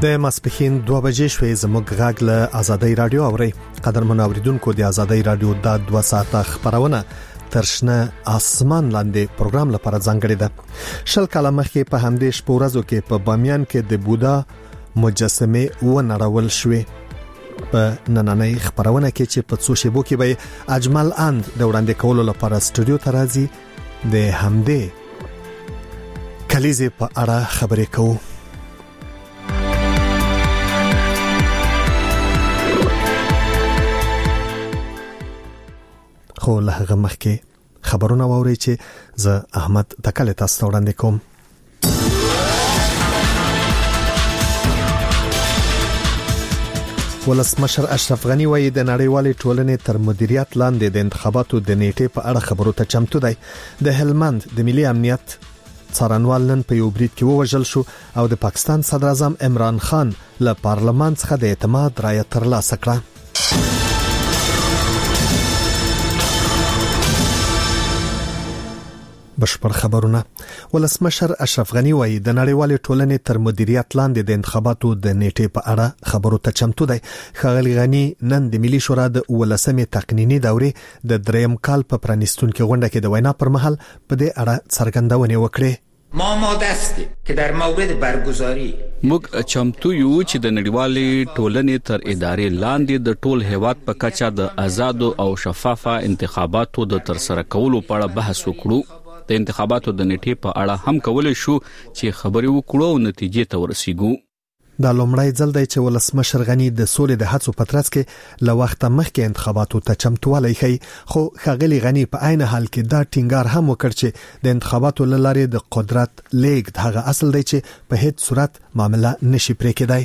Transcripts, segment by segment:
د ماسپخین 2 بجې شوې زموږ غاګ له آزادۍ رادیو اوري قدرمن اوریدونکو د آزادۍ رادیو د 2 ساعته خبرونه ترشنه اسمان لاندې پروګرام لپاره ځانګړی ده. شل کاله مخکې په همدې شپورزو کې په بامیان کې د بودا مجسمه ونړول شوې. په نننۍ خبرونه کې چې په څو شیبو کې به اجمل اند د وړاندې کولو لپاره استودیو ته راځي د همدې کلیزې په اړه خبرې کوو. خو له هغه مخکې خبرونه ووري چې زه احمد تکل تاسو وړاندې کوم. ولسمشر اشرف غنی وایي د نړیوالې ټولنې تر مدیریت لاندې د انتخاباتو د نیټې په اړه خبرو ته چمتو دی. د هلمند د ملي امنیت څارنوال نن په یو برید کې ووژل شو او د پاکستان صدر اعظم عمران خان له پارلمان څخه د اعتماد رایه ترلاسه کړه. بشپړ خبرونه. ولسمشر اشرف غنی وایي د نړیوالې ټولنې تر مدیریت لاندې د انتخاباتو د نیټې په اړه خبرو ته چمتو دی. ښاغلي غنی نن د ملي شورا د 18مې تقنینی دورې د دریم کال په پرانیستونکو غونډه کې د وینا پر مهال په دې اړه څرګندونه وکړه. ما آماده هستیم که در مورد برگزاری موږ چمتو یو چې د نړیوالې ټولنې تر ادارې لاندې د ټول هیواد په کچه د آزادو او شفافه انتخاباتو د ترسره کولو په اړه بحث وکړو. د انتخاباتو د نیټې په اړه هم کولای شو چې خبرې وکړو او نتیجې ته ورسیږو. دا لومړی ځل دی چې ولسمشر غنی د سولې د هڅو په ترڅ کې له وخت مخکې انتخاباتو ته چمتووالی ښيي. خو ښاغلي غنی په عین حال کې دا ټینګار هم وکړ چې د انتخاباتو له لارې د قدرت لیږد هغه اصل دی چې په هیڅ صورت معامله نشي پرې کېدای.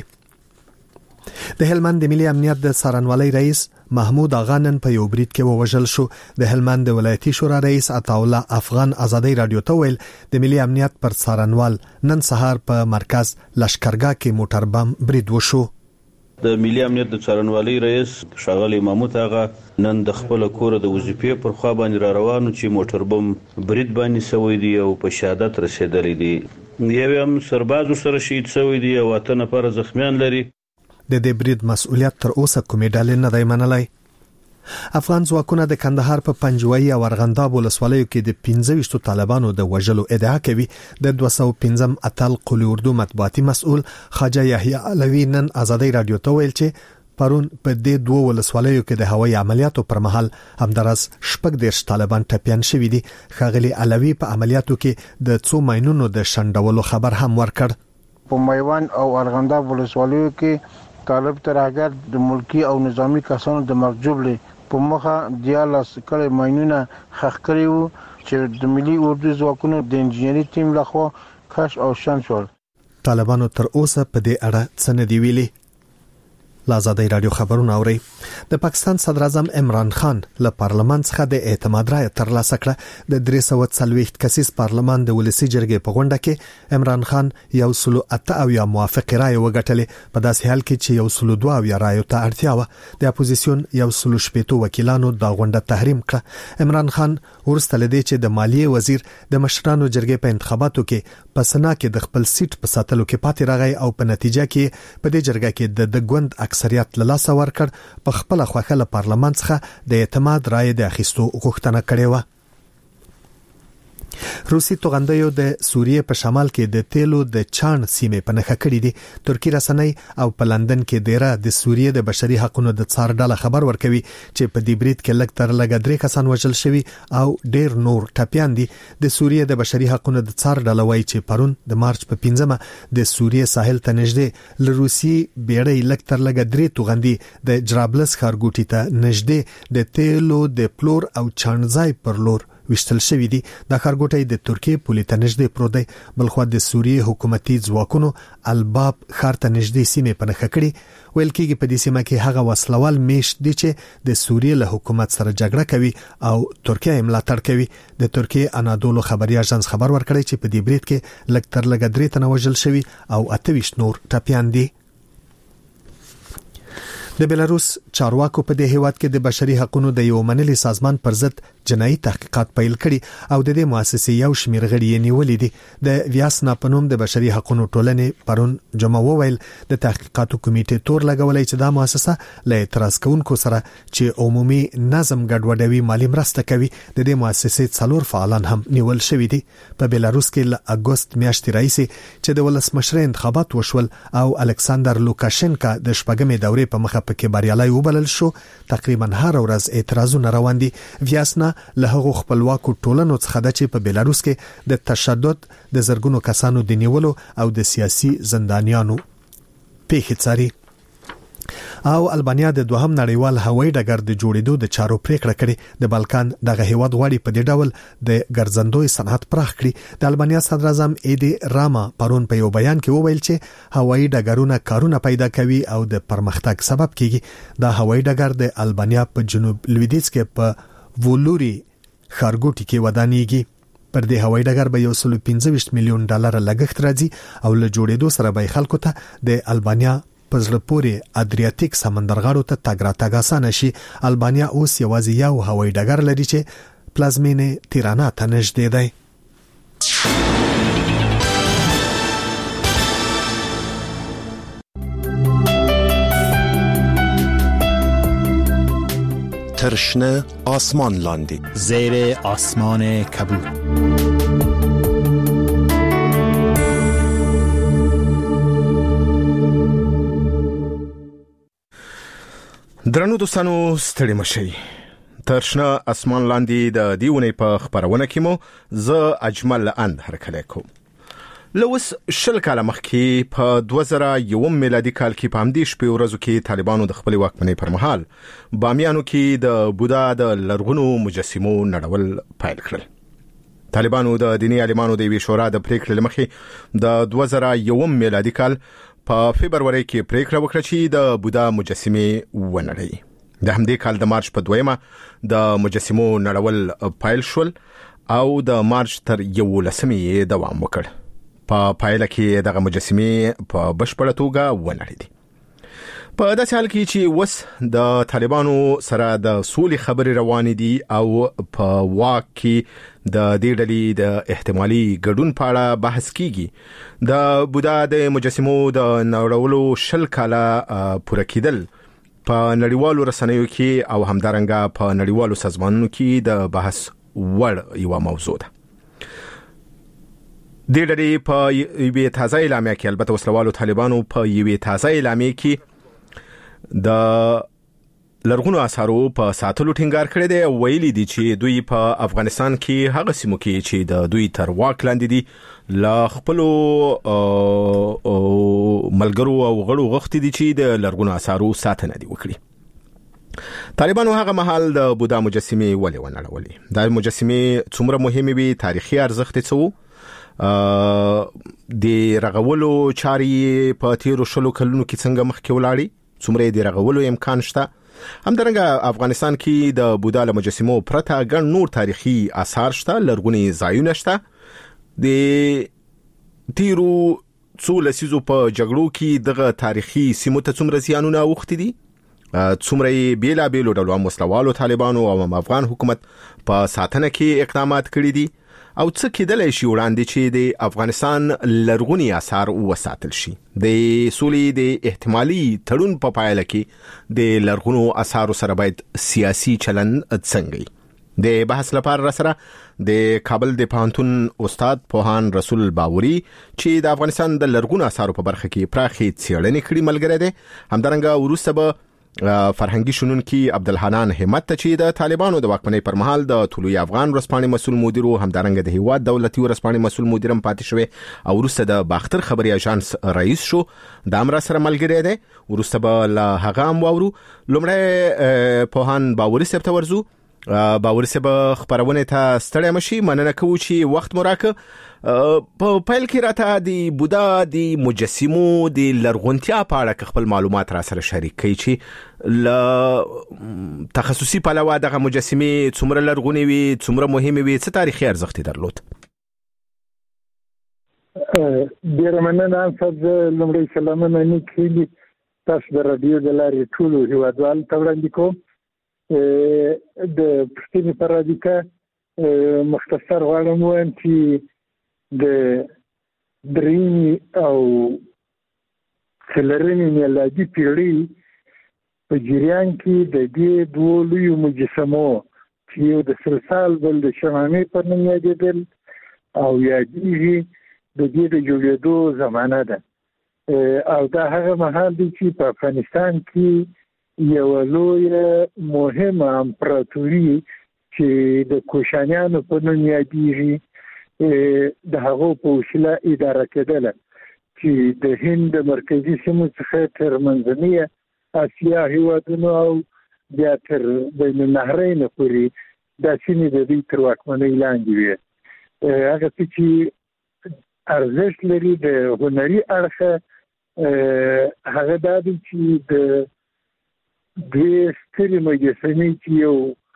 د هلمند د ملي امنیت د څارنوالۍ رئیس محمود اغا نن په یو برید کې ووژل شو. د هلمند د ولایتي شورا رئیس عطاالله افغان آزادۍ رادیو ته ویل د ملي امنیت پر څارنوال نن سهار په مرکز لشکرګاه کې موټر بم برید وشو. د ملي امنیت د څارنوالۍ رئیس ښاغلي محمود اغا نن د خپل کور د وظیفې پر خوا باندې را روانو چې موټر بم برید باندې سوی دی او په شهادت رسیدلی دی. یو هم سرباز سره شهید سوی دی او 8 نفر زخمیان لري. د دې برید مسؤلیت تر اوسه کومې ډلې نه دی منلای. افغان ځواکونه د کندهار په پنجوایي او ارغنداب ولسوالیو کې د 25 طالبانو د وژلو ادعا کوي. د 215 اتل قلی اردو مطبوعاتي مسؤل خواجه یحیی علوی نن آزادۍ رادیو ته ویل چې پرون په دې 2 ولسوالیو کې د هوایي عملیاتو پر مهال همدارس 14 طالبان ټپيان شوي دي. ښاغلي علوی په عملیاتو کې د څو ماینونو د شندولو خبر هم ورکړ. په میوند او ارغنداب ولسوالیو کې طالب ترهګر د ملکی او نظامی کسانو د مرجوبلې په مخه دیالاس کړي ماینونه خخ کړي وو چې د ملي اردو ځواکونو د انجینری ټیم لخوا کش او شن شول. طالبانو تر اوسه په دې اړه څه نه دی ویلي. آزادۍ رادیو خبرونه اوري. د پاکستان صدر اعظم عمران خان له پارلمان څخه د اعتماد رایه ترلاسه کړه. د 340 کسیز پارلمان د ولسی جرګې په غونډه کې عمران خان 108 موافق رایه وګټلې. په داسې حال کې چې 102 رایه ته اړتیا و. د اپوزیسیون 118 وکیلانو د غونډه تحریم کړه. عمران خان ورسته لدی چې د مالیه وزیر د مشرانو جرګې په انتخاباتو کې په سنا کې د خپل سیټ په ساتلو کې پاتې راغی او په نتیجه کې په دې جرګه کې د ګوند اکثریت له لاسه ورکړ. په خپل خوخه له پارلمان څخه د اعتماد رایه د اخیستو غوښتنه کړې و. روسي توغندیو د سوریې په شمال کې د تیلو د چان سیمې په نخښه کړې دي. ترکی رسنۍ او په لندن کې دیره د سوریې د بشري حقوقو د څار ډله خبر ورکوي چې په دې برید کې لږ تر لږه 3 کسان وژل شوي او ډېر نور ټپيان دي. د سوریې د بشري حقوقو د څار ډله وایي چې پرون د مارچ په 15مه د سوریې ساحل ته نږدې ل روسي بیړۍ لږ تر لږه 3 توغندي د جرابلس ښارګوټي ته نږدې د تیلو د پلور او چانځای پر لور وشتل شوی دي. د ښارګوټي د ترکیه پولیس ته نږدې پروت دی. بلخو د سوریې حکومتي ځواکونو الباب ښار ته نږدې سیمې په نښه کړې. ویل کېږي په دې سیمه کې هغه وسلوال میشت دي چې د سوریې له حکومت سره جګړه کوي او ترکیه یې ملاتړ کوي. د ترکیه انادولو خبري اژانس خبر ورکړی چې په دې برید کې لږ تر لږه 3 تنه وژل شوي او 28 نور ټپيان دي. د بلاروس چارواکو په دې هیواد کې د بشري حقوقو د یو منلي سازمان پر ضد جنایي تحقیقات پیل کړي او د دې مؤسسې یو شمېر غړي یې نیولې دي. د ویاسنا په نوم د بشري حقوقو ټولنې پرون جمعه وویل د تحقیقاتو کمیټې تور لګولای چې دا مؤسسه له اعتراض کوونکو سره چې عمومي نظم ګډوډوي مالی مرسته کوي. د دې مؤسسې څلور فعالان هم نیول شوي دي. په بلاروس کې له اگست میاشتې راځي چې د ولسمشر انتخابات وشول او الکساندر لوکاشنکا د شپږمې دورې په مخه کې بریالي وبلل شو. تقریبا هر ورځ اعتراضونه روان دي. ویاسنا له هغو خپلواکو ټولنو څخه د چې په بلاروس کې د تشدد د زرګونو کسانو د نیولو او د سیاسي زندانیانو پیښې څاري. او البانیا د دوهم نړیوال هوایي ډګر د جوړېدو د چارو پریکړه کړې. د بالکان دغه هیواد غواړي په دې ډول د ګرځندوی صنعت پراخ کړي. د البانیا صدر اعظم ایدی راما پرون په یو بیان کې وویل چې هوایي ډګرونه کارونه پیدا کوي او د پرمختګ سبب کیږي. دا هوایي ډګر د البانیا په جنوب لویدیځ کې په وولوري ښارګوټي کې ودانېږي. پر دې هوایي ډګر به $125 میلیون لګښت راځي او له جوړېدو سره به خلکو ته د البانیا په زړه پورې ادریاتیک سمندرغاړو ته تګ راتګ اسانه شي. البانیا اوس یوازې یو هوایي ډګر لري چې پلازمینه تیرانا ته نږدې دی. ترشنه آسمان لاندی زیر آسمان کبود. درنو دوستانو ستړي مشئ. ترشنه اسمان لاندې د دیونې په خبرونه کې مو زه اجمل اند هرکلی کوم. لوس شل کاله مخکې په 2001 میلادي کال کې په همدې شپې ورځو کې طالبانو د خپل واکمنۍ پر مهال بامیانو کې د بودا د لرغونو مجسمو نړول پیل کړل. طالبانو د دیني عالمانو د وی شورا د پریکړې لمخې د 2001 میلادي کال په فبرवरी کې پریکړه وکړه چې د بودا مجسمه ونړي. د همدې کال د مارچ په 2 د مجسمو نړول پیل شول او د مارچ تر 11 دوام وکړ. په پایله کې دغه مجسمه په بشپړه توګه ونړېدې. په داسې حال کې چې وس د طالبانو سره د سولې خبرې روانې دي او په واک کې د دې ډلې د احتمالي ګډون په اړه بحث کیږي. د بودا د مجسمو د نړولو 10 کاله پوره کېدل په نړیوالو رسنیو کې او همدارنګه په نړیوالو سازمانونو کې د بحث وړ یو موضوع ده. د ډلې په یوې تازه اعلامیه کې البته وسلوالو طالبانو په یوې تازه اعلامیه کې د لرغونو آثارو په ساتلو ټینګار کړی دی او ویلي دي چې دوی په افغانستان کې هغه سیمو کې چې د دوی تر واک لاندې دي لا خپل ملګرو او غړو غوښتي دي چې د لرغونو آثارو ساتنه دي وکړي. طالبانو هغه مهال د بودا مجسمه ولې ونړولې. دا مجسمه څومره مهمه وي، تاریخي ارزښت څه وو، د رغولو چاري په تیرو 10 کلونو کې څنګه مخکې ولاړی، څومره د رغولو امکان شته. همدارنګه افغانستان کې د بودا له مجسمو پرته ګڼ نور تاریخي آثار شته، لرغوني ځایونه شته. د تیرو څو لسیزو په جګړو کې دغه تاریخي سیمو ته څومره زیانونه اوښتي دي، څومره بیلابیلو ډلو مسلوالو طالبانو او افغان حکومت په ساتنه کې اقدامات کړي دي او څه کېدلای شي وړاندې چې د افغانستان لرغوني آثار وساتل شي. د سولې د احتمالي تړون په پایله کې د لرغونو آثارو سره باید سیاسي چلن څنګه. د بحث لپاره سره د کابل د پوهنتون استاد پوهان رسول باوري چې د افغانستان د لرغونو آثارو په برخه کې پراخي څېړنې کړې ملګری دی. همدارنګه وروسته به فرهنګي شنونکي عبدالحنان همت ته چې د طالبانو د واکمنۍ پر مهال د طلوع افغان ورځپاڼې مسؤل مدیر او همدارنګه د هیواد دولتي ورځپاڼې مسؤل مدیر هم پاتې شوی او وروسته د باختر خبري اژانس رئیس شو. د امر سره ملګری دی. وروسته به له هغه هم وورو. لومړی پوهان باوري صاحب ته ورزو. باوري صاحب خبرونه ته ستړی مشي، مننه کوو چې وخت مو راکړ. په پیل کې راته د بودا د مجسمو د لرغونتیا په اړه خپل معلومات را سره شریک کړئ چې ل تخصصي پلوه دغه مجسمه څومره لرغونې وي، څومره مهمه وي، څه تاریخي ارزښت درلود. ډیر مننه. صاحب لومړی سلامونه نیکي تاسو د رادیو د لارې ټول هیوادوالو ته وړاندې کوم. د پښتنې پر رادیکا مختصر غواړم وایم چې د درېیمې او څلورمې میلادي پیړۍ په جریان کې د دې دوو لویو مجسمو چې یو د سلسال بل د شمامې په نوم یادېدل او یادېږي د دې د جوړېدو زمانه ده. او دا هغه مهال دی چې په افغانستان کې یو لویه مهمه امپراتوري چې د کوشانیانو په نوم یادېږي د هغو په وسیله اداره کېدله چې د هند د مرکزي سیمو څخه تر منځنۍ اسیا هېوادونو او بیا تر بین النهرین پورې دا سیمې د دوی تر واکمنۍ لاندې وې. هغه څه چې ارزښت لري د هنري اړخه هغه دا دی چې د دوی سترې مجسمې چې یو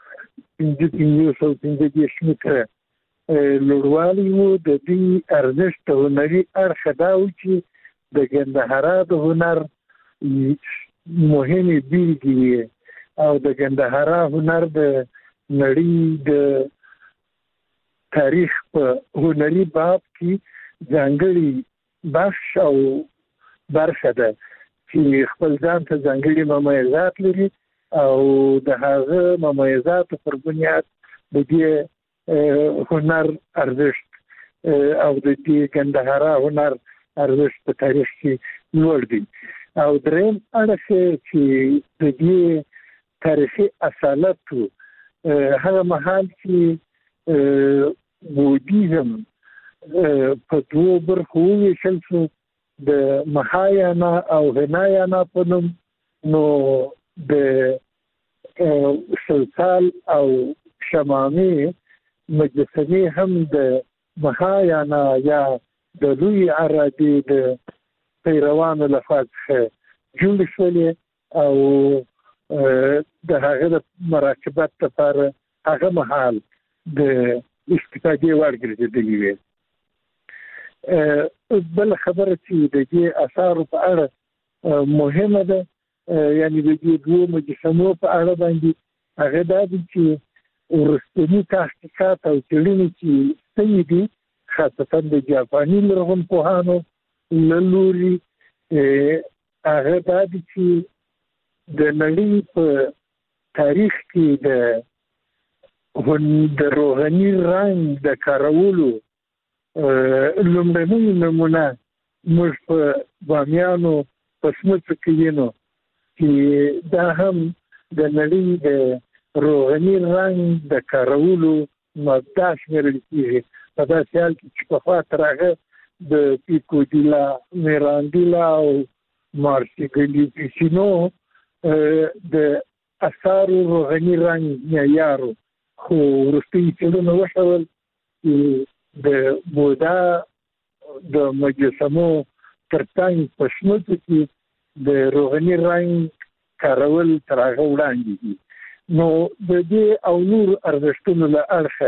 550 متره لوړوالی و د دې ارزښت د هنري اړخه دا و چې د ګندهارا د هنر مهمې بیلګې وې او د ګندهارا هنر د نړۍ د تاریخ په هنري باب کې ځانګړي بخش او برخه ده چې خپل ځان ته ځانګړي ممیزات لري او د هغه ممیزاتو پر بنیاد د دې هنر ارزښت او د دې ګندهارا هنر ارزښت په تاریخ کې لوړ دی. او درېیم اړخ چې د دې تاریخي اصالت هغه مهال چې بودیزم په دوو برخو وویشل شو د مهایانا او هنایانا په نوم. نو د سلسال او شمامې مجسمې هم د مهایانا یا د لوی عرادي د پیروانو لخوا څخه جوړ شولې او د هغه د مراقبت لپاره هغه مهال د استفادې وړ ګرځېدلې وې. بل خبره چې د دې اثارو په اړه مهمه ده یعنی د دې دوو مجسمو په اړه باندې هغه دا دی چې وروستني تحقیقات او څېړنې چې شوي دي خاصتا د جاپاني لرغونپوهانو له لوري هغه دا دی چې د نړۍ په تاریخ کې د روغني رنګ د کارولو لومړنۍ نمونه موږ په بامیانو په سمڅو کې وینو چې دا هم د نړۍ د روغني رنګ د کارولو مبدا شمېرل کېږي. په داسې حال کې چې پخوا تر هغه د پیکودیلا میراندیلا او مارسیګلیفیسینو د اثارو روغني رنګ معیارو خو وروستۍ څېړنه وشول چې د بودا د مجسمو ترڅنګ په شموڅو کې د روغني رنګ کارول تر هغه وړاندې دي. نو د دې او نور ارزښتونو له اړخه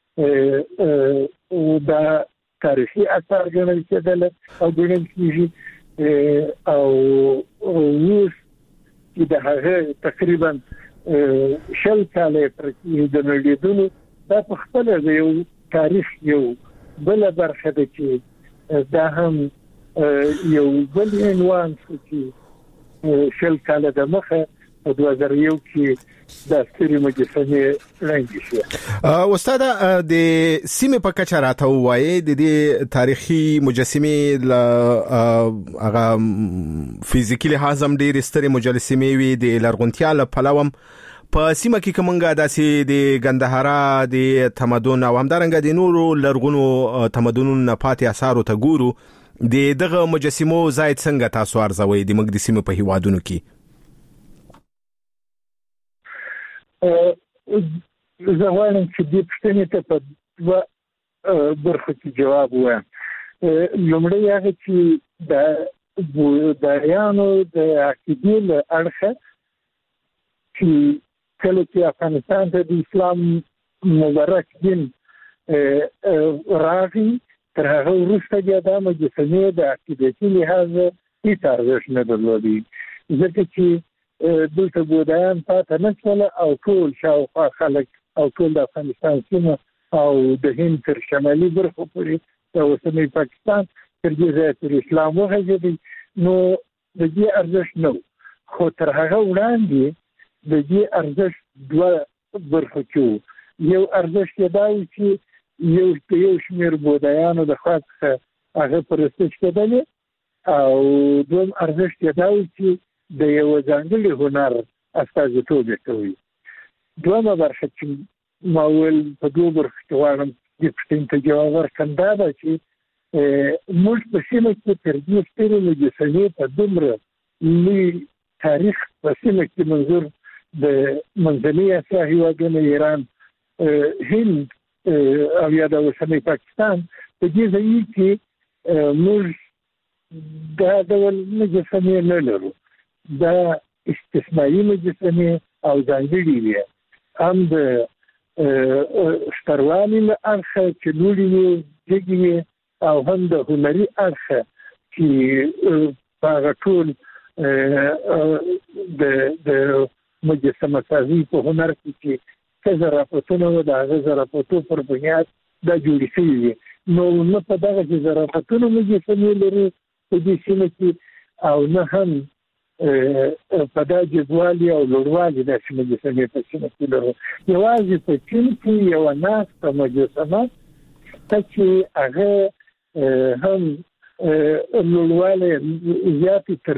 دا تاریخي اثار ګڼل کېدل او ګڼل کېږي او اوس چې د هغه تقریبا 100 کاله پرې د نړیدلو دا په خپل د یو تاریخ یو بل برخه ده چې دا هم یو بل عنوان چې 100 کاله د مخه په 2001 کې د ستري مجسمې لاندې شو. استاد د سیمه په کچه راته وایي د دې تاریخي مجسمې ل هغه فزیکي لحاظ هم ډېر ستري مجسمې وي د لرغونتیا له پلوم په سیمه کې کومنګا داسې د ګندهارا د تمدن او همدارنګه د نورو لرغونو تمدنونو نه پاتې اثارو ته ګورو د دغه مجسمو زاید څنګه تاسو ارزوي د موږ د سیمه په هیوادونو کې؟ زه وایم چې دې پوښتنې ته په دوه برخو کې جواب وایم. لومړی هغه چې د بودایانو د عقیدې له اړخه چې کله چې افغانستان ته د اسلام مبارک دین راغی تر هغه وروسته بیا دا مجسمې د عقیدتي لحاظ هیڅ ارزښت نه درلودی. ځکه چې دلته بودایان پاتې نه شول او ټول شاوخوا خلک او ټول د افغانستان سیمه او د هند تر شمالي برخو پورې د اوسنی پاکستان تر دې ځایه پورې اسلام وغځېدی. نو د دې ارزښت نه خو تر هغه وړاندې د دې ارزښت دوه برخو کې یو ارزښت یې دا و چې یو شمېر بودایانو د خوا څخه هغه پرستش کېدلې او دویم ارزښت یې دا و چې د یو ځانګړي هنر استازیتوب یې کوي. دویمه برخه چې ما ویل په دوه برخو کې غواړم دې پوښتنې ته جواب ورکړم دا ده چې موږ په سیمه کې تر دې سترې مجسمې په دومره لوی تاریخ په سیمه کې منظور د منځنۍ اسیا هېوادونه ایران هند او یا د اوسنی پاکستان په دې ځای کې موږ دا ډول مجسمې نه لرو. دا استثنایي مجسمې او ځانګړي وي هم د ښکاروالي له اړخه چې لوړې وي جګې وي او هم د هنري اړخه چې په هغه ټول د مجسمه سازي په هنر کې چې څه ظرافتونه وو د هغه ظرافتو پر بنیاد دا جوړې شوي وي. نو نه په دغه چې ظرافتونه مجسمې لرو په دې سیمه کې او نه هم په دا جګوالي او لوړوالي داسې مجسمې په سیمه کې لرو. یوازې په چین کې یوه ناسته مجسمه شته چې هغه هم لوړوالی زیاتې تر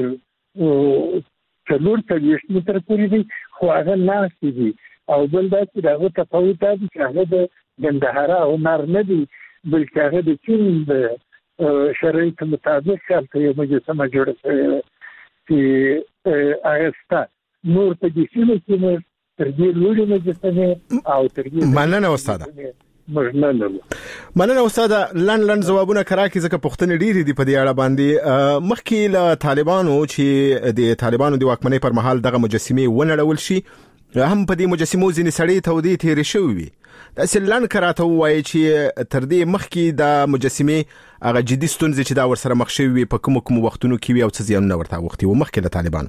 40 متره پورې دي خو هغه ناستې دي او بل دا چې د هغه تفاوت دا دی چې هغه د ګندهارا هنر نه دی بلکې هغه د چین د شرایطو مطابق هلته یو مجسمه جوړه شوې چې هغه شته. نور په دې سیمه کې موږ تر دې لوړې مجسمې او تر دې مننه استاده. مننه استاده. لنډ ځوابونه کراکي ځکه پوښتنې ډېرې دي په دې اړه باندې. مخکې له طالبانو چې د طالبانو د واکمنۍ پر مهال دغه مجسمې ونړول شي هم په دې مجسمو ځینې سړې تودې تېرې شوې وي. داسې لنډ کراته ووایي چې تر دې مخکې د مجسمې هغه جدي ستونزې چې دا ورسره مخ شوي وي په کومو وختونو کې وي او څه زیانونه ورته اوښتي وو مخکې له طالبانو.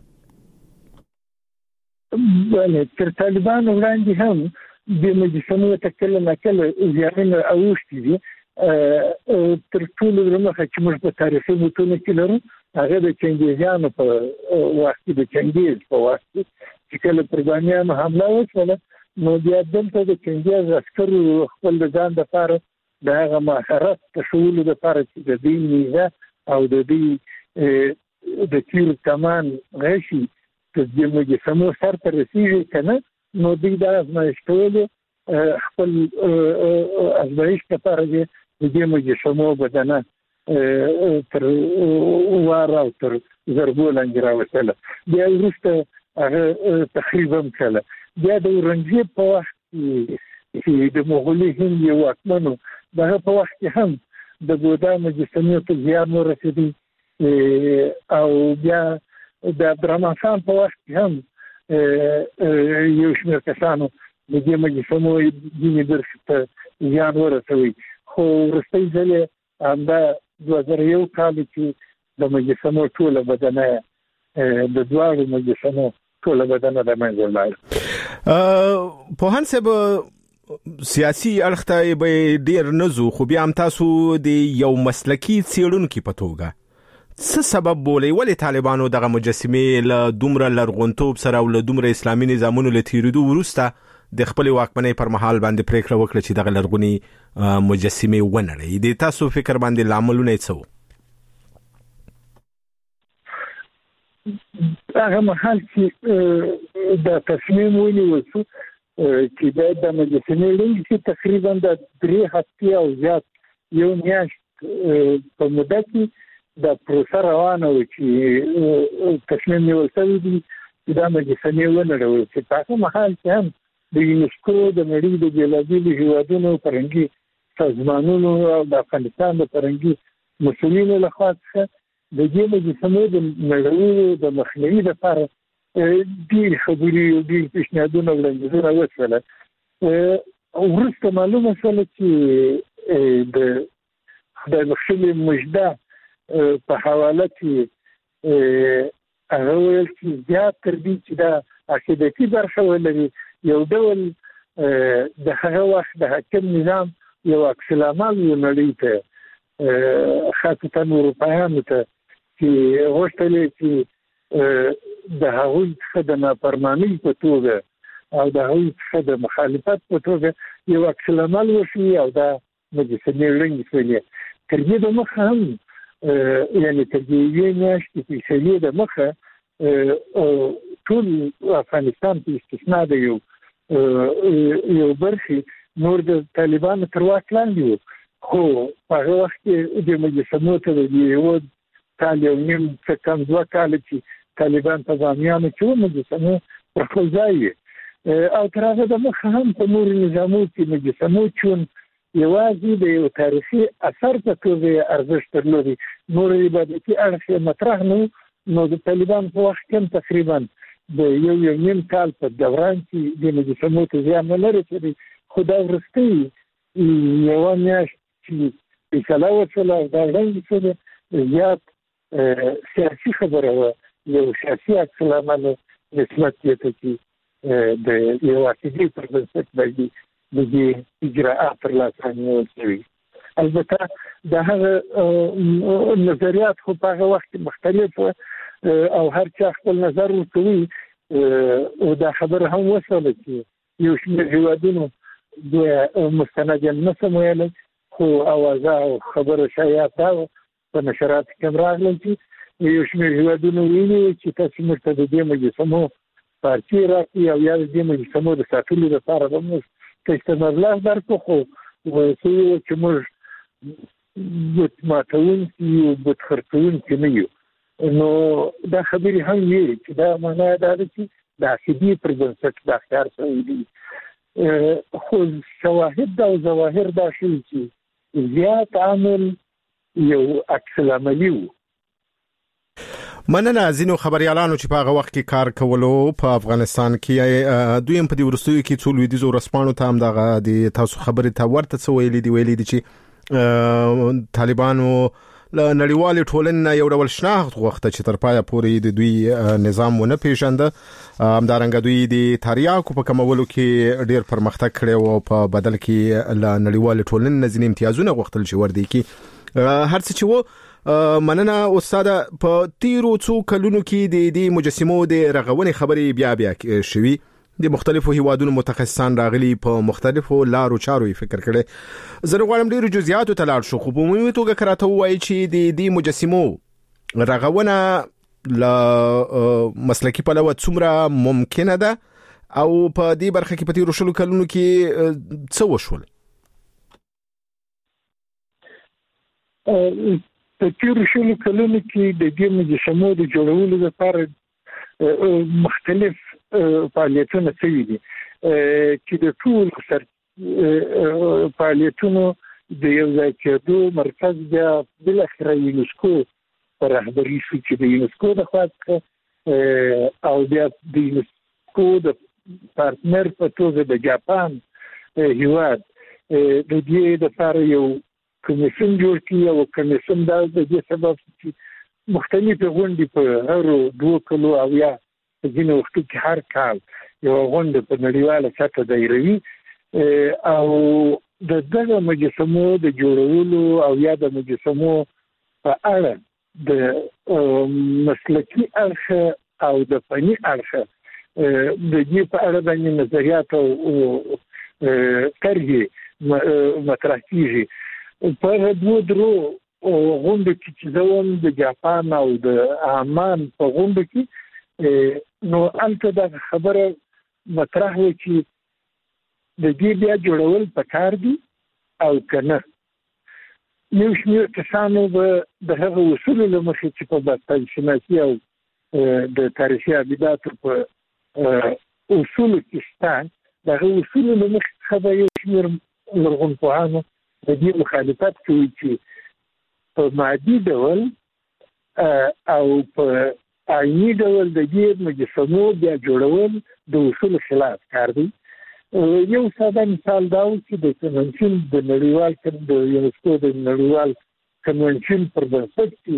تر طالبانو وړاندې هم د مجسمو ته کله نه کله زیانونه اوښتي دي. تر ټولو ورومخه چې موږ په تاریخي متونو کې لرو هغه د چنګیزیانو په وخت کې د چنګیز په وخت کې چې کله پر بامیانو حمله وشوله نو بیا دلته د چنګیز عسکرو خپل د ځان دپاره د هغه مهارت تښولو دپاره چې د دوی نیزه او د دوی د تیر کمان غشي چې د مجسمو سر ته رسېږي که نه نو دوی دا ازمایښت کولو خپل ازمایښت لپاره د دې مجسمو بدنه تر وار او تر ضربو لاندې راوستله. بیا وروسته هغه تخریب هم کړله. بیا د اورنګزیب په وخت چې د مغولي هند یو واکمن و دغه په وخت کې هم د بودا مجسمې ته زیان ورسېدی او بیا د عبدالرحمن خان په وخت کې هم یو شمېر کسانو د دې مجسمو ځینې برخې ته زیان ورسوي. خو وروستی ځل یې همدا 2001 کال چې د مجسمو ټوله بدنه د دواړو مجسمو ټوله بدنه د منځه ولاړه. پوهان صاحب سیاسي اړخ ته به ډیر نزو خو بیا هم تاسو د یو مسلکی څېړونکي په توګه څه سبب بولئ ولې طالبانو دغه مجسمې له دومره لرغونتوب سره او له دومره اسلامي نظامونو له تېرېدو وروسته د خپل واکمنۍ پر مهال باندې پریکړه وکړه چې دغه لرغونې مجسمې ونړوي؟ د تاسو فکر باندې لاملونه یې څه وو؟ هغه مهال چې د تصمیم ونیول شو چې باید د مجسمې لږ تقریبا د 3 هفتې او زیات یو میاشت په موده کې د پروسه روانه وه چې تصمیم نیول شوی دی چې دا مجسمې ونړول شي. په هغه مهال کې هم د یونسکو د نړۍ د بېلابېلو هېوادونو فرهنګي سازمانونو او د افغانستان د فرهنګي مسؤلینو لخوا څخه د دې مجسمو د نړولو د مخنیوي لپاره ډېرې خبرې او ډېر پیشنهادونه وړاندیزونه وشوله. وروسته معلومه شوله چې د خدای بخښلې مژده په حواله کې هغه ویل چې زیات تر دې چې دا عقیدتي برخه ولري یو ډول د هغه وخت د حاکم نظام یو عکس العمل نړۍ ته خاصه اروپایانو ته چې غوښتل چې د هغوی څخه د نافرمانی په توګه او د هغوی څخه د مخالفت په توګه یو عکس العمل وشي او دا مجسمې ړنګې شولې. تر دې دمخه هم یعنې تر دې یوې میاشتې فیصلې دمخه ټول افغانستان په استثنا د یو برخې نور د طالبانو تر واک لاندې وو، خو په هغه وخت کې د مجسمو ته د یو کال یو نیم څه کم 2 کاله چې طالبان په بامیانو کې وو مجسمو پر خپل ځای او تر هغه دمخه هم په نورو نظامو کې مجسمو چون یوازې د یو تاریخي اثر په توګه ارزښت درلودي، نور عبادتي اړخ مطرح نه. نو د طالبان په وخت کې تقریبا د یو نیم کال په دوران کې د مجسمو ته زیان نه رسېدی، خو دا وروستۍ یوه میاشت چې فیصله وشوله او دا ړنګې شولې زیات سیاسي خبره وه، یو سیاسي عکس العمل نسبت یې ته چې د یو عقیدې پر بنسټ باندې د دې اجراءات تر لاسه نیول شوي. البته د هغه نظریات خو په هغه وخت مختلف او هر چا خپل نظر ورکوي او دا خبره هم وشوله چې یو شمېر هېوادونو د مستندا نشم ویلی، خو اوازه او خبره شایعات دا په نشراتو کې هم راغلل چې یو شمېر هېوادونو ویلي چې تاسو موږ ته د دې مجسمو پارچې راکړي او یا د دې مجسمو د ساتلو لپاره به موږ ته مبلغ درکړو، خو وایي چې موږ بت ماتوونکي یو بت خرڅوونکي نه یو. نو دا خبرې هم وي چې دا معنا دا ده چې د عقیدې پر بنسټ دا اختیار شوی دی، خو شواهد او ظواهر دا ښیي چې زیات عامل یو عکس العملي و. مننه ځینو خبريالانو چې په هغه وخت کې کار کولو په افغانستان کې دوی هم په دې ورستیو کې څو لویدیزو رسپانو ته هم دغه د تاسو خبرې ته ورته څه ویلي دي چې طالبانو نړیوال ټولنه یو ډول شناخت غوښته چې تر پایه پورې د دوی نظام ونه پیژنده، همدارنګه دوی د تریاکو په کمولو کې ډیر پرمختګ کړی او په بدل کې نړیوال ټولنه ځینې امتیازونه غوښتل چې وردی کې هر څه چې وو. مننه استاد، په تیرو څو کلونو کې د دې مجسمو د رغونې خبرې بیا شوي، د مختلفو هیوادونو متخصصان راغلي په مختلفو لارو چارو فکر کړي. زه غواړم ډیرو جزئیاتو ته لاړ شو، خو په عمومي توګه کراته وایي چې د دې مجسمو رغونه ل مسلکی پلوه څومره ممکنه ده او په دې برخه کې په تیرو شلو کلونو کې څه وشول؟ په تیرو شلو کلونو کې د دې مجسمو د جوړولو لپاره مختلف فعالیتونه شوي دي چې د ټول فعالیتونو د یو ځای کېدو مرکز بیا بالاخره یونسکو په رهبري شو چې د یونسکو د خوا او بیا د یونسکو د پارتنر په توګه د جاپان هیواد د دې لپاره یو کمیسیون جوړ کړي او کمیسیون دا د دې سبب چې مختلفې غونډې په هرو 2 کلو او یا په ځینو وختو کې هر کال یو غونډه په نړیواله سطحه دایروي او د دغه مجسمو د جوړولو او یا د مجسمو په اړه د مسلکي اړخ او د فني اړخ د دې په اړه باندې نظریات او طرحې مطرح کیږي. په 2 غونډه کې چې زوم د جاپان او د عمان په غونډه کې نو البته دا خبره مطرح و چې د دې بیا جوړول پکار دي او کنه. یو شمېر کسانو به د هغه اصول له مخې چې په باستان شناسي او د تاریخي ابداتو په اصول کې شته، دغه اصول له مخې څخه یو شمېر لرغونپوهانو د دې مخالفت کوي چې په مادي ډول او په عیني ډول د دې مجسمو بیا جوړول د اصول خلاف کار دی. یو ساده مثال دا و چې د کنونشن د نړیوال د یونسکو د نړیوال کنونشن پر بنسټ چې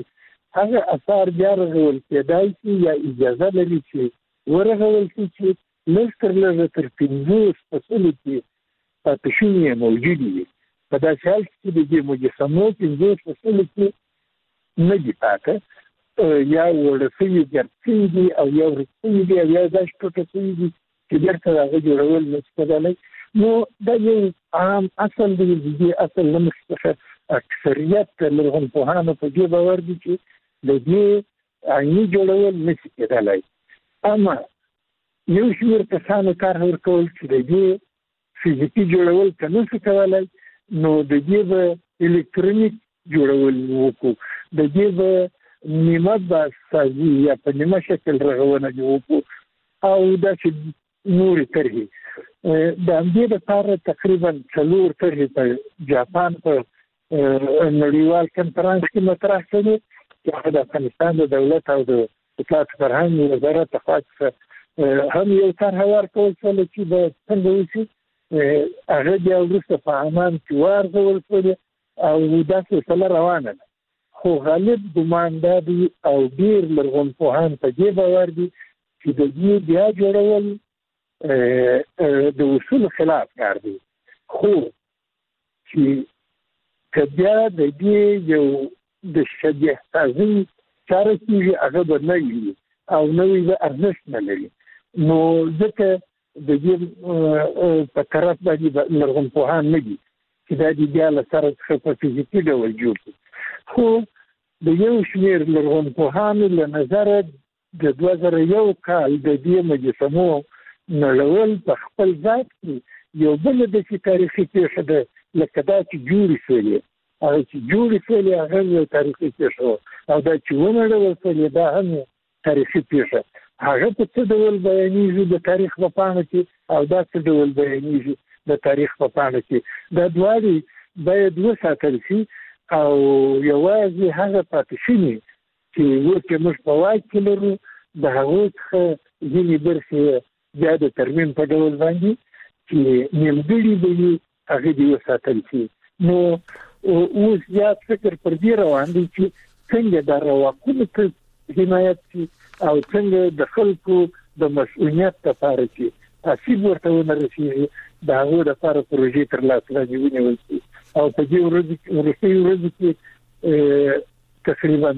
هغه اثار بیا رغول کېدای شي یا اجازه لري چې ورغول شي چې لږ تر 50 فصلو کې پاتې شوي موجود وي. په داسې حال کې د دې مجسمو 50 فصلو کې نه دي پاته یا ورسوي ګرځي دي او یا ورسوي دي یا داش ټوټه شوي دي چې بیرته هغه جوړول نشي کېدلی. نو دا یو عام اصل دی. دې اصل له مخې څخه اکثریت لرغونپوهانو په دې باور دي چې د دې عیني جوړول نشي کېدلی. اما یو شمېر کسانو کار ورکول چې د دې فزیکي جوړول که نشي کولی نو د دې به الکترونیک جوړول وکړو، د دې به نیمه بازسازي یا په نیمه شکل رغونه وکړو او دا چې نورې طرحې د همدې دپاره تقریبا 4 طرحې په جاپان په نړیوال کنفرانس کې مطرح شوې چې هغه د افغانستان د دولت او د اطلاعات فرهنګ وزارت لخوا څخه هم یو طرحه ورکول شوله چې به څنګه وشي. هغه بیا وروسته په عمان کې وارزول شوې او دا سلسله روانه ده. خو غالب ګمان دا دی او ډېر لرغونپوهان په دې باور دي چې د دې بیا جوړول د اصول خلاف کار دی. خو چې که بیا د دې یو د شبیه سازي چاره کېږي هغه به نوي او نوي به ارزښت نه لري. نو ځکه د دې په طرف باندې لرغونپوهان نه دي چې دا دې بیا له سره څخه په فزیکي ډول جوړ کړي. خو د یو شمېر لرغونپوهانو له نظره د 2001 کال د دې مجسمو نړول په خپل ذات کې یو بل داسې تاریخي پېښه ده لکه دا چې جوړې شولې. هغه چې جوړې شولې هغه یو تاریخي پېښه وه او دا چې ونړول شولې دا هم تاریخي پېښه. هغه په څه ډول بیانېږي د تاریخ په پاڼه کې او دا څه ډول بیانېږي د تاریخ په پاڼه کې. دا دواړې باید وساتل شي او یوازې هغه پاتې شوي چې ورته موږ په واک کې لرو د هغو څخه ځینې برخې بیا د ترمیم په ډول باندې چې نیمګړي به وي هغه دې وساتل شي. نو اوس زیات فکر پر دې روان دی چې څنګه د رواقونو ته حمایت شي او څنګه د خلکو د مسؤلیت لپاره چې اسیب ورته ونه رسېږي د هغو لپاره پروژې تر لاس لاندې ونیول شي. او په دې وروستیو ورځو کې تقریبا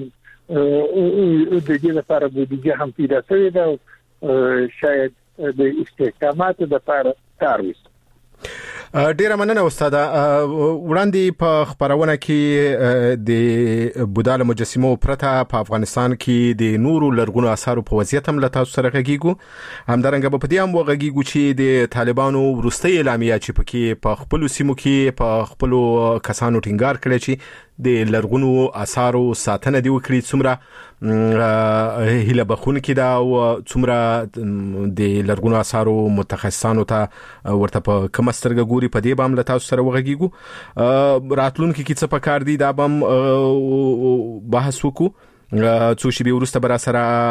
د دې لپاره بودیجه هم پیدا شوې ده او شاید د استحکاماتو لپاره کار وشي. ډیره مننه استاد. وړاندې په خبرونه کې د بوداله مجسمو پرته په افغانستان کې د نورو لرغونو آثارو په وضعیت هم له تاسو سره غږیږو. همدارنګه په دې هم وغږیږو چې د طالبانو وروستۍ اعلامیه چې پکې په خپل سیمو کې په خپل کسانو ټینګار کړی چې د لرغونو آثارو ساتنه دی وکړي څومره هیله بخونکې ده او څومره د لرغونو آثارو متخصصانو ته ورته په کوم سترګه ګوري. په دې بام له تاسو سره وغږیږو. راتلونکي کې څه پکار دي دا بام بحث وکړو. څو شېبې وروسته به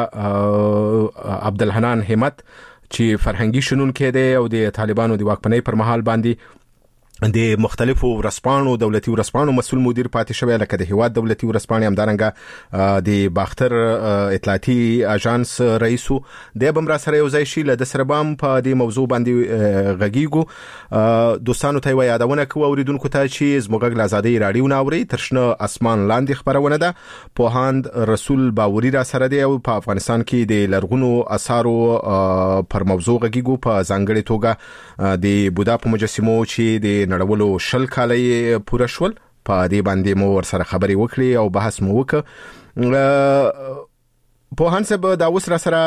راسره عبدالحنان همت چې فرهنګي شنونکی دی او د طالبانو د واکمنۍ پر مهال باندې د مختلفو ورسپانو دولتي ورسپانو مسؤل مدیر پاتې شوی لکه د هیواد دولتي ورسپانې همدارنګه د باختر اطلاعاتي اژانس رئیسو د بم را سره یو ځای شي له سره بام په دې موضوع باندې غږیږو. دوستانو ته یادونه کوو اوریدونکو ته چې زموږ غږ ازادي رادیو ناوري ترشنه اسمان لاندې خبرونه ده. پوهاند رسول باوري را سره دی او په افغانستان کې د لرغونو آثارو پر موضوع غږیږو په ځانګړي توګه د بودا په مجسمو چې د نړولو 10 کال پوره شول په دې باندې مو ورسره خبري وکړي او بحث مو وکړ. په هانسه به دا اوس را سره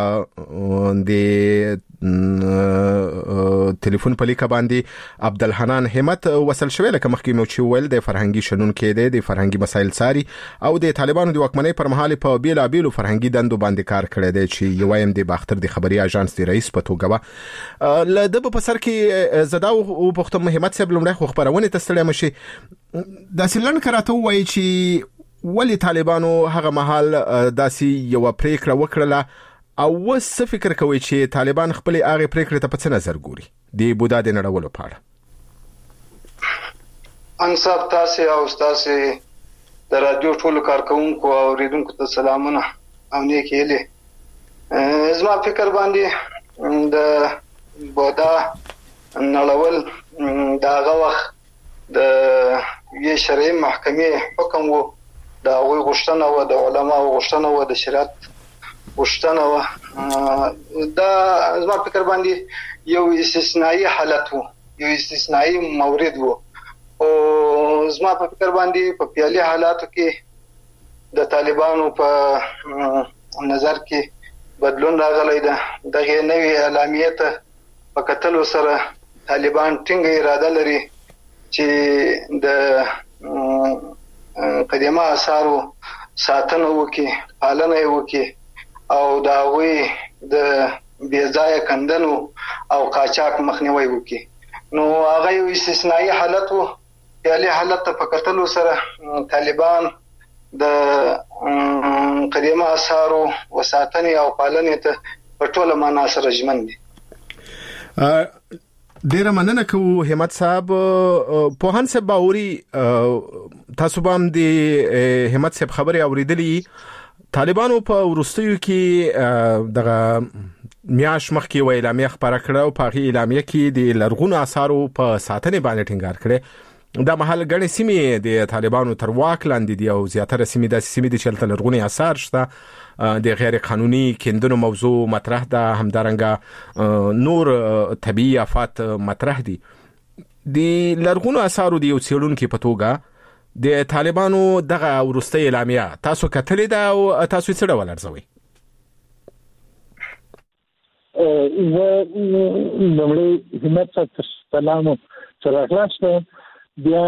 د ټلیفون په لیکه باندې عبدالحنان همت وصل شوی لکه مخکې مو چې ویل د فرهنګي شنونکی دی د فرهنګي مسایل څاري او د طالبانو د واکمنۍ پر مهال په بیلابیلو فرهنګي دندو باندې کار کړی دی چې یو وایم د باختر د خبري اژانس د رئیس په توګه له د په سر کې زدا او پختم همت صاحب لمړی خو خبرونه تستړی مشي د سیلن کراته وایي چې ولی طالبانو هغه محل داسي یو پریکړه وکړه او وس فکر کوي چې طالبان خپل هغه پریکړه ته په څه نظر ګوري د بودا د نړولو په اړه. انصاف تاسو او تاسو د رادیو ټولو کارکونکو او اوریدونکو ته سلامونه او نیک هیلې. زما فکر باندې د بودا نړول د هغه وخت د یوې شرعي محکمې حکم و، د هغوی غوښتنه وه، د علماو غوښتنه وه، د شریعت غوښتنه وه. دا زما فکر باندې یو استثنائي حالت و، یو استثنائي مورد و. او زما په فکر باندې په پیالي حالاتو کې د طالبانو په نظر کې بدلون راغلی ده. دغه نوې اعلامیې ته په کتلو سره طالبان ټینګه اراده لري چې د قدیمه آثارو ساتنه وکړي، پالنه یې وکړي او د هغوی د بې ځایه کندنو او قاچاق مخنیوی وکړي. نو هغه یو استثنائي حالت و. پیالي حالت ته په کتلو سره طالبان د قدیمه آثارو وساتنې او پالنې ته په ټوله معنا سره ژمن دي. ډیره مننه کوو همت صاحب. پوهان صاحب باوري تاسو هم د همت صاحب خبري اوریدلې. طالبانو په ورستیو کې دغه میاش مخکې و اعلامیه خبره کړه او په اعلامیه کې د لرغونو آثارو په ساتنې باندې ټینګار کړي. دا محل غړي سیمې د طالبانو تر واک لاندې دي او زیاتره سیمې د سیمې د چلته لرغوني آثار شته. د غیر قانوني کیندنو موضوع مطرح ده، همدارنګه نور طبيعي آفات مطرح دي. د لرغونو آثارو د یو څېړونکو په توګه د طالبانو دغه ورستۍ اعلامیه تاسو کتلې ده او تاسو یې څه ډول ارزوئ؟ نمړې همت صاحب سلام سره خلاص. بیا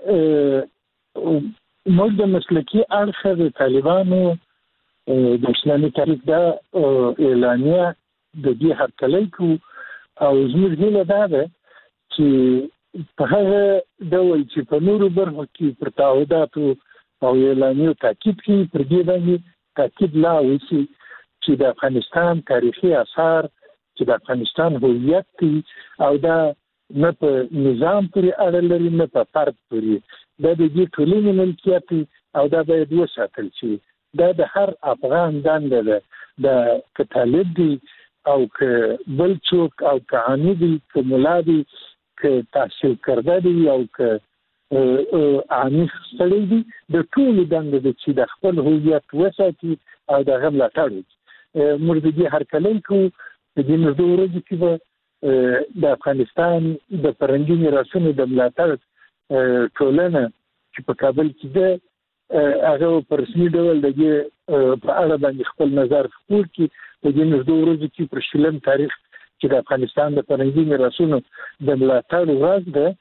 موږ د مسلکي اړخ د طالبانو د اسلامي تاریخ د اعلامیه د دې هرکلی کو او زموږ هیله دا ده چې په هغه ډول چې په نورو برخو کې پر تعهداتو او اعلامیو تاکید کوي، پر دې باندې تاکید لا وشي چې د افغانستان تاریخي آثار چې د افغانستان هویت دی او دا نه په نظام پورې اړه لري نه په فرد پورې، دا د دې ټولنې ملکیت او دا باید وساتل شي. دا د هر افغان دنده ده، د که طالب دی او که بل څوک او که عامي دی، که ملا دی، که تحصیل کرده دی او که عامي سړی دی، د ټولو دنده ده چې د خپل هویت وساتي او د هغه ملاتړ وکړي. موږ د دې هرکلی کوو. په دې نږدې ورځو کې به د افغانستان د فرهنګي میراثونو د ملاتړ ټولنه چې په کابل کې ده هغه په رسمي ډول د دې په اړه باندې خپل نظر خپور کړي. په دې نږدې ورځو کې پر شلم تاریخ چې د افغانستان د فرهنګي میراثونو د ملاتړ ورځ ده،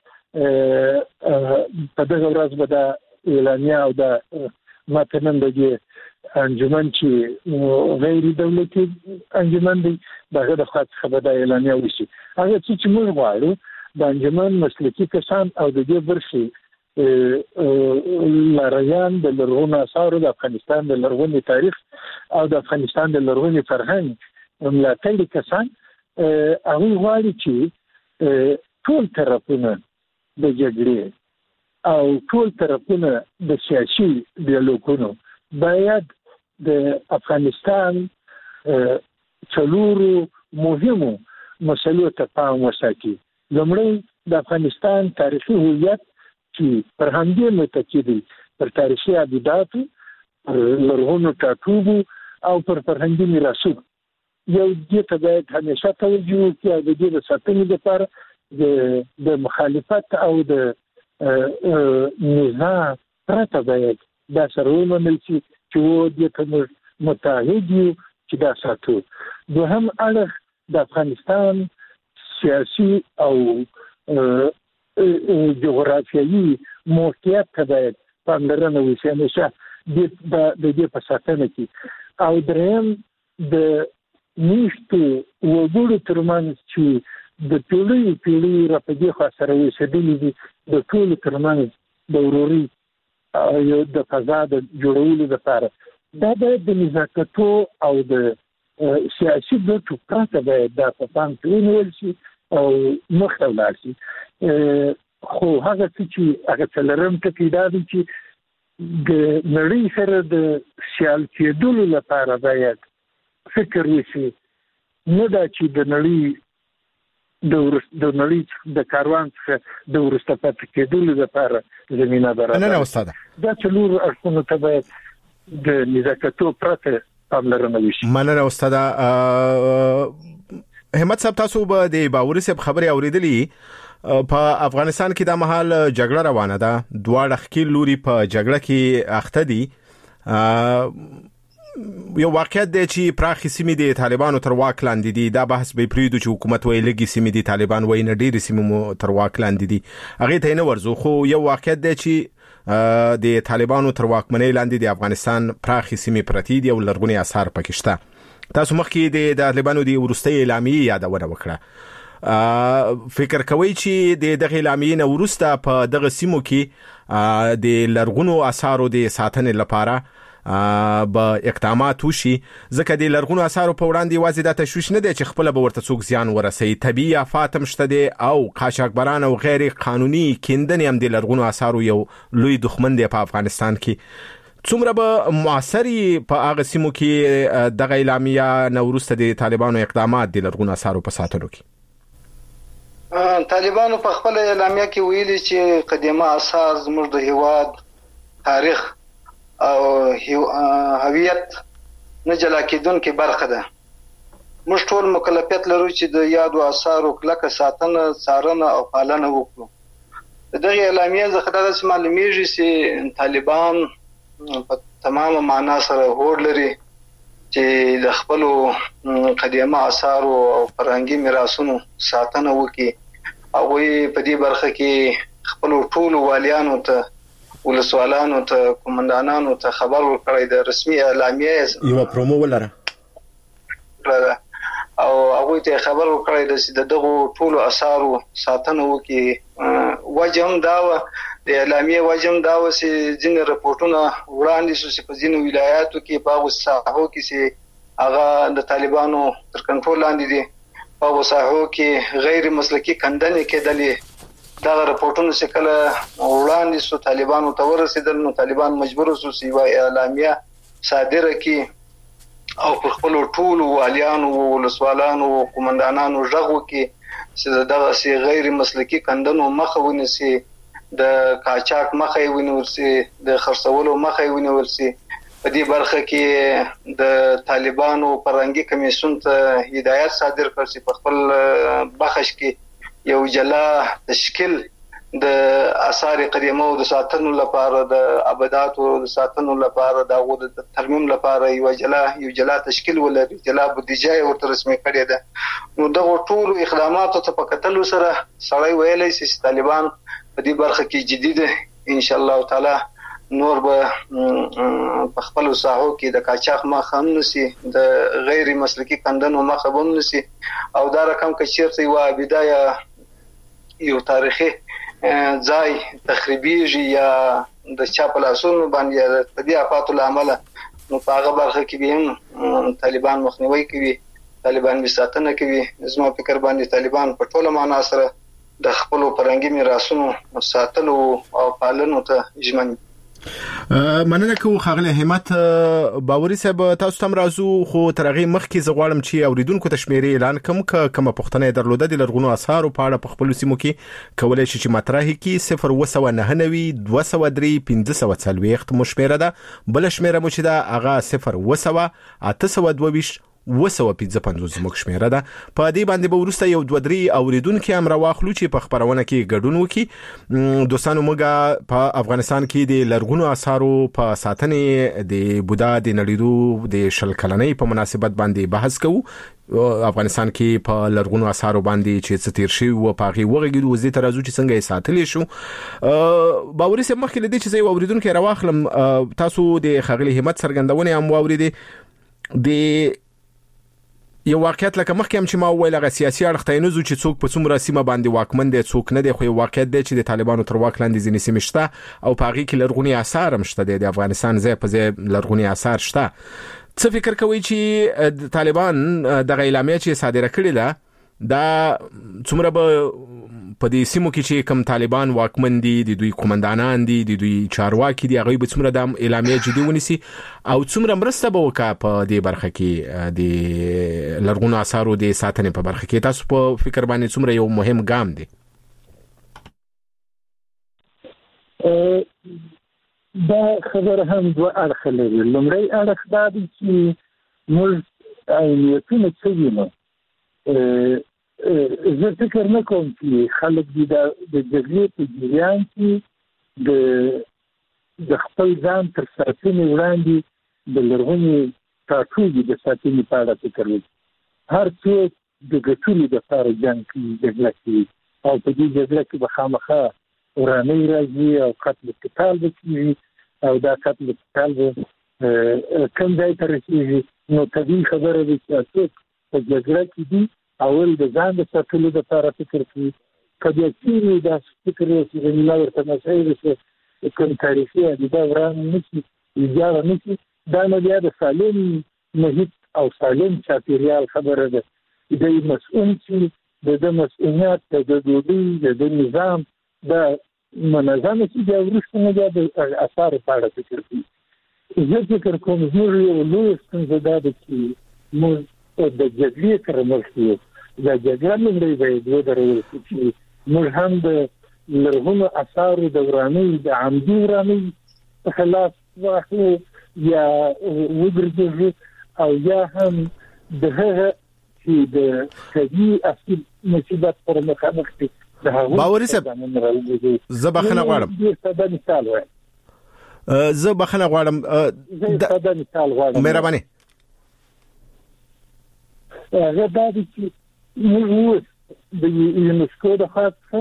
په دغه ورځ به د اعلامیه او د متنن د دې انجمن چې غیر دولتي انجمن دی دغه د خاص خبره د اعلامیه وشي. هغه چې موږ غواړو د انجمن مسلکي کسان او د دې برخې لاریان د لرغونو آثارو د افغانستان د لرغوني تاریخ او د افغانستان د لرغوني فرهنګ ملاتړي کسان هغه غواړي چې ټول طرفونه د جګړې او ټول طرفونه د سیاسي ډیالوګونو باید د افغانستان څلورو مهمو مسلو ته پام وساتي. لومړی د افغانستان تاریخي هویت چې پر همدې متکی دی، پر تاریخي ابداتو، پر لرغونو ټاټوبو او پر فرهنګي میراثونو. یو دې ته باید همیشه توجه وکړي او د دې د ساتنې لپاره د مخالفت او د نزاع پرته باید دا سره ومنل شي چې دې ته متحد یو چې دا ساتو. دوهم اړخ د افغانستان سیاسي او جغرافیایي موقعیت ته باید پاملرنه وشي همیشه د دې په ساتنه کې. او دریم د میشتو وګړو ترمنځ چې د پیړیو را په دې خوا سره اوسېدلي دي، د ټولو ترمنځ د ورورۍ یو د فضا د جوړولو لپاره دا باید د نزاکتو او د سیاسي ګټو پرته باید دا په پام کې ونیول شي او مخته ولاړ شي. خو هغه چې هغه څلورم ټکی دا دی چې د نړۍ سره د سیال کېدلو لپاره باید فکر وشي، نه دا چې د نړۍ د کاروان څخه د وروسته پاتې کېدلو لپاره زمینه برابره. نه استاد، دا څلور اړخونه ته باید د نزاکتو پرته پاملرنه وشي. مننه استاد. همت صاحب، تاسو به د باوري صاحب خبرې اوریدلې. په افغانستان کې د مهال جګړه روانه ده، دواړه خکیل لوري په جګړه کې اخته دي. یو واقعیت دی چې پراخي سیمې د طالبانو تر واک لاندې دي. دا بحث به پریدو چې حکومت وایي لګي سیمې دي، طالبان وایي نه ډېری سیمې تر واک لاندې دي. هغه ته نه ورزو، خو یو واقعیت دی چې د طالبانو تر واکمنۍ لاندې د افغانستان پراخي سیمې پرتی دي او لرغونی آثار پکې شته. تاسو مخکې د طالبانو د ورستۍ اعلامیې یادونه وکړه. فکر کوي چې د دغه اعلامیې نه ورسته په دغه سیمو کې د لرغونو آثارو د ساتنې لپاره به اقدامات وشي، ځکه د لرغونو آثارو په وړاندې واځي دا تشویش نه دی چې خپل به ورته څوک زیان ورسوي. طبيعي آفات هم شته دي او قاچاقبران او غیر قانوني کیندنې هم د لرغونو آثارو یو لوی دښمن دی په افغانستان کې. څومره به موثري په هغه سیمو کې دغه اعلامیه نه وروسته د طالبانو اقدامات د لرغونو آثارو په ساتلو کې؟ طالبانو په خپل اعلامیه کې ویلي چې قدیمه آثار زموږ د هیواد تاریخ او هویت نه جلا کېدونکې برخه ده. موږ ټول مکلفیت لرو چې د یادو آثارو کلکه ساتنه، څارنه او پالنه وکړو. دغه اعلامیه څخه داسې معلومیږي چې طالبان په تمامه معنا سره هوډ لري چې د خپلو قدیمه آثارو او فرهنګي میراثونو ساتنه وکړي. هغوی په دې برخه کې خپلو ټولو والیانو ته، ولسوالانو ته، قومندانانو ته خبر ورکړی د رسمي اعلامیه یو پرومو ولره او هغوی ته خبر ورکړی د دغو ټولو آثارو ساتنه وکړي. وجه هم دا وه، د اعلامیه وجه هم دا وه چې ځینې رپورټونه وړاندې شو چې په ځینو ولایاتو کې په هغو ساحو کې چې هغه د طالبانو تر کنټرول لاندې دي، په هغو ساحو کې غیر مسلکي کندنې کېدلې. دغه رپورټونه چې کله وړاندې شو طالبانو ته ورسېدل، نو طالبان مجبور شو چې یوه اعلامیه صادره کړي او پر خپلو ټولو والیانو، ولسوالانو، قومندانانو غږ وکړي چې دغسې غیر مسلکي کندنو مخه ونیسي، د قاچاق مخه یې ونیول سي، د خرڅولو مخه یې ونیول سي. په دې برخه کې د طالبانو فرهنګي کمیسیون ته هدایت صادر کړ چې په خپل بخش کې یو جلا تشکیل د آثار قدیمه او د ساتنو لپاره، د ابداتو د ساتنو لپاره، د هغو د ترمیم لپاره یو جلا تشکیل ولري، جلا بودیجه ورته رسمي کړې ده. نو دغه ټولو اقداماتو ته په کتلو سره سړی ویلی شي چې طالبان په دې برخه کې جدي ده. ان شاء الله تعالی نور به په خپل ساحو کې د قاچاق مخه هم نسی، د غیر مسلکي کندنو مخه هم نسی، او دا رقم که چیرته یو بدايه یو تاریخي ځای تخریبیږي یا د چا په لاسونو باندې د دې آفاتو له امله، نو په هغه برخه کې به هم طالبان مخنیوي کوي، طالبان به ساتنه کوي. زما فکر باندې طالبان په ټوله معنا سره د خپلو فرهنګي میراثونو ساتلو او پالنو ته ژمن. مننه کوم خغله همت باوري صاحب. تاسو تم رازو، خو ترغه مخکې زغوالم چې اوریدونکو تشمیري اعلان کوم کومه پښتنه درلوده د لرغونو آثارو په اړه په خپل سیمو کې کولای شي چې مطرح کی 0 203 1540 مشمیره ده. بل شمیره مو چې دا هغه 0 822 255 زموږ شمیره ده. په دې باندې به ورسته یو 2-3 اوریدونکو هم راواخلو چې په خبرونه کې ګډون وکړي. دوستانو، موږ په افغانستان کې د لرغونو آثارو په ساتنې د بودا د نړیدو د شل کلنۍ په مناسبت باندې بحث کوو. افغانستان کې په لرغونو آثارو باندې چې څه تیر شي او په هغه وغږیدو وزې ترازو چې څنګه یې ساتلې شو. باوري صاحب، مخکې لدی چې یو اوریدونکو راواخلم، تاسو د خغلی همت څرګندونه هم واوریدې. د یو واقعیت لکه مخکې هم چې ما وویل، هغه سیاسي اړخ ته نه ځو چې څوک په څومره سیمه باندې واکمن دی څوک نه دی، خو یو واقعیت دی چې د طالبانو تر واک لاندې ځینې سیمې شته او په هغې کې لرغوني آثار هم شته دی. د افغانستان ځای په ځای لرغوني آثار شته. څه فکر کوئ چې طالبان دغه اعلامیه چې صادره کړې ده دا څومره به په دې سیمو کې چې کم طالبان واکمن دي د دوی قومندانان دي د دوی چارواکي دي هغه به څومره د اعلامیه جدي ونیسي او څومره مرسته به وکړي په دې برخه کې د لرغونو آثارو د ساتنې په برخه کې تاسو په فکر باندې څومره یو مهم ګام دی دا خبره هم دوه اړخ لري لومړی اړخ دا دی چې موږ عینیتونه څه وینو زه فکر نه کوم چې خلک دي د جګړې په جریان کې د خپل ځان تر ساتنې وړاندې د لرغونې ټاټوبي د ساتنې په اړه فکر وکړي هر څوک د ګټلو دپاره جنګ کوي جګړه کوي او په دې جګړه کې به خامخا ورانۍ راځي او قتل قتال به کېږي او دا قتل قتال به کوم ځای ته رسېږي نو طبیعي خبره ده چې څوک په جګړه کې دي اول د ځان د ساتلو دپاره فکر کوي که بیا چېرې داسې فکر وشي د ملا ورته مسایل چې کوم تاریخي عدیده وران نه شي ویجاړه نه شي دا نو بیا د سالم محیط او سالم چاپېریال خبره ده دی مسؤل چې د ده مسؤلیت د ده ډوډۍ د ده نظام دا منظمه چې بیا وروسته نه بیا د اثارو په اړه فکر کوي زه فکر کوم زموږ یو لویه ستونزه دا ده چې موږ د جګړې سره مخ یو دا جګړه لومړی باید ودرول شي چې موږ هم د لرغونو اثارو د ورانۍ د عمدي ورانۍ په خلاف واخلو یا وګرځېږو او یا هم د هغه چې د طبیعي اصلي مصیبت سره مخامخ دي باوري صاحب زه بخښنه غواړم مهرباني هغه دا دی چې موږ اوس د یونسکو د خاصه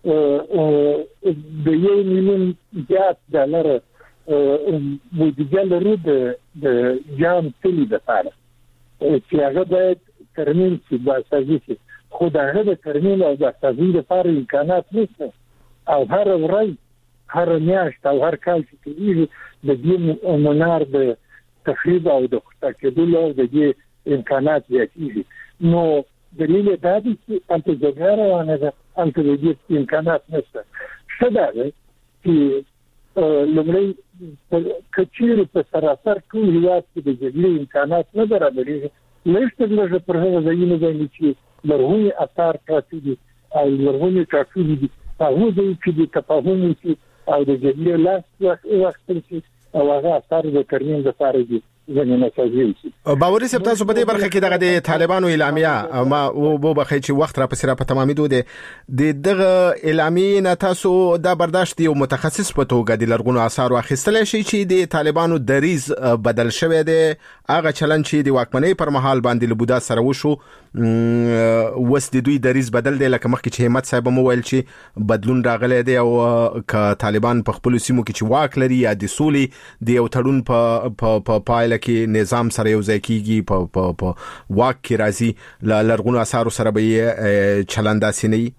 د $1 ملیون زیات ډالر بودیجه لرو د جام کلي دپاره چې هغه باید ترمیم شي بازسازي شي خو د هغه د ترمیم او بازسازي لپاره امکانات نشته او هره ورځ هره میاشت او هر کال چې کېږي د دې منار د تخریب او د خطا کېدلو او د دې امکانات زیاتېږي نو دلیل یې دا دی چې هلته جګړه روانه ده هلته د دې امکانات نشته ښه دا ده چې لومړی که چېرې په سراسر ټول هېواد کې د جګړې امکانات نه برابرېږي لږ تر لږه پر هغه ځایونو باندې چې لرغوني اثار پراته دي او لرغوني ټاټوبي دي هغو ځایو کې د تفاهم وشي او د جګړې لاس واخیستل شي او هغه اثار د ترمیم لپاره دي باوري صاحب تاسو په دې برخه کې دغه د طالبانو اعلامیه ما وبخې چې وخت را پسې را په تمامېدو د دغه اعلامیه نه تاسو دا برداشت یو متخصص په توګه د لرغونو آثارو اخیستل شي چې د طالبانو دریز بدل شوی دی هغه چلن چې د واکمنۍ پر مهال باندې له بودا سره وشو وس د دوی دریز بدل دی لکه مخکې چې همت صاحب مو ویل چې بدلون راغلی دی او ک طالبان په خپل سیمو کې چې واک لري یا د سولې د یو تړون په پایله کې نظام سره یو ځای کیږي په واک کې راځي لرغونو آثارو سره به چلنداسي نه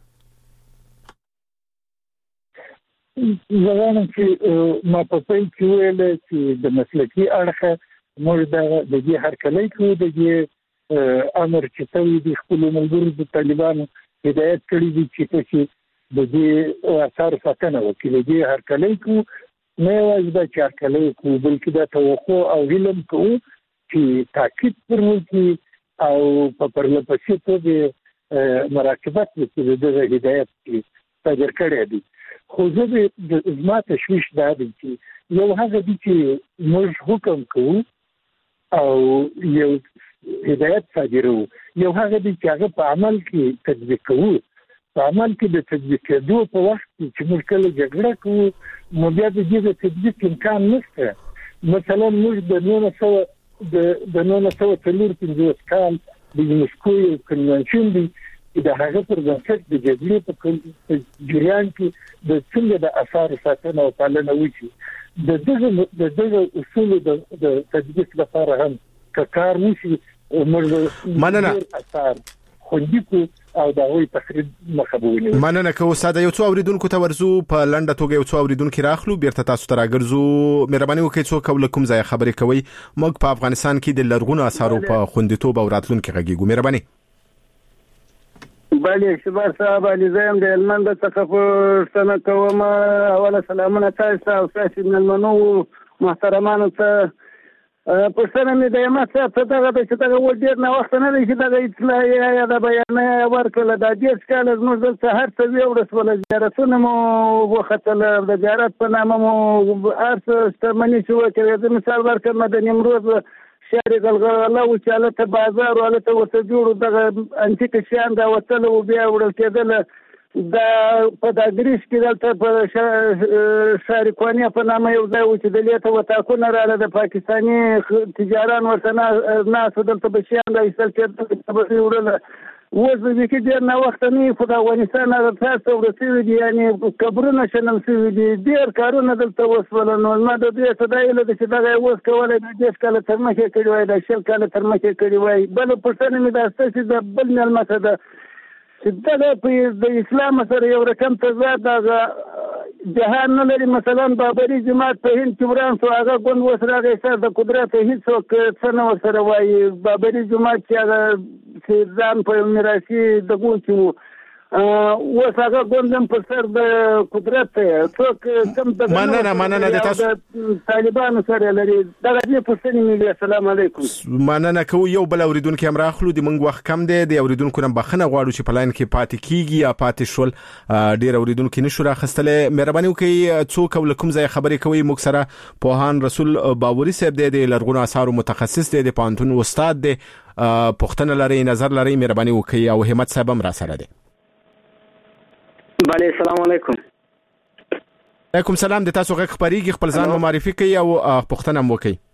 زغانم چې ما په پای کې ویل چې د مسلکي اړخه موږ د دې هرکلی کوو د دې امر چې سوي د خپل ملګرو د طالبانو هدایت کړی دي چې د دې آثارو ساتنه وکړي د دې هرکلی کوو نه یوازې دا چې هرکلی کوو بلکې دا توقع او علم کوو چې تاکید پر وکړي او په پرله پسې توګه مراقبت وکړي د دغه هدایت کې صادر کړی دی خو زه زما تشویش دا دی چې یو هغه دی چې موږ حکم کوو او یو هدایت صادروو یو هغه دی چې هغه په عمل کې تطبیق کوو په عمل کې د تطبیق کېدو په وخت کې چې موږ کله جګړه کوو نو بیا د دې د تطبیق امکان نشته مثلا موږ د 1954 کال د یونسکو یو کنوانسیون دی چې د هغه پر بنسټ د جګړې په جریان کې د څنګه د آثارو ساتنه او پالنه وشي د دغه اصولو د تطبیق لپاره هم که کار وشي مننه اثار خوندي کو او دا وی تخریب مخبونی مننه که استاد یو څو اوریدونکو ته ورزو په لنډه توګه یو څو اوریدونکو راخلو بیرته تاسو ته راګرځو مهرباني وکړئ څو کول کوم ځای خبرې کوي موږ په افغانستان کې د لرغونو آثارو په خوندیتوب او راتلونکو غږیږو مهرباني بله شبار صاحب علي زیم د هلمند څخه پوښتنه کوم. اوله سلامونه تاسو ته او تاسو مېلمنو محترمانو ته. پوښتنه مې د احمد صاحب څخه دغه ده چې دغه اوس ډېر ناوخته نه دی چې دغه اطلاعیه یا د بیانیه ورکړله. دا 10 کاله زموږ دلته هر څه ویوړه شوله، زیارتونه مو وختل، د زیارت په نامه مو هر څه شتمني چې وکړې. زه مثال ورکړم د نیمروز شهر غلغله و چې هلته بازار و، هلته ورته جوړ دغه انتیک شیان دا وتل و بیا وړل کېدل. دا په داګریش کې دلته په شارکوانیا په نامه یو ځای و چې دلته وتاکونه رااله د پاکستاني تجاران ورته ناسو دلته به شیان را ایستل کېدل به وړله. اوس د دې کې ډېر ناوخته نه وي، خو د افغانستان هغه تاسو ورسېږي دي، یعنې قبرونه شنل شوي دي، ډېر کارونه دلته وشول. نو ما د دې څه دا هیله ده چې دغه یې اوس کولی دا 10 کاله تر مخکې کړي وای، دا 20 کاله تر مخکې کړي وای. بله پوښتنه مې دا سته چې د بل مېلمه ته ده چې دغه د اسلام سره یو رقم تضاد دغه جهان نه لري. مثلا بابري جماعت په هند کې وران شو، هغه ګوند اوس راغی سر د قدرت هېڅوک څه نه ورسره وایي. بابري جماعت چې هغه ځان په میراثي دغو کې و، اوس هغه ګوند هم په سر د قدرت څوک کم مننه د تاسو طالبانو سره لري. دغه دې پوښتنې مې وي. السلام علیکم. مننه کوو. یو بل اوریدونکو هم راخلو، د موږ وخت کم دی، د اوریدونکو نه بخښنه غواړو چې په لاین کې پاتې کیږي یا پاتې شول. ډیر اوریدونکو نشو راخستلې. مهرباني وکړئ څوک او کوم ځای خبرې کوي. موږ سره پوهان رسول باوري صاحب دی، د لرغونو آثارو متخصص دی، د پوهنتون استاد دی. پوښتنه لري، نظر لري، مهرباني وکړئ. او همت صاحب هم را سره دی. بله السلام علیکم. علیکم سلام. د تاسو غږ خبرېږي، خپل ځان معرفي کړئ او پوښتنه مو وکړئ.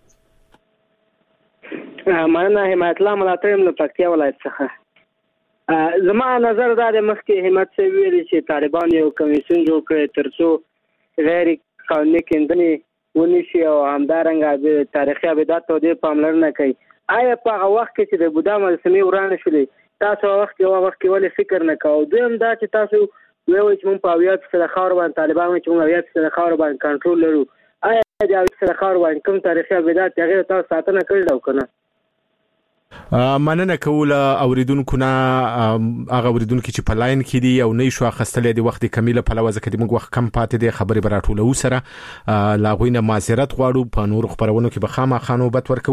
مننه. همت الله ملاتړ له پکتیا ولایت څخه. زما نظر دا د مخکې همت صاحب ویلي چې طالبان یو کمیسیون جوړ کړی ترڅو غیر قانوني کیندنې ونیسي او همدارنګه د تاریخي ابداتو د پاملرنه کوي. آیا په هغه وخت کې چې د بودا مجسمې ورانې شولې تاسو هغه وخت کې ولې فکر نه کوئ؟ دویم دا چې تاسو وایي چې موږ په 80% خاور باندې طالبان چې موږ 80% خاور باندې کنټرول لرو، آیا د 80% خاور باندې کوم تاریخي ابدات هغه تاسو ساتنه کړل او کنه؟ مننه کوله اوریدونکو نه. هغه اوریدونکو چې په لاین کې دي او نه شو اخستلې د وخت کمیله په لوازه کې موږ وخت کم پاتې دي، خبرې براټولو سره لاغوینه معذرت غواړو. په نور خبرونو کې به خامخا نوبت ورکو.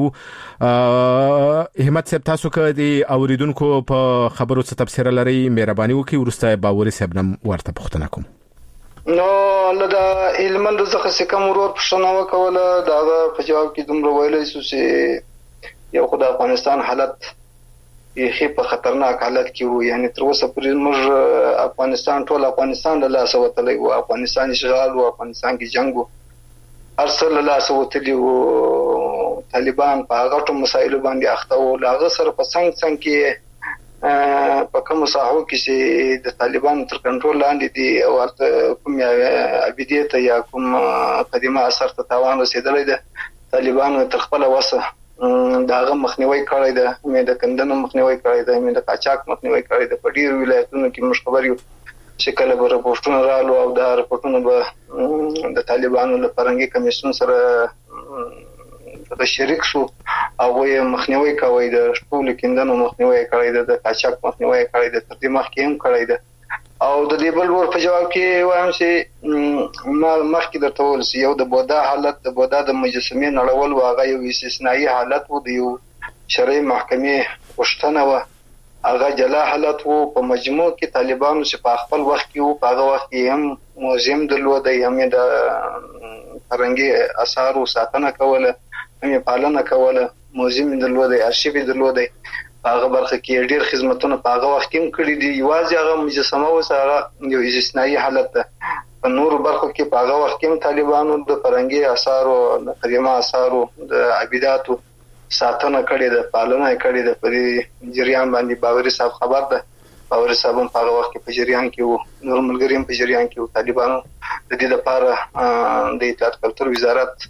همت صاحب تاسو که د اوریدونکو په خبرو څه تفسیر لري، مهرباني وکړئ. ورسته باوري صاحب نم ورته پوښتنه کوم. نو لدا علمند څخه څه کوم ورور پښتنه وکوله، دا په جواب کې دومره ویلای شو چې یو خدای افغانستان حالت یې په خطرناک حالت کې وو. یعنی تر اوسه پورې موږ افغانستان ټول افغانستان له لاسه وتلی وو، افغانستان اشغال وو، افغانستان کې جنگ وو، هر څه له لاسه وتلی وو. طالبان په هغه ټول مسایلو باندې اخته وو. هغه سره په څنګ کې په کوم ساحو کې چې د طالبان تر کنټرول لاندې دي او ورته کوم ابدیت یا کوم قدیمه اثر ته تاوان رسیدلی ده، طالبان تر خپل وسه داغه مخنیوي کړی ده، مې د کندنو مخنیوي کړی ده، مې د قاچاق مخنیوي کړی ده. په ډیرو ولایتونو کې موږ خبر یو چې کله به رپورټونه رالو او دا رپورټونه به د طالبانو له فرهنګي کمیسیون سره د شریک شو او یې مخنیوي کوي، د ټول کندنو مخنیوي کړی ده، د قاچاق مخنیوي کړی ده، تر دې مخکې هم کړی ده. او د دې بل ور په جواب کې وایم چې ما مخکې درته وویل چې یو د بودا حالت، د بودا د مجسمې نړول و، هغه یو استثنایی حالت و، د یو شرعي محکمې غوښتنه وه، هغه جلا حالت و. په مجموع کې طالبانو چې په خپل وخت کې وو، په هغه وخت کې هم موزیم درلودی، هم د فرهنګي اثارو ساتنه کوله، هم پالنه کوله، موزیم درلودی، ارشیف درلودی. هغه برخه کې ډیر خدماتونه په هغه وخت کې کړی دي. یوازې هغه مجسمه وسره یو استثنایی حالت ده. په نور برخو کې په هغه وخت کې طالبانو د فرهنګي آثارو، د قدیمه آثارو، د عبادتو ساتنه کړې ده، پالنه کړې ده. په دې جریان باندې باوري صاحب خبر ده. باوري صاحب په هغه وخت کې په جریان کې وو، نور ملګری په جریان کې وو. طالبانو د دې لپاره د اطلاعات کلتور وزارت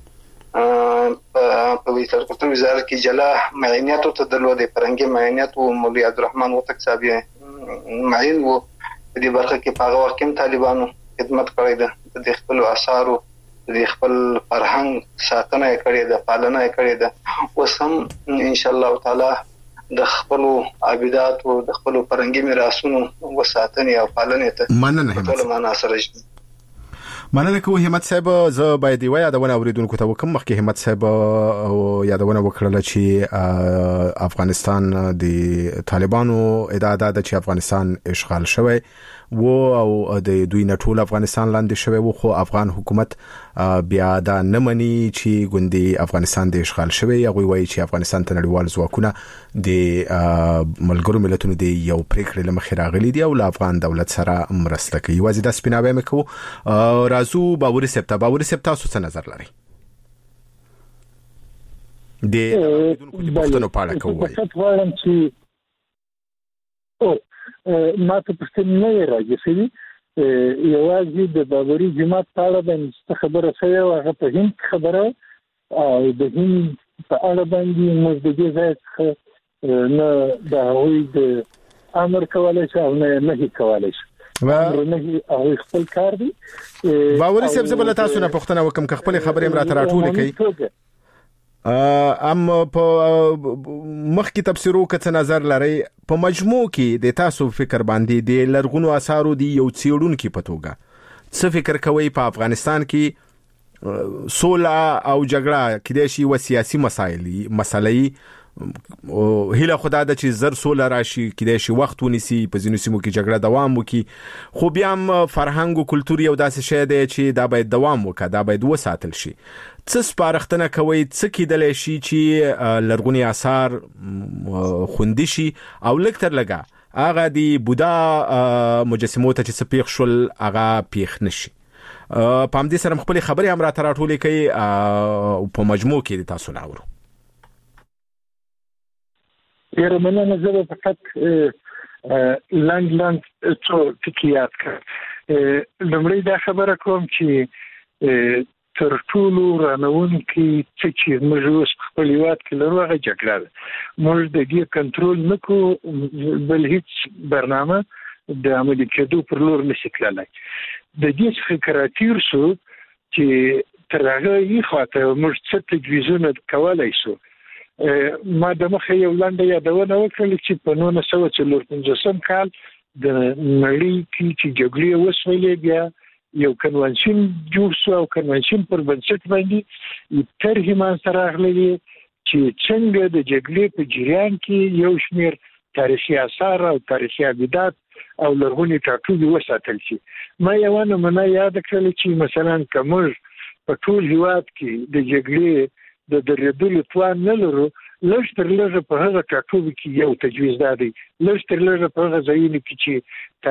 په کلتور وزارت کې جلا معاینات ته درلودې، فرهنګي معاینات وو. مولوي عبدالرحمن وتک صاحب معین وو. په دې برخه کې په هغه وخت کې طالبانو خدمت کړی ده، د خپل آثارو، د خپل فرهنګ ساتنه کړې ده، پالنه کړې ده. اوس هم ان شاء الله تعالی د خپل عبادت او د خپل فرهنګي میراثونو وساتنې او پالنې ته مننه ټول معنا سره مننه کوم همت صاحب. زه باید دی یادونه اوریدونکو ته وکم مخکې همت صاحب یادونه وکړه چې افغانستان د طالبانو ادعا ده چې افغانستان اشغال شوی او د دوی نټول افغانستان لاندې شوی و، خو افغان حکومت بیا دا نه مني چې ګوندي افغانستان د اشغال شوی. هغه وایي چې افغانستان ته نړیوال ځواکونه د ملګرو ملتونو د یو پریکړې لمخې راغلي دي او له افغان دولت سره مرسته کوي. وازی د سپیناوي مکو رازو باوري سپتا څه نظر لري د پښتنو په اړه کوي؟ غواړم چې ما ته پښتنه نه راځي یوازې د بابري جماعت په اړه باندې خبره شوې او هغه په هند خبره او د هند په اړه باندې موږ د دې ځای نه د هغوی د امر کولای شي او نه کولای شي نه او خپل کار دی. باوري صاحب زبل تاسو نه پښتنه وکم که خپل خبرې مرا تراټول کوي په مخکې تفسیرو کڅ نظر لري په مجموع کې د تاسو فکر باندې د لرغونو آثارو دی یو څېړونکو په توګه څه فکر کوي په افغانستان کې سوله او جګړه کې د شي و سیاسي مسایلې هله خدای د چې زر سوله راشي کې د شي وخت ونیسي په ځینو سیمو کې جګړه دوام وکړي، خو بیا هم فرهنګ او کلتور یو داسې شی دی چې دا باید دوام وکړي، دا باید وساتل شي. څه سپارښتنه کوي څه کېدلی شي چې لرغوني آثار خوندي شي او لږ تر لږه هغه د بودا مجسمو ته چې څه پیښ شول هغه پیښ نشي؟ په همدې سره خپل خبرې هم راته راټولې کوي او په مجموع کې تاسو لاورو. یاره مننه. زه به فقط لاند څو ټکیات کړم. لومړی دا خبره کوم چې تر ټولو رانونکي چې موږ اوس خپل هیواد کې لرو هغه جګړه ده. موږ د دې کنټرول نه کوو بل هیڅ برنامه د عملي کېدو پر لور نشي تللی. د دې څخه راتیر شو چې تر هغه یې خواته موږ څه تجویزونه کولی شو. ما د مخه یو لاندې یادونه وکړل چې په 1945 کال د نړۍ کې چې جګړې وسولې بیا یو کنوانسیون جوړ شو او کنوانسیون پر بنسټ باندې طرحې منځته راغلې چې څنګه د جګړې په جریان کې یو شمېر تاریخي آثار او تاریخي ابدات او لرغوني ټاټوبې وساتل شي. ما یو نمونه یاد کړل چې مثلا کومج په ټول هیواد کې د جګړې د درېدلو توان نه لرو، لږ تر لږه په هغه ټاټوبې کې یو تجویز دی، لږ تر لږه په هغه ځایونو کې چې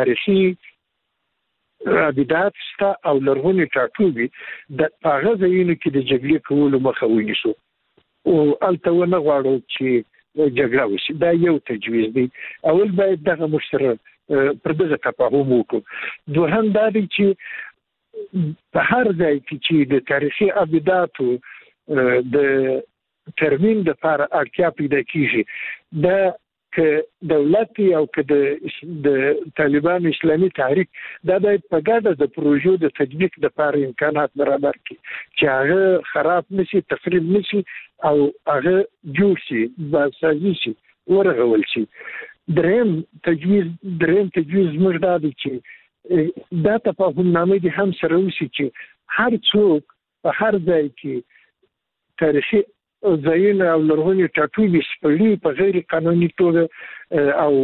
تاریخي ابدات شته او لرغوني ټاټوبې د هغه ځایونو کې د جګړې کولو مخه ونیسو او هلته ونه غواړو چې جګړه وشي. دا یو تجویز دی. اول باید دغه موږ سره پر دغه تفاهم وکړو. دوهم دا دی چې په هر ځای کې چې د تاریخي ابداتو د ترمیم د لپاره اړتیا پیدا کیږي، دا که دولت او که د طالبان اسلامي تحریک دا باید په ګډه د پروژو د تطبیق لپاره امکانات برابر کړي چې هغه خراب نشي، تخریب نشي او هغه جوړ شي، بازسازي شي، ورغول شي. دریم تجویز موږ دا دی چې دا تفاهم نامه دي هم سره وشي چې هر څوک په هر ځای کې تاریخي ځایونه او لرغوني ټاټوبې سپړي په غیر قانوني توګه او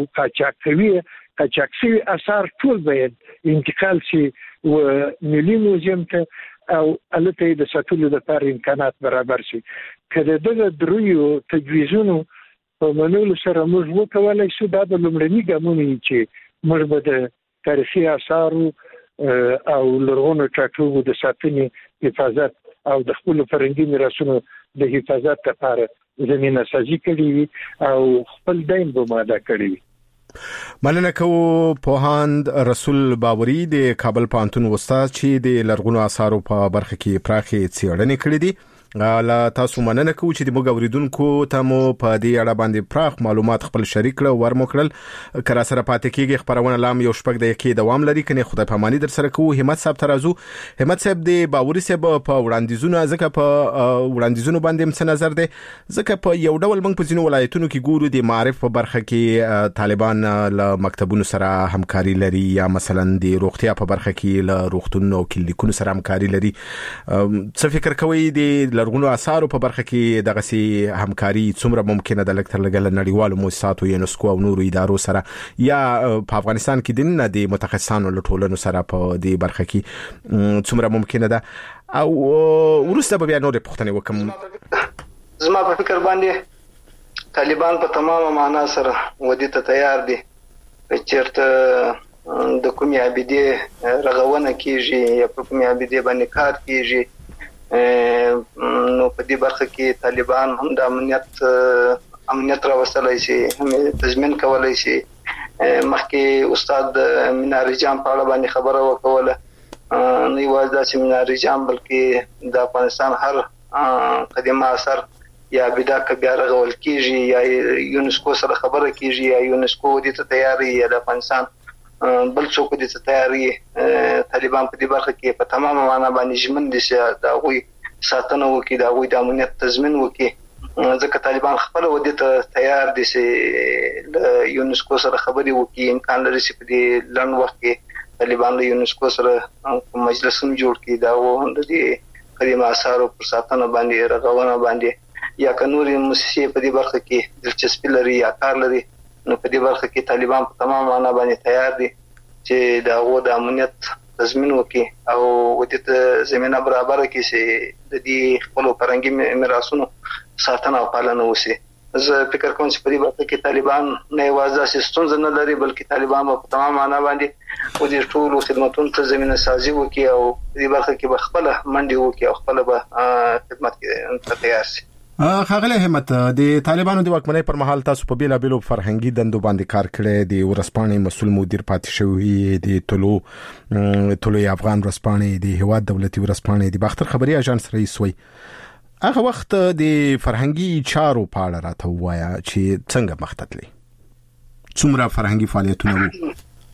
قاچاق شوي اثار ټول باید انتقال شي و ملي موزیم ته او هلته یې د ساتلو لپاره امکانات برابر شي. که د دغه دریو تجویزونو په منلو سره موږ وکولی شو، دا به لومړني ګامونه وي چې موږ به د تاریخي اثارو او لرغونو ټاټوبو د ساتنې حفاظت او د خپل فرهنګي میراثونو د حفاظت لپاره زمينه سازي کړې وي او خپل دین به ماده کړی وي. مننه کوو پوهاند رسول باوري د کابل پوهنتون استاد چې د لرغونو آثارو په برخه کې پراخه څېړنې کړې دي لا تاسو مننه کوم چې د موږ اوریدونکو ته مو په دې اړه باندې پراخ معلومات خپل شریک کړو ورموکړل کړه سره پاتې کیږي خبرونه لام یو شپږ دقیقې دوام لري کني خدای پاماني در سره کوو همت صاحب ترازو همت صاحب د باوري صاحب په وړاندیزونو ځکه په وړاندیزونو باندې څه نظر دی ځکه په یو ډول موږ په ځینو ولایتونو کې ګورو د معرف په برخه کې طالبان له مکتبونو سره همکاري لري یا مثلا د روغتیا په برخه کې له روغتونونو او کلینیکونو سره همکاري لري څه فکر کوي د لرغونو آثارو په برخه کې دغه سي همکاري څومره ممکنه ده لکه لګل نړیوالو مؤسساتو یونسکو او نورو ادارو سره یا په افغانستان کې د متخصصانو له ټولنو سره په دې برخه کې څومره ممکنه ده او ورسته بیا نور پوښتنه وکم زما په فکر باندې طالبان په تمامه معنا سره ودی ته تیار دي چیرته د کومې عبیدې رغونه کیږي یا په کومې عبیدې باندې کار کیږي نو په دې برخه کې طالبان هم د امنیت راوستلای شي هم تضمین کولای شي مخکې استاد منار جام په اړه باندې خبره وکوله نو یوازې د منار جام بلکې د افغانستان هر قدیمه اثر یا بدا کبیا رغول کیږي یا یونسکو سره خبره کیږي یا یونسکو دې ته تیاری یا د افغانستان بل څوک دې ته تیاری طالبان په دې برخه کې په تمامه معنا باندې ژمن دي چې دا غوي ساتنه وکړي دا غوي د امنیت تضمین وکړي ځکه طالبان خپل ودی ته تیار دي چې د یونسکو سره خبرې وکړي امکان لري چې په دې لنډ وخت کې طالبان له یونسکو سره مجلس هم جوړ کړي دا و د دې قدیمه آثارو پر ساتنه باندې رغونه باندې یا کنوري مؤسسې په دې برخه کې دلچسپي لري یا کار لري نو په دې برخه کې طالبان په تمام معنا باندې تیار دي چې دا غو د امنیت تضمین وکړي او ودې ته زمينه برابر کړي چې د دې خپل فرهنګي میراثونو ساتنه او پالنه وشي زه فکر کوم چې په دې برخه کې طالبان نه یوازې ستونزه نه لري بلکې طالبان په تمام معنا باندې ودې ټول خدماتونو ته زمينه سازي وکړي او دې برخه کې به خپل منډي وکړي او خپل به خدمت کې تیار شي خغله همت د طالبانو د واکمنۍ پر مهال تاسو په بیلا بیلو فرهنګي دندو باندې کار کړی دی ورسپانې مسول مدیر پاتې شوی دی ټولو افغان ورسپانې دی هواد دولتي ورسپانې دی باختر خبري اژانس رئیس وي هغه وخت د فرهنګي چارو په اړه راته وایا چې څنګه مختتلی څومره فرهنګي فعالیتونه وو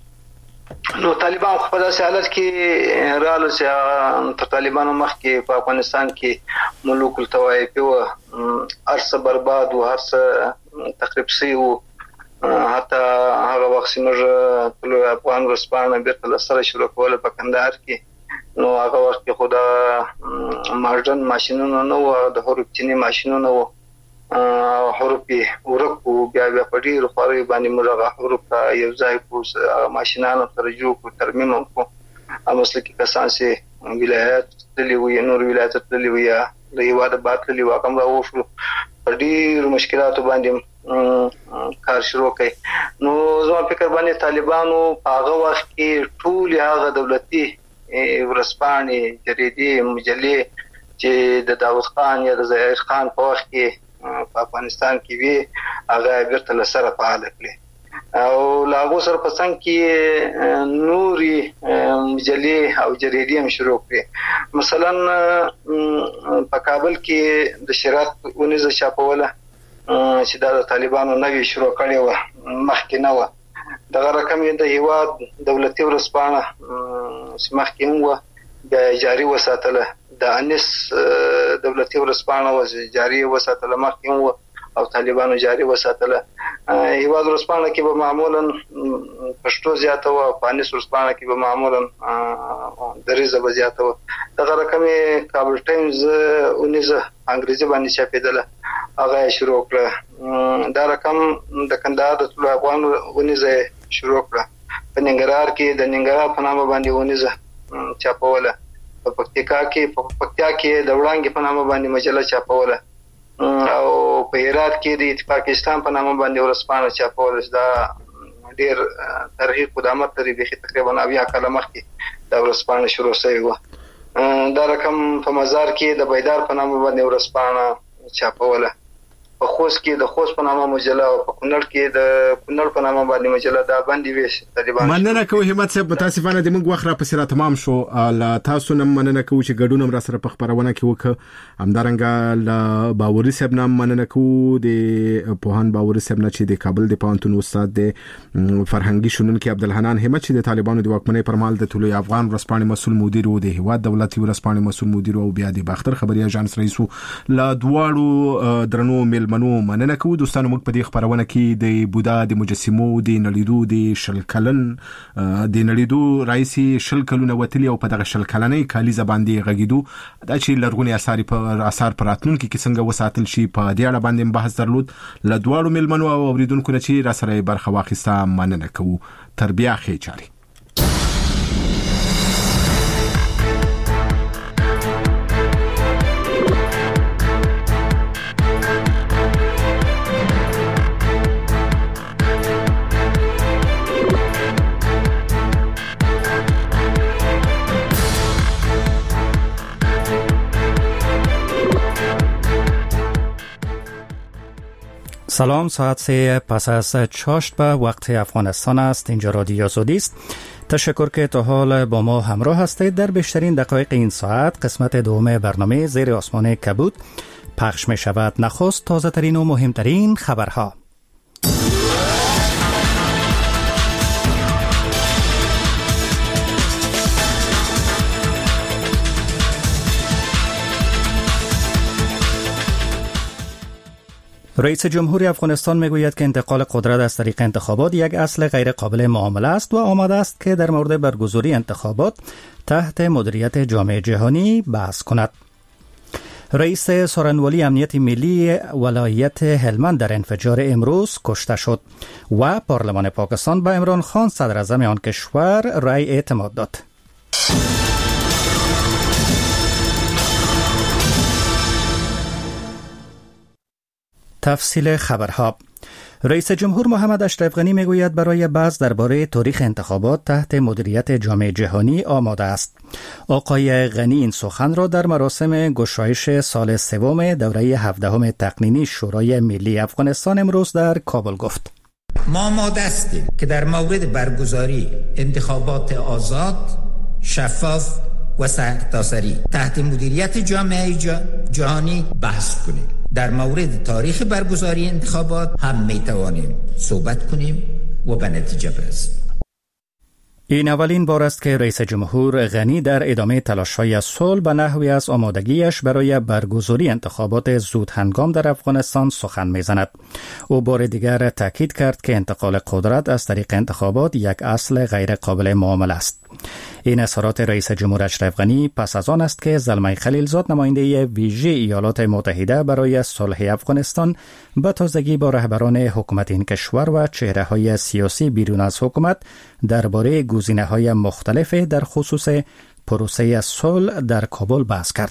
نو طالبان خپل حالت کې رالو چې تر طالبانو مخکې په افغانستان کې ملوک الطوائف او ارث برباد او ارث تخریب شي او حتی هغه وخت موږ ټول افغان ورسپانه بیرته سره شروع کول په کندهار کې نو هغه وخت کې خدا ماډرن ماشينونو نو د هورپچینی ماشينونو حروفي ورکو بیا په ډیرو خوري باندې موږ حروف یو ځای کو ماشينانو سره جوړ کو ترمیم کو امسل کې کسان سي ولایت تللی وي نور ولایت تللی وي د یو د باتلی واقم راو شو ډیر مشکلات باندې کار شروع کړي نو زما فکر باندې طالبانو هغه وخت کې ټول هغه دولتي ورسپانې جریدې مجلې چې د داوود خان یا د ظاهر خان په وخت کې په افغانستان کې وی هغه بیرته لسره فعال کړي او لاغو سره په څنګه کې نوري مجلې او جریدې هم شروع کړي مثلا په کابل کې د شریعت ونیزه چاپوله چې د طالبانو نوې شروع کړي و مخکې نه و دغه رقم د هیواد دولتي ورسپانه مخکې هم و جاري وساتله د انس دولتي ورسپانه و جاري وساتله مخکې او طالبانو جاري وساتله هیواد ورسپانه کې به معمولا پښتو زیاته و پانس ورسپانه کې به معمولا دریزه به زیاته و دغه رقم کابل ټایمز اونیزه انګریزي باندې چاپېدله هغه شروع کړه دا رقم د کندهار د ټول افغان اونیزه شروع کړه په ننګرهار کې د ننګرهار په نامه باندې اونیزه چاپوله په پکتیکا کې د وړانګې په نامه باندې مجله چاپوله او په هرات کې د اتفاق اسلام په نامه باندې ورسپانه چاپوله دا ډیر تاریخي قدامت لري به تقریبا 90 کاله مخکې دا ورسپانه شروع شوی و دا رقم په مزار کې د بيدار په نامه باندې ورسپانه چاپوله په خوست کې د خوست په نامه مجله او په کونړ کې د کونړ په نامه باندې مجله دا باندې ویش طالبان. مننه کوم همت صاحب، متاسفانه د موږ وخت را پسې را تمام شو. لا تاسو نن مننه کوم چې ګډون را سره په خبرونه کې وکړه. همدارنګه باوري صاحب نن مننه کوم د پوهان باوري صاحب نه چې د کابل د پوهنتون استاد د فرهنګي شنونکو عبدالحنان همت چې د طالبانو د واکمنۍ پر مهال د طلوع افغان ورځپاڼې مسؤل مدیر او د هواد دولتي ورځپاڼې مسؤل مدیر او بیا د باختر خبري اژانس رئیس لا دواړو درنو ملمنو مننه کوو. دوستانو موږ په دې خبرونه کې د بودا د مجسمو د نړیدو د شلکلن د نړیدو رئیسي شلکلونه وتلی او په دغه شلکلنې کالیزه باندې غږیدو دا چې لرغونی آثار پر راتلونکو کې څنګه وساتل شي په دې اړه باندې بحث درلود. لا دواړو ملمنو او اوریدونکو چې را سره برخه واخیسته مننه کوو. تر بیا ښه چاري. سلام، ساعت 3 پس از چاشت به وقت افغانستان است. اینجا رادیو آزادی است. تشکر که تا حال با ما همراه هستید. در بیشترین دقایق این ساعت قسمت دوم برنامه زیر آسمان کبود پخش می شود. نخست تازه ترین و مهمترین خبرها. رئیس جمهوری افغانستان میگوید که انتقال قدرت از طریق انتخابات یک اصل غیر قابل معامله است و آماده است که در مورد برگزاری انتخابات تحت مدیریت جامعه جهانی بحث کند. رئیس سارنوالی امنیت ملی ولایت هلمند در انفجار امروز کشته شد و پارلمان پاکستان به عمران خان صدر اعظم آن کشور رأی اعتماد داد. تفصیل خبرها. رئیس جمهور محمد اشرف غنی میگوید برای بحث درباره تاریخ انتخابات تحت مدیریت جامعه جهانی آماده است. آقای غنی این سخن را در مراسم گشایش سال سوم دوره 17 تقنینی شورای ملی افغانستان امروز در کابل گفت. ما آماده هستیم که در مورد برگزاری انتخابات آزاد، شفاف و سرتاسری تحت مدیریت جامعه جهانی بحث کنیم. در مورد تاریخ برگزاری انتخابات هم می توانیم صحبت کنیم و به نتیجه برسیم. این اولین بار است که رئیس جمهور غنی در ادامه تلاش‌های صلح به نحوی از آمادگیش برای برگزاری انتخابات زود هنگام در افغانستان سخن می‌زند. او بار دیگر تاکید کرد که انتقال قدرت از طریق انتخابات یک اصل غیر قابل معامله است. این اظهارات رئیس جمهور اشرف غنی پس از آن است که زلمه خلیلزاد نماینده ویژه ایالات متحده برای صلح افغانستان به تازگی با رهبران حکومت این کشور و چهره‌های سیاسی بیرون از حکومت درباره گزینه‌های مختلف در خصوص پروسه صلح در کابل بحث کرد.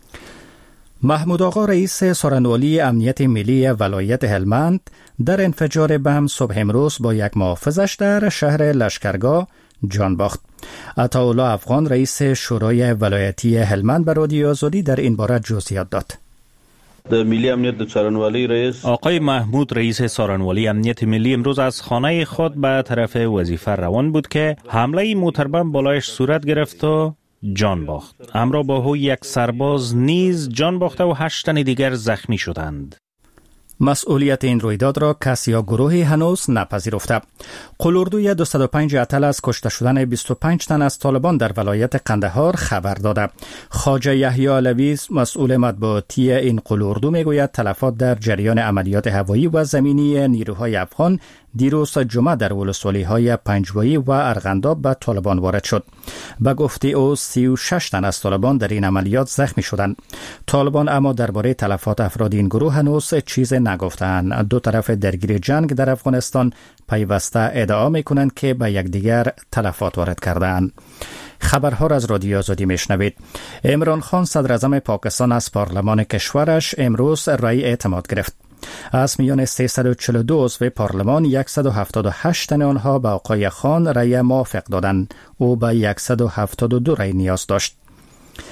محمود آقا رئیس سارنوالی امنیت ملی ولایت هلمند در انفجار بم صبح امروز با یک محافظش در شهر لشکرگاه جان باخت. عطاالله افغان رئیس شورای ولایتی هلمند به رادیو آزادی در این باره جزئیات داد. د ملی امنیت د څارنوالۍ رئیس آقای محمود رئیس سارنوالی امنیت ملی امروز از خانه خود به طرف وظیفه روان بود که حمله موتربم بالایش صورت گرفت و جان باخت. همراه با او یک سرباز نیز جان باخته و 8 تن دیگر زخمی شدند. مسئولیت این رویداد را کسی یا گروهی هنوز نپذیرفته. قلوردوی 205 اتل از کشته شدن 25 تن از طالبان در ولایت قندهار خبر داده. خواجه یحیی علوی مسئول مطبوعاتی این قلوردو میگوید تلفات در جریان عملیات هوایی و زمینی نیروهای افغان دیروز جمعه در ولسوالی‌های پنجوایی و ارغنداب به طالبان وارد شد. به گفته او 36 تن از طالبان در این عملیات زخمی شدند. طالبان اما درباره تلفات افراد این گروه هنوز چیز نگفتند. دو طرف درگیر جنگ در افغانستان پیوسته ادعا می‌کنند که به یکدیگر تلفات وارد کردند. خبرها را از رادیو آزادی میشنوید. عمران خان صدر اعظم پاکستان از پارلمان کشورش امروز رأی اعتماد گرفت. از میان 342 عضو پارلمان 178 تن آنها به آقای خان رأی موافق دادند. او به 172 رأی نیاز داشت.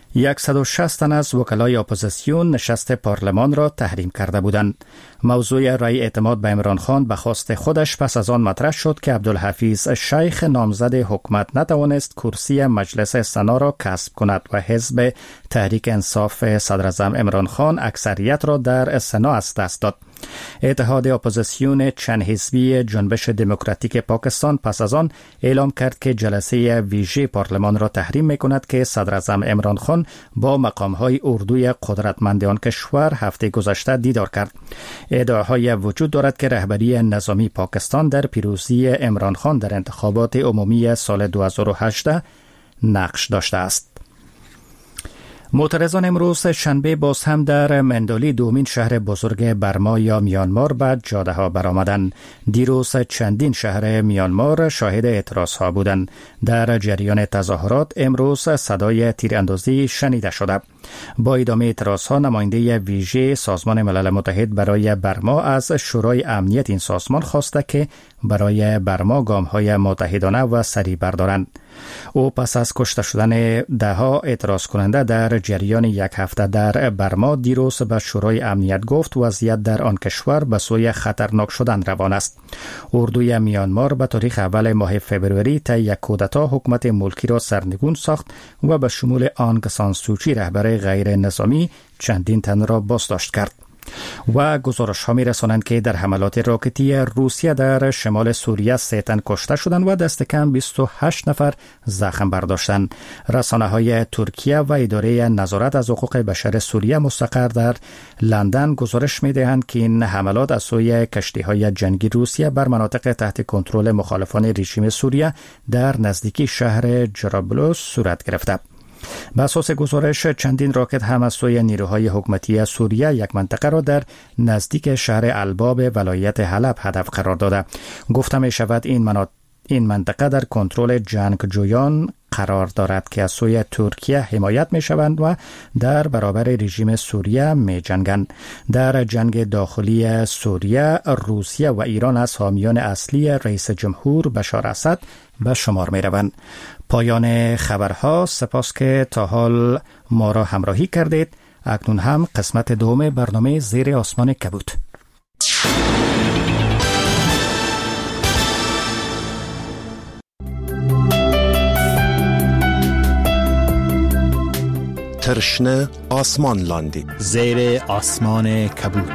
160 تن از وکلای اپوزیسیون نشست پارلمان را تحریم کرده بودند. موضوع رأی اعتماد به عمران خان به خواست خودش پس از آن مطرح شد که عبدالحفیظ شیخ نامزد حکومت نتوانست کرسی مجلس سنا را کسب کند و حزب تحریک انصاف صدر اعظم عمران خان اکثریت را در سنا از دست داد. اتحاد اپوزیسیون چند حزبی جنبش دموکراتیک پاکستان پس از آن اعلام کرد که جلسه ویژه پارلمان را تحریم می‌کند که صدر اعظم عمران خان با مقام‌های اردوی قدرتمند آن کشور هفته گذشته دیدار کرد. ادعاهای وجود دارد که رهبری نظامی پاکستان در پیروزی عمران خان در انتخابات عمومی سال 2018 نقش داشته است. معترضان امروز شنبه باز هم در مندالی دومین شهر بزرگ برما یا میانمار به جاده ها برآمدند. دیروز چندین شهر میانمار شاهد اعتراض ها بودند. در جریان تظاهرات امروز صدای تیراندازی شنیده شده. با ادامه اعتراض ها نماینده ویژه سازمان ملل متحد برای برما از شورای امنیت این سازمان خواسته که برای برما گام های متحدانه و سریع بردارند. او پس از کشته شدن دهها اعتراض کننده در جریان یک هفته در برما دیروز به شورای امنیت گفت وضعیت در آن کشور به سوی خطرناک شدن روان است. اردوی میانمار به تاریخ اول ماه فبروری طی یک کودتا حکومت ملکی را سرنگون ساخت و به شمول آنگ سان سوچی رهبر غیر نظامی چندین تن را بازداشت کرد. و گزارش ها می رسانند که در حملات راکتی روسیه در شمال سوریه 3 تن کشته شدند و دست کم 28 نفر زخم برداشتند. رسانه های ترکیه و اداره نظارت از حقوق بشر سوریه مستقر در لندن گزارش می دهند که این حملات از سوی کشتی های جنگی روسیه بر مناطق تحت کنترل مخالفان رژیم سوریه در نزدیکی شهر جرابلس صورت گرفته. به اساس گزارش چندین راکت هم از سوی نیروهای حکومتی سوریه یک منطقه را در نزدیک شهر الباب ولایت حلب هدف قرار داده. گفته می شود این منطقه در کنترل جنگجویان قرار دارد که از سوی ترکیه حمایت می شوند و در برابر رژیم سوریه می جنگند. در جنگ داخلی سوریه روسیه و ایران از حامیان اصلی رئیس جمهور بشار اسد به شمار می روند. پایان خبرها. سپاس که تا حال ما را همراهی کردید. اکنون هم قسمت دوم برنامه زیر آسمان کبوت. ترشنه آسمان لاندی زیر آسمان کبوت.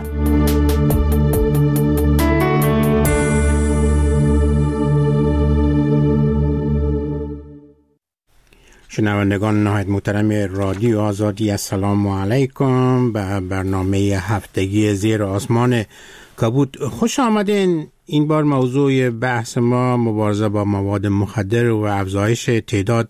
شنوندگان نهایت محترم رادیو آزادی، السلام علیکم به برنامه هفتگی زیر آسمان کبوت خوش آمدین. این بار موضوع بحث ما مبارزه با مواد مخدر و افزایش تعداد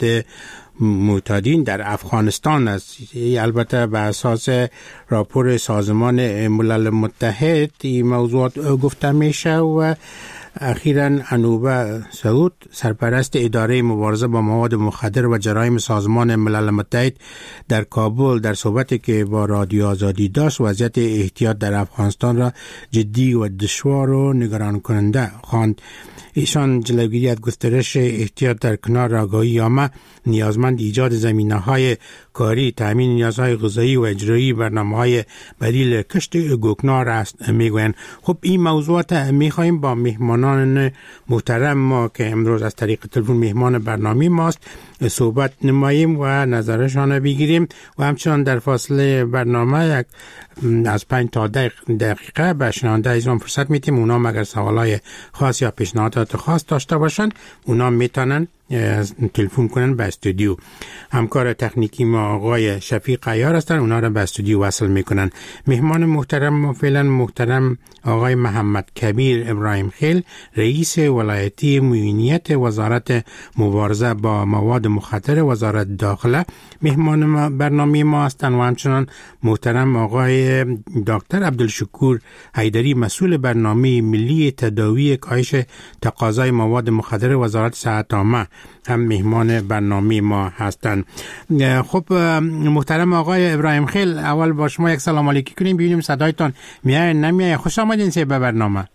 معتادین در افغانستان است. البته به اساس راپور سازمان ملل متحد این موضوعات گفته میشه و اخیراً انوبه سعود سرپرست اداره مبارزه با مواد مخدر و جرایم سازمان ملل متحد در کابل در صحبتی که با رادیو آزادی داشت وضعیت احتیاط در افغانستان را جدی و دشوار و نگران کننده خواند. ایشان جلوگیری از گسترش احتیاط در کنار آگاهی عامه نیازمند ایجاد زمینه‌های کاری، تامین نیازهای غذایی و اجرایی برنامه‌های بدیل کشت گوکنار است میگویند. خب این موضوعات می‌خوایم با مهمانان محترم ما که امروز از طریق تلفن مهمان برنامه ماست صحبت نماییم و نظرشان بگیریم و همچنان در فاصله برنامه از 5 تا 10 دقیقه به شنونده ایشان فرصت میتیم. اونا اگر سوالای خاص یا پیشنهادات خاص داشته باشن اونا میتونن تلفن کنن به استودیو. همکار تکنیکی ما آقای شفیق عیار هستن، اونا را به استودیو وصل میکنن. مهمان محترم ما فعلا محترم آقای محمد کبیر ابراهیم خیل، رئیس ولایتی معینیت وزارت مبارزه با مواد مخدر وزارت داخله مهمان برنامه ما هستند و همچنان محترم آقای دکتر عبدالشکور حیدری مسئول برنامه ملی تداوی کاهش تقاضای مواد مخدر وزارت صحت عامه هم مهمان برنامه ما هستند. خب محترم آقای ابراهیم خیل، اول با شما یک سلام علیکی کنیم ببینیم صدایتان میاد نمیاد. خوش آمدین سه به برنامه.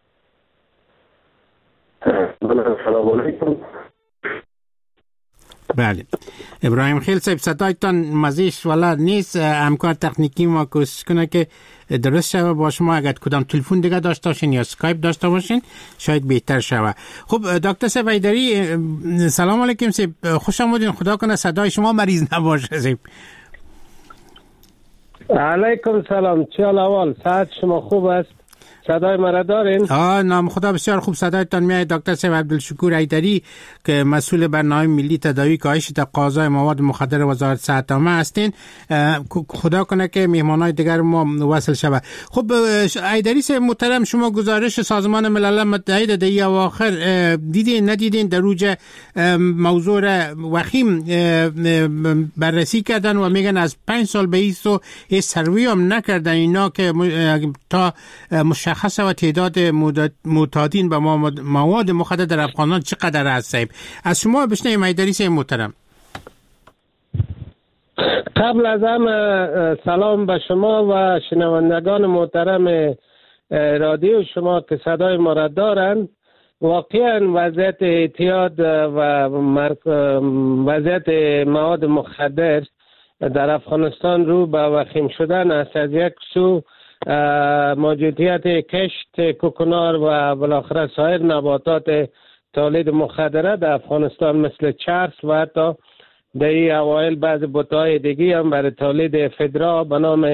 سلام علیکم. بله ابراهیم خیل صاحب صدایتان مزیش ولاد نیست. همکار تکنیکی ما کوشش کنه که درست شوه با شما. اگر کدام تلفن دیگه داشته باشین یا اسکایپ داشته باشین شاید بهتر شوه. خب دکتر صاحب حیدری سلام علیکم صاحب، خوش آمدین. خدا کنه صدای شما مریض نباشه صاحب. علیکم سلام، چه احوال؟ صحت شما خوب است؟ صدای مرا دارین؟ نام خدا بسیار خوب صدایتان میاد. دکتر صاحب عبدالشکور حیدری که مسئول برنامه ملی تداوی کاهش تقاضای مواد مخدر وزارت صحت عامه هستین. خدا کنه که مهمانای دیگر ما وصل شود. خب حیدری صاحب محترم، شما گزارش سازمان ملل متحد در اواخر دیدین ندیدین؟ در روج موضوع وخیم بررسی کردن و میگن از 5 سال به این سو سروی هم نکردن اینا که تا مشخص و تعداد معتادین به مواد مخدر در افغانستان چقدر است؟ از شما بشنویم حیدری صاحب محترم. قبل از همه سلام به شما و شنوندگان محترم رادیو شما که صدای ما را دارند. واقعا وضعیت اعتیاد و وضعیت مواد مخدر در افغانستان رو به وخیم شدن است. از یک سو موجودیت کشت کوکنار و بالاخره سایر نباتات تولید مخدره در افغانستان مثل چرس و حتی در این اوایل بعض بوته‌های دیگی هم برای تولید فدرا به نام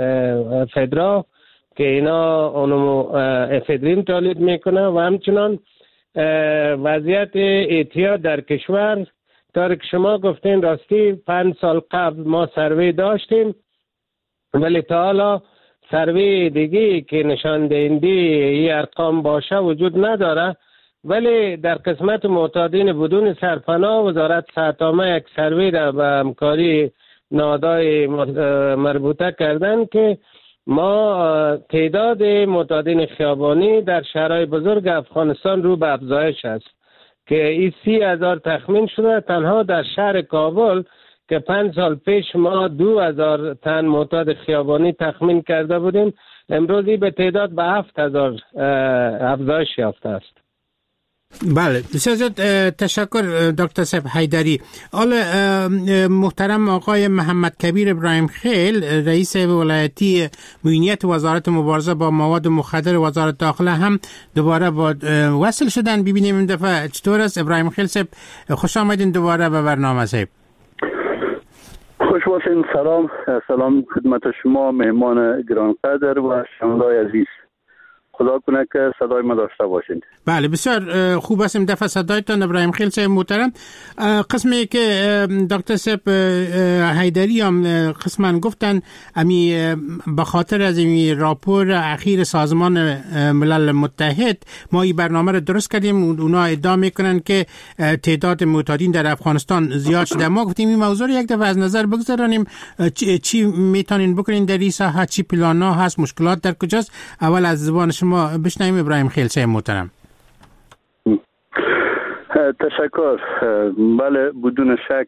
فدرا که اینا افدرین تولید میکنه و همچنان وضعیت اعتیاد در کشور طور که شما گفتین راستی 5 سال قبل ما سروی داشتیم ولی تا حالا سروی دیگی که نشان دهنده این ارقام باشه وجود نداره. ولی در قسمت معتادین بدون سرپناه وزارت صحت عامه یک سروی را به همکاری نهادهای مربوطه کردن که ما تعداد معتادین خیابانی در شهرهای بزرگ افغانستان رو به افزایش است که این 30,000 تخمین شده. تنها در شهر کابل که 5 سال پیش ما 2,000 تن معتاد خیابانی تخمین کرده بودیم، امروزی به تعداد به 7,000 افزایش یافته است. بله بسیار زیاد تشکر دکتر صاحب حیدری. حالا محترم آقای محمد کبیر ابراهیم خیل رئیس ولایتی معینیت وزارت مبارزه با مواد مخدر وزارت داخله هم دوباره با وصل شدن. ببینیم این دفعه چطور است. ابراهیم خیل صاحب خوش آمدین دوباره به برنامه صاحب. خوش باشین. سلام خدمت شما مهمان گرانقدر و شنوندای عزیز. خدا کنه که صدای ما داشته باشین. بله بسیار خوب است. این دفعه صدایتان ابراهیم خیل صاحب محترم. قسمی که دکتر صاحب حیدری هم قسما گفتن امی به خاطر از این راپور اخیر سازمان ملل متحد ما این برنامه رو درست کردیم. اونا ادعا میکنن که تعداد معتادین در افغانستان زیاد شده. ما گفتیم این موضوع رو یک دفعه از نظر بگذاریم. چی میتونین بکنین در این ساحه؟ چی پلانا هست؟ مشکلات در کجاست؟ اول از زبان شما بشنویم ابراهیم خیل صاحب محترم. تشکر. بله بدون شک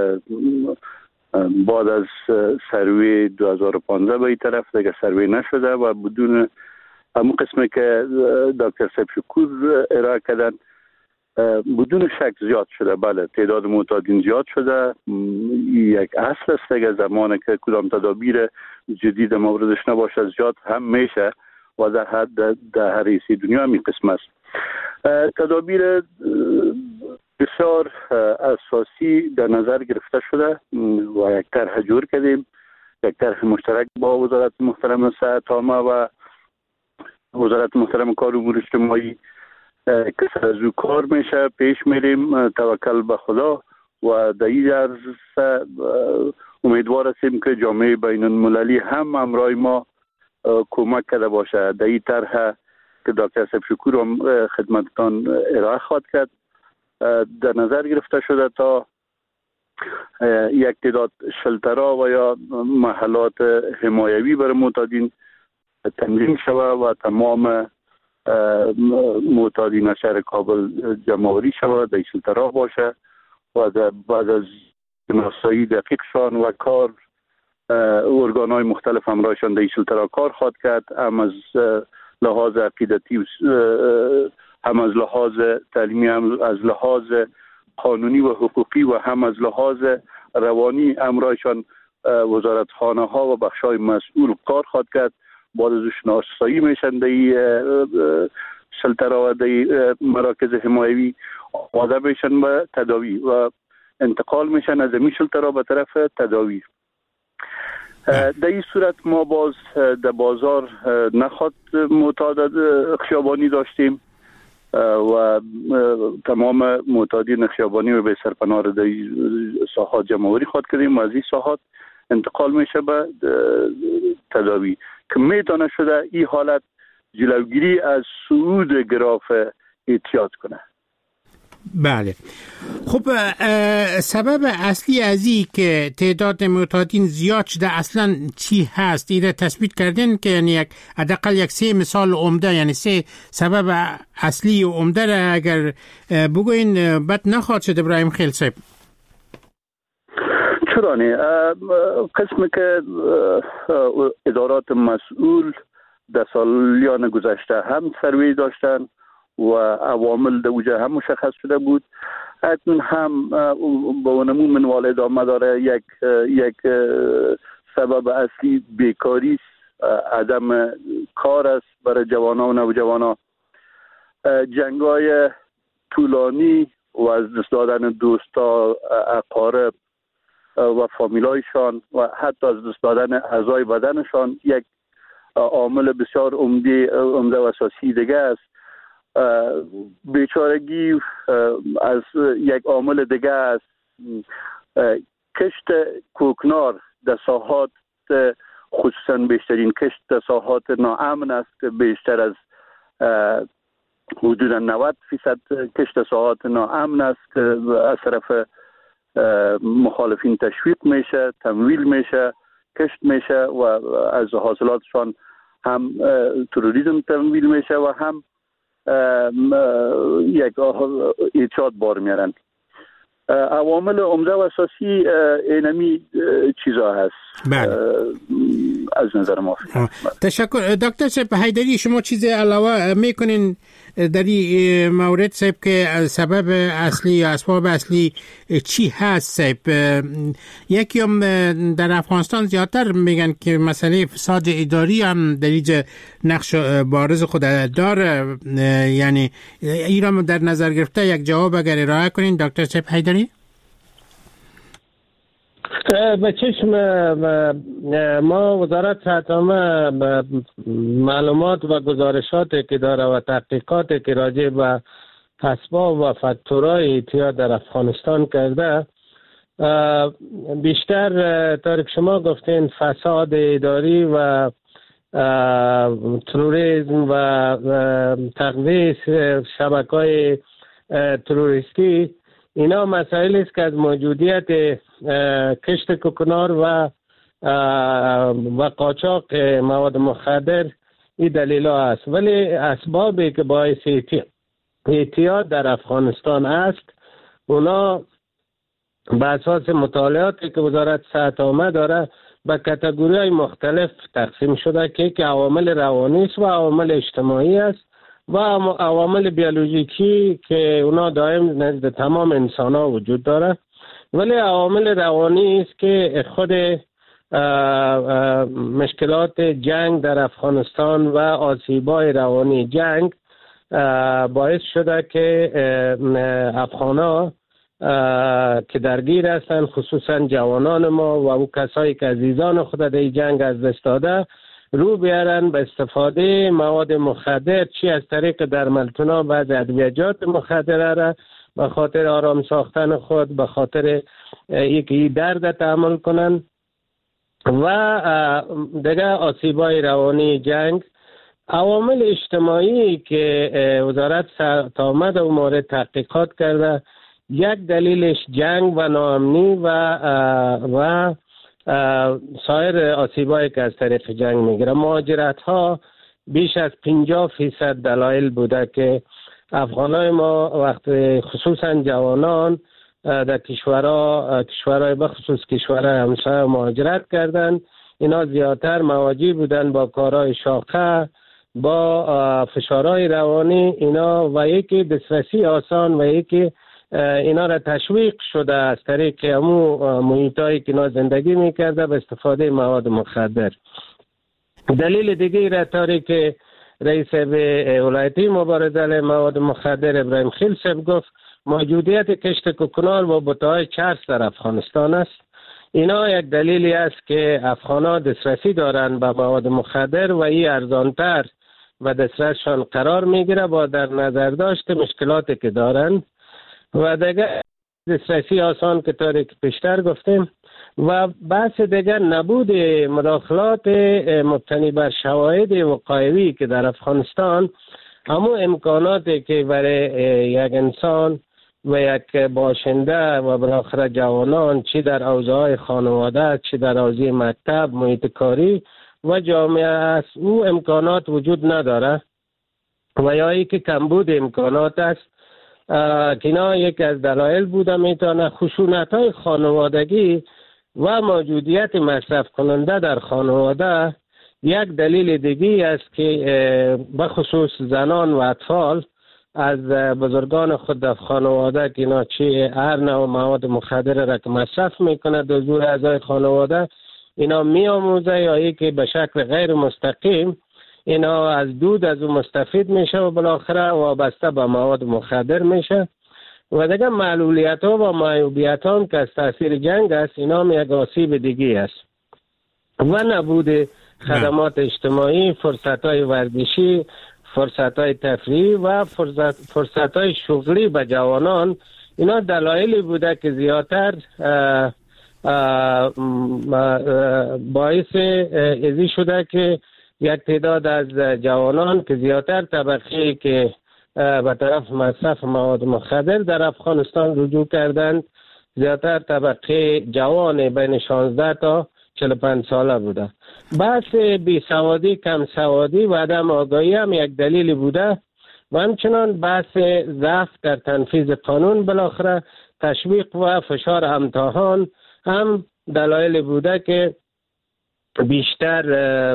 بعد از سروی 2015 به این طرف دیگه سروی نشده و بدون همون قسمی که دکتر صاحب شکور ارائه کردن بدون شک زیاد شده. بله تعداد معتادین زیاد شده. یک اصل است دیگه زمانی که کدام تدابیر جدید موردش نباشه زیاد هم میشه و در هر ریسی دنیا هم این قسم است. تدابیر بسیار اساسی در نظر گرفته شده و یک طرح جور کردیم، یک طرح مشترک با وزارت محترم صحت عامه و وزارت محترم کار امور اجتماعی که از او کار میشه. پیش میریم توکل به خدا و در این عرصه امیدوار هستیم که جامعه بین المللی هم همراه ما کمک کرده باشه. در این طرح که دکتر صاحب شکور هم خدمتتان ارائه خواهد کرد در نظر گرفته شده تا یک تعداد شلترها و یا محلات حمایوی برای معتادین تنظیم شود و تمام معتادین شهر کابل جمع‌آوری شود در شلترها باشه و بعد از شناسایی دقیقشان و کار ارگان‌های مختلف همراهشان در شلترها کار خواهد کرد، هم از لحاظ عقیدتی هم از لحاظ تعلیمی هم از لحاظ قانونی و حقوقی و هم از لحاظ روانی امرایشان وزارتخانه ها و بخش های مسئول کار خواهد کرد. بعد از شناسایی میشن در سلطره و در مراکز حمایوی آماده میشن به تداوی و انتقال میشن از این سلطره به طرف تداوی. در این صورت ما باز در بازار نخود معتاد خیابانی داشتیم و تمام معتادین خیابانی رو به سرپناه در ساحات جمعوری خود کردیم و از این ساحات انتقال میشه به تداوی که میتونه شده این حالت جلوگیری از صعود گراف اعتیاد کنه. بله. خب سبب اصلی از این که تعداد معتادین زیاد شده اصلا چی هست؟ ایره تثبیت کردن که یعنی حداقل یک 3 مثال عمده، یعنی 3 سبب اصلی و عمده را اگر بگوین بد نخواهد شد ابراهیم خیل صاحب. چرا نه؟ قسمی که ادارات مسئول در سالیان گذشته هم سروی داشتن و عوامل در اوجه هم مشخص شده بود. حتما هم با نمو منوال ادامه داره. یک سبب اصلی بیکاری است، عدم کار است برای جوانان و نوجوانان. جنگای طولانی و از دست دادن دوستا، اقارب و فامیلایشان و حتی از دست دادن اعضای بدنشان یک عامل بسیار عمده و اساسی دیگه است. بیچارگی از یک عامل دیگه است. کشت کوکنار در ساحات خصوصا بیشترین کشت در ساحات ناامن است که بیشتر از حدود 90% کشت ساحات ناامن است که از طرف مخالفین تشویق میشه، تمویل میشه، کشت میشه و از حاصلاتشان هم تروریسم تمویل میشه و هم یک اعتیاد بار میارن. عوامل عمده و اساسی اینمی چیزا هست. بله. از نظر ما. تشکر دکتر صاحب حیدری. شما چیز علاوه میکنین در این مورد صاحب که سبب اصلی یا اسباب اصلی چی هست صاحب؟ یکی هم در افغانستان زیادتر میگن که مسئله فساد اداری هم در اینجا نقش بارز خود داره، یعنی این را در نظر گرفته یک جواب اگر ارائه کنین دکتر صاحب حیدری. به چشم ما وزارت صحت عامه معلومات و گزارشاتی که داره و تحقیقاتی که راجع به اسباب و فاکتورهای اعتیاد در افغانستان کرده، بیشتر طور که شما گفتین فساد اداری و تروریسم و تقویض شبکه‌های تروریستی، اینا مسائلی است که از موجودیت کشت کوکنار و قاچاق مواد مخدر این دلیل ها است. ولی اسبابی که باعث اعتیاد در افغانستان است، اونا به اساس مطالعاتی که وزارت صحت عامه داره به کاتگوری های مختلف تقسیم شده که عوامل روانی است و عوامل اجتماعی است و عوامل بیولوژیکی که اونا دائم نزد تمام انسان ها وجود داره. ولی عوامل روانی است که خود مشکلات جنگ در افغانستان و آسیب‌های روانی جنگ باعث شده که افغان‌ها که درگیر هستند، خصوصا جوانان ما و او کسایی که عزیزان خود در جنگ از دست داده، رو بیارن به استفاده مواد مخدر، چی از طریق درملتونا و ادویه‌جات مخدره را به خاطر آرام ساختن خود، به خاطر یکی درد تحمل کنن و دیگه آسیبای روانی جنگ. عوامل اجتماعی که وزارت صحت عامه در مورد تحقیقات کرده، یک دلیلش جنگ و ناامنی و سایر آسیبایی که از طریق جنگ میگیره. مهاجرت ها بیش از 50% دلایل بوده که افغانای ما وقت خصوصا جوانان در کشورهای بخصوص کشورهای همسایه مهاجرت کردن. اینا زیادتر مواجه بودن با کارهای شاقه، با فشارهای روانی اینا و یکی دسترسی آسان و یکی اینا را تشویق شده از طریق امو محیطایی که اینا زندگی میکرده به استفاده مواد مخدر. دلیل دیگه را طوری که رئیس ولایتی مبارزه علیه مواد مخدر ابراهیم خیل صاحب گفت، موجودیت کشت کوکنال و بوته‌های چرس در افغانستان است. اینا یک دلیلی است که افغان‌ها دسترسی دارند به مواد مخدر و این ارزانتر و دسترسشان قرار میگیره با در نظر داشت مشکلاتی که دارند. و دیگر دسترسی آسان که طوری که پیشتر گفتیم و بحث دیگر نبود مداخلات مبتنی بر شواهد وقایعی که در افغانستان همو امکاناتی که برای یک انسان و یک باشنده و بالاخره جوانان چی در حوزه‌های خانواده چی در حوزه مکتب محیط کاری و جامعه است او امکانات وجود نداره و یا ای که کمبود امکانات است که اینا یک از دلایل بوده میتونه خشونت‌های خانوادگی و موجودیت مصرف کننده در خانواده یک دلیل دیگی است که به خصوص زنان و اطفال از بزرگان خود در خانواده که اینا چی هر نوع مواد مخدر را که مصرف میکنه در حضور اعضای خانواده اینا میآموزه یا ای که به شکل غیر مستقیم اینا از دود از اون مستفید میشه و بالاخره وابسته به مواد مخدر میشه و دیگه معلولیت ها و معیوبیت ها که از تاثیر جنگ است اینا یک آسیب دیگی است و نبود خدمات اجتماعی، فرصت های ورزشی، فرصت های تفریحی و فرصت های شغلی به جوانان اینا دلایلی بوده که زیادتر باعث ازی شده که یک تعداد از جوانان که زیادتر طبقه که به طرف مصرف مواد مخدر در افغانستان رجوع کردند زیادتر طبقه جوان بین 16 تا 45 ساله بوده. بحث بیسوادی، کم سوادی و عدم آگاهی هم یک دلیلی بوده و همچنان بحث ضعف در تنفیذ قانون بالاخره تشویق و فشار امتحان هم دلایل بوده که بیشتر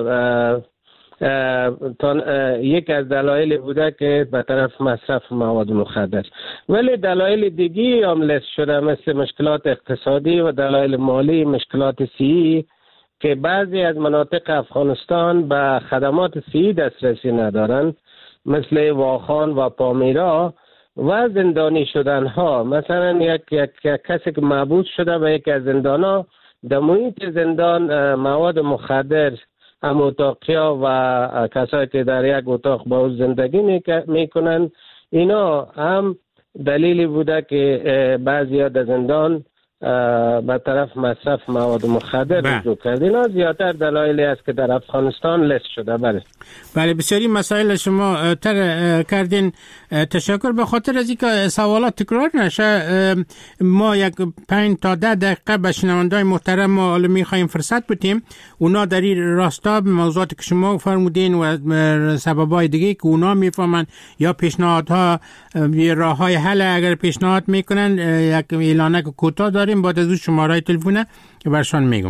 یک از دلایل بوده که به طرف مصرف مواد مخدر. ولی دلایل دیگی هم لیست شده مثل مشکلات اقتصادی و دلایل مالی، مشکلات صحی که بعضی از مناطق افغانستان به خدمات صحی دسترسی ندارند مثل واخان و پامیرا و زندانی شدن ها. مثلا یک کسی که محبوس شده به یک از زندان ها در محیط زندان مواد مخدر هم اتاقیا و کسایی که در یک اتاق با او زندگی میکنن اینا هم دلیلی بوده که بعضی ها در زندان به طرف مصرف مواد مخدر رجوع کرد. اینا زیادتر دلایلی است که در افغانستان لیست شده. بله بسیاری مسائل شما کردین. تشکر. به خاطر از اینکه سوالات تکرار نشه ما یک 5 تا 10 دقیقه به شنونده‌های محترم ما می‌خوایم فرصت بدیم. اونا در این راستا موضوعاتی که شما فرمودین و سبب‌های دیگه که اونا میفهمن یا پیشنهادها یا راه‌های حل اگر پیشنهاد میکنن یک اعلانه کوتاه داریم بعد از شماره تلفن که برشان میگم.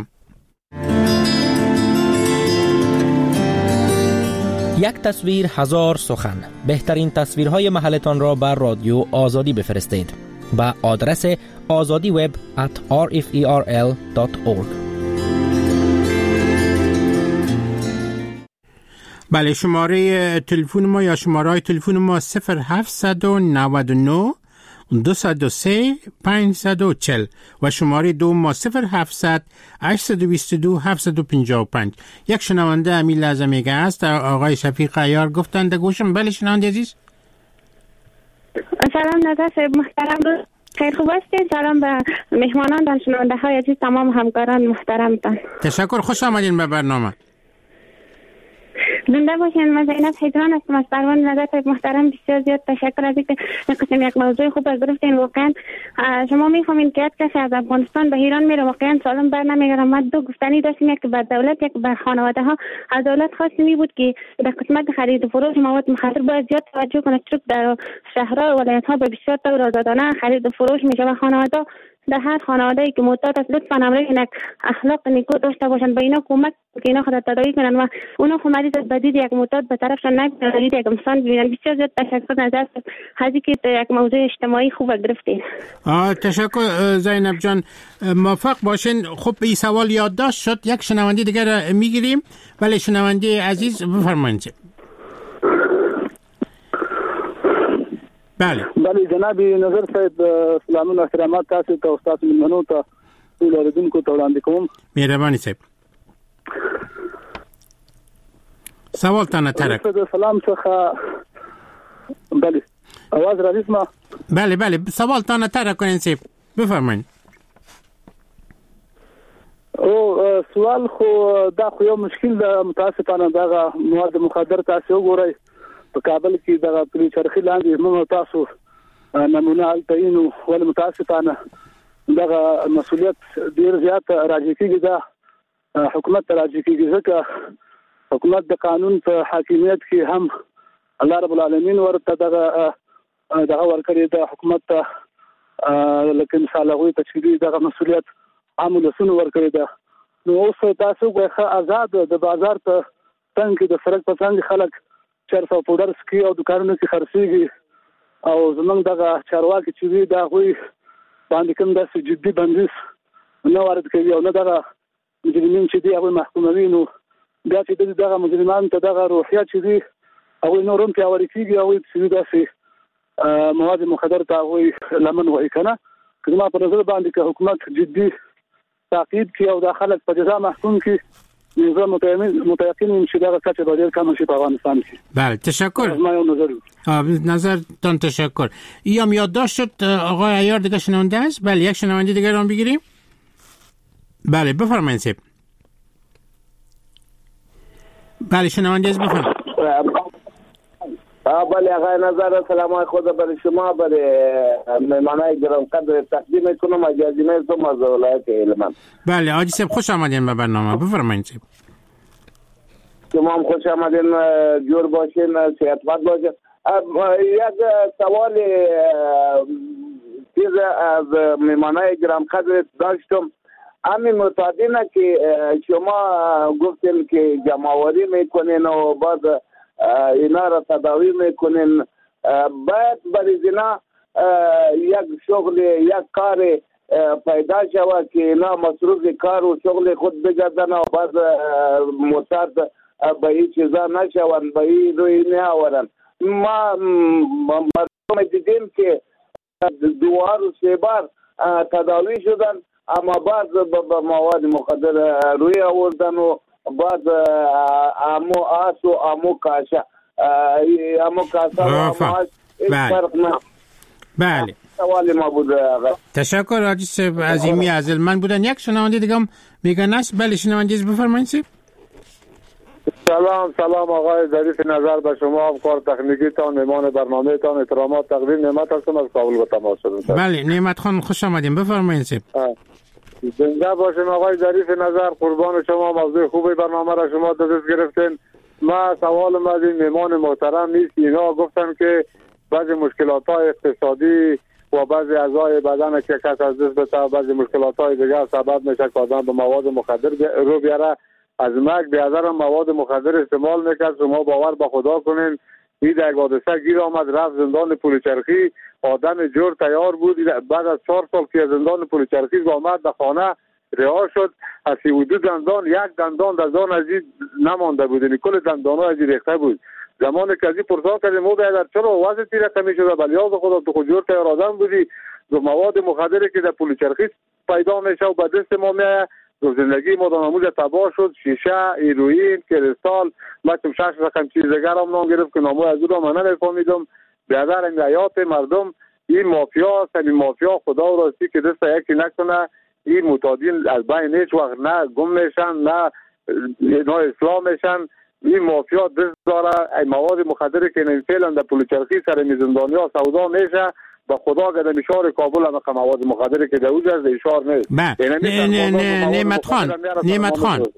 یک تصویر هزار سخن. بهترین تصویرهای محلتان را بر رادیو آزادی بفرستید با آدرس azadiweb@rferl.org. بله شماره تلفن ما یا شماره تلفن ما 0799 203 540 و شماره دوم ما 0700 822 755. یک شنونده امیل لازمیگه است آقای شفیق عیار گفتند گوشم. بله شنونده عزیز. سلام نظر صاحب محترم رو خیر خوب هستید. سلام به مهمانان و شنونده های عزیز تمام همکاران محترمتان. تشکر. خوش آمدین به برنامه. زنده باشین. من زینب حیدران هستم از پروان. نظر صاحب محترم بسیار زیاد تشکر از اینکه یک موضوع خوب از گرفتین. واقعا شما میفهمین که یک کسی از افغانستان به ایران میره واقعا سالم بر نمیگره. ما دو گفتنی داشتیم، یک به دولت یک به خانواده ها. از دولت خواستیم بود که در قسمت خرید و فروش مواد مخدر باید زیاد توجه کنه، چون در شهرها و ولایت ها به بسیار طور آزادانه خرید و فروش میشه و خانواده در هر خانواده‌ای که معتاد است لطفاً همراه اخلاق نیکو داشته باشند، به اینا کمک که اینا خود تداوی کنن و اونا خود مریض بدید یک معتاد به طرفشان نگیرن، یک انسان ببینن. بسیار زیاد تشکر نظر هزی که یک موضوع اجتماعی خوب گرفتین. تشکر زینب جان، موفق باشین. خب این سوال یادداشت شد، یک شنونده دیگر میگیریم. ولی شنونده عزیز بفرمایید. بله جناب نظر صاحب، سلامونه احترامات تاسو ته او تاسو منو ته ټول اوریدونکو ته وړاندې کوم. مهرباني صاحب، سوال تنه ترک. سلام څخه بله आवाज راځي ما؟ بله سوال تنه ترک کنین صاحب بفرمایید. او سوال خو دا خو یو مشکل ده، متاسفانه دا مواد مخدر تاسو وګورئ په کابل کې د پولیس چرخي لاندې موږ تاسو نمونه التینو، ول متاسفانه دا مسؤلیت ډیر زیات راځي کېږي، دا حکومت راځي کېږي، ځکه حکومت د قانون په حاکمیت کې هم الله رب العالمین ورته دا ورکړي، د حکومت لکه مثال هغه ته چې دا مسؤلیت عامل سن ورکړي ده. نو اوس تاسو غوښه آزاد د بازار ته څنګه د سړک په څنګه خلک 400 پودر سکي او دکانونو کې خرڅيږي، او زمونږ دغه چارواکي چې دا غوي باندې کوم داسې جدي بندیز نه وارد کوي او نه دغه مجرمین چې دی هغه محکوموي، نو دا چې دغه مجرمان ته دغه روحیه چې دی هغه نورم پیاوړی کیږي او چې داسې مواد مخدر ته هغه لمن وایي کنه. کله په نظر باندې که حکومت جدي تعقیب کی او داخله په جزا محکوم کی، نظام متيقن چې دا څه به ډیر کم شي په افغانستان کې. بله تشکر. نظر تان تشکر. یا یادداشت شد آقای عیار دیگه شنونده است؟ بله یک شنونده دیگه رو بگیریم. بله بفرمایید صاحب. بله شنونده است بفرمایید. بله آقای نظر سلام خود برای شما، برای مهمانای گرم قدر تقدیم کنم. اجازه میدم از ولایت هلمند. بله آقای صاحب خوش آمدین به برنامه، بفرمایید صاحب. شما هم خوش آمدین، جور باشین، صحتمند باشین. یک سوال چیز از مهمانای گرم قدر داشتم. همین معتادینه که شما گفتین که جمع‌آوری میکنین و بعد اینا را تداوی میکنین، باید برای اینا یک شغل یک کار پیدا شود که اینا مصروف کار و شغل خود بگردن و بعد معتاد به این چیزا نشون، به این روی نیاورن. ما مردم دیدیم که 2 و 3 بار تداوی شدن، اما بعد به مواد مخدر روی آوردن و بعد امو آس و امو کاشا بله سوال ما بود. تشکر حاجی صاحب عظیمی از من بودن. یک شنونده دیگه هم میگن است. بله شنونده بفرمایید صاحب. سلام آقای ظریف نظر به شما، همکار تکنیکی تان، مهمان برنامه تان، احترامات تقدیم. نعمت هستم از کابل به تماس شدم. بله نعمت خان خوش آمدین، بفرمایید صاحب. زنده باشین آقای ظریف نظر، قربان شما. موضوع خوبی برنامه را شما دست گرفتین. ما سوالم از این مهمان محترم نیست، اینا گفتن که بعضی مشکلات‌های اقتصادی و بعضی اعضای بدن که کس از دست بده، بعضی مشکلات‌های دیگر سبب میشه که آدم به مواد مخدر رو بیاره. از مرگ به نظرم مواد مخدر استعمال میکرد. شما باور به خدا کنین این در حادثه گیر آمد، رفت زندان پولچرخی، آدم جور تیار بود. بعد از 4 سال که زندان پولچرخی آمد به خانه رها شد، از 32 دندان 1 دندان در دهان ازی نمانده بود، یعنی کل دندان‌ها ازی ریخته بود. زمانی که ازی پرسان کردیم او در چرا وضع تیره کمی شده، بلیاز خدا تو خود جور تیار آدم بودی، و مواد مخدری که در پولچرخی پیدا میشه و به دست ما میاد، زندگی ما دانموز تباه شد. شیشه، هیروئین، کریستال، بچم 6 رقم چیز دیگر هم نام گرفت که نامو از او را من نمیفهمیدم. بیادر این حیات مردم این مافیا است. این مافیا خدا و راستی که دست یکی نکنه، این معتادین از بین هیچ وقت نه گم میشن نه اسلام میشن. این مافیا دست داره. این مواد مخدری که این فعلا در پولچرخی سر میزندانیا سودا میشه، با خدا که در اشار کابل هم مواد مخدری که در اوج از اشار نیست.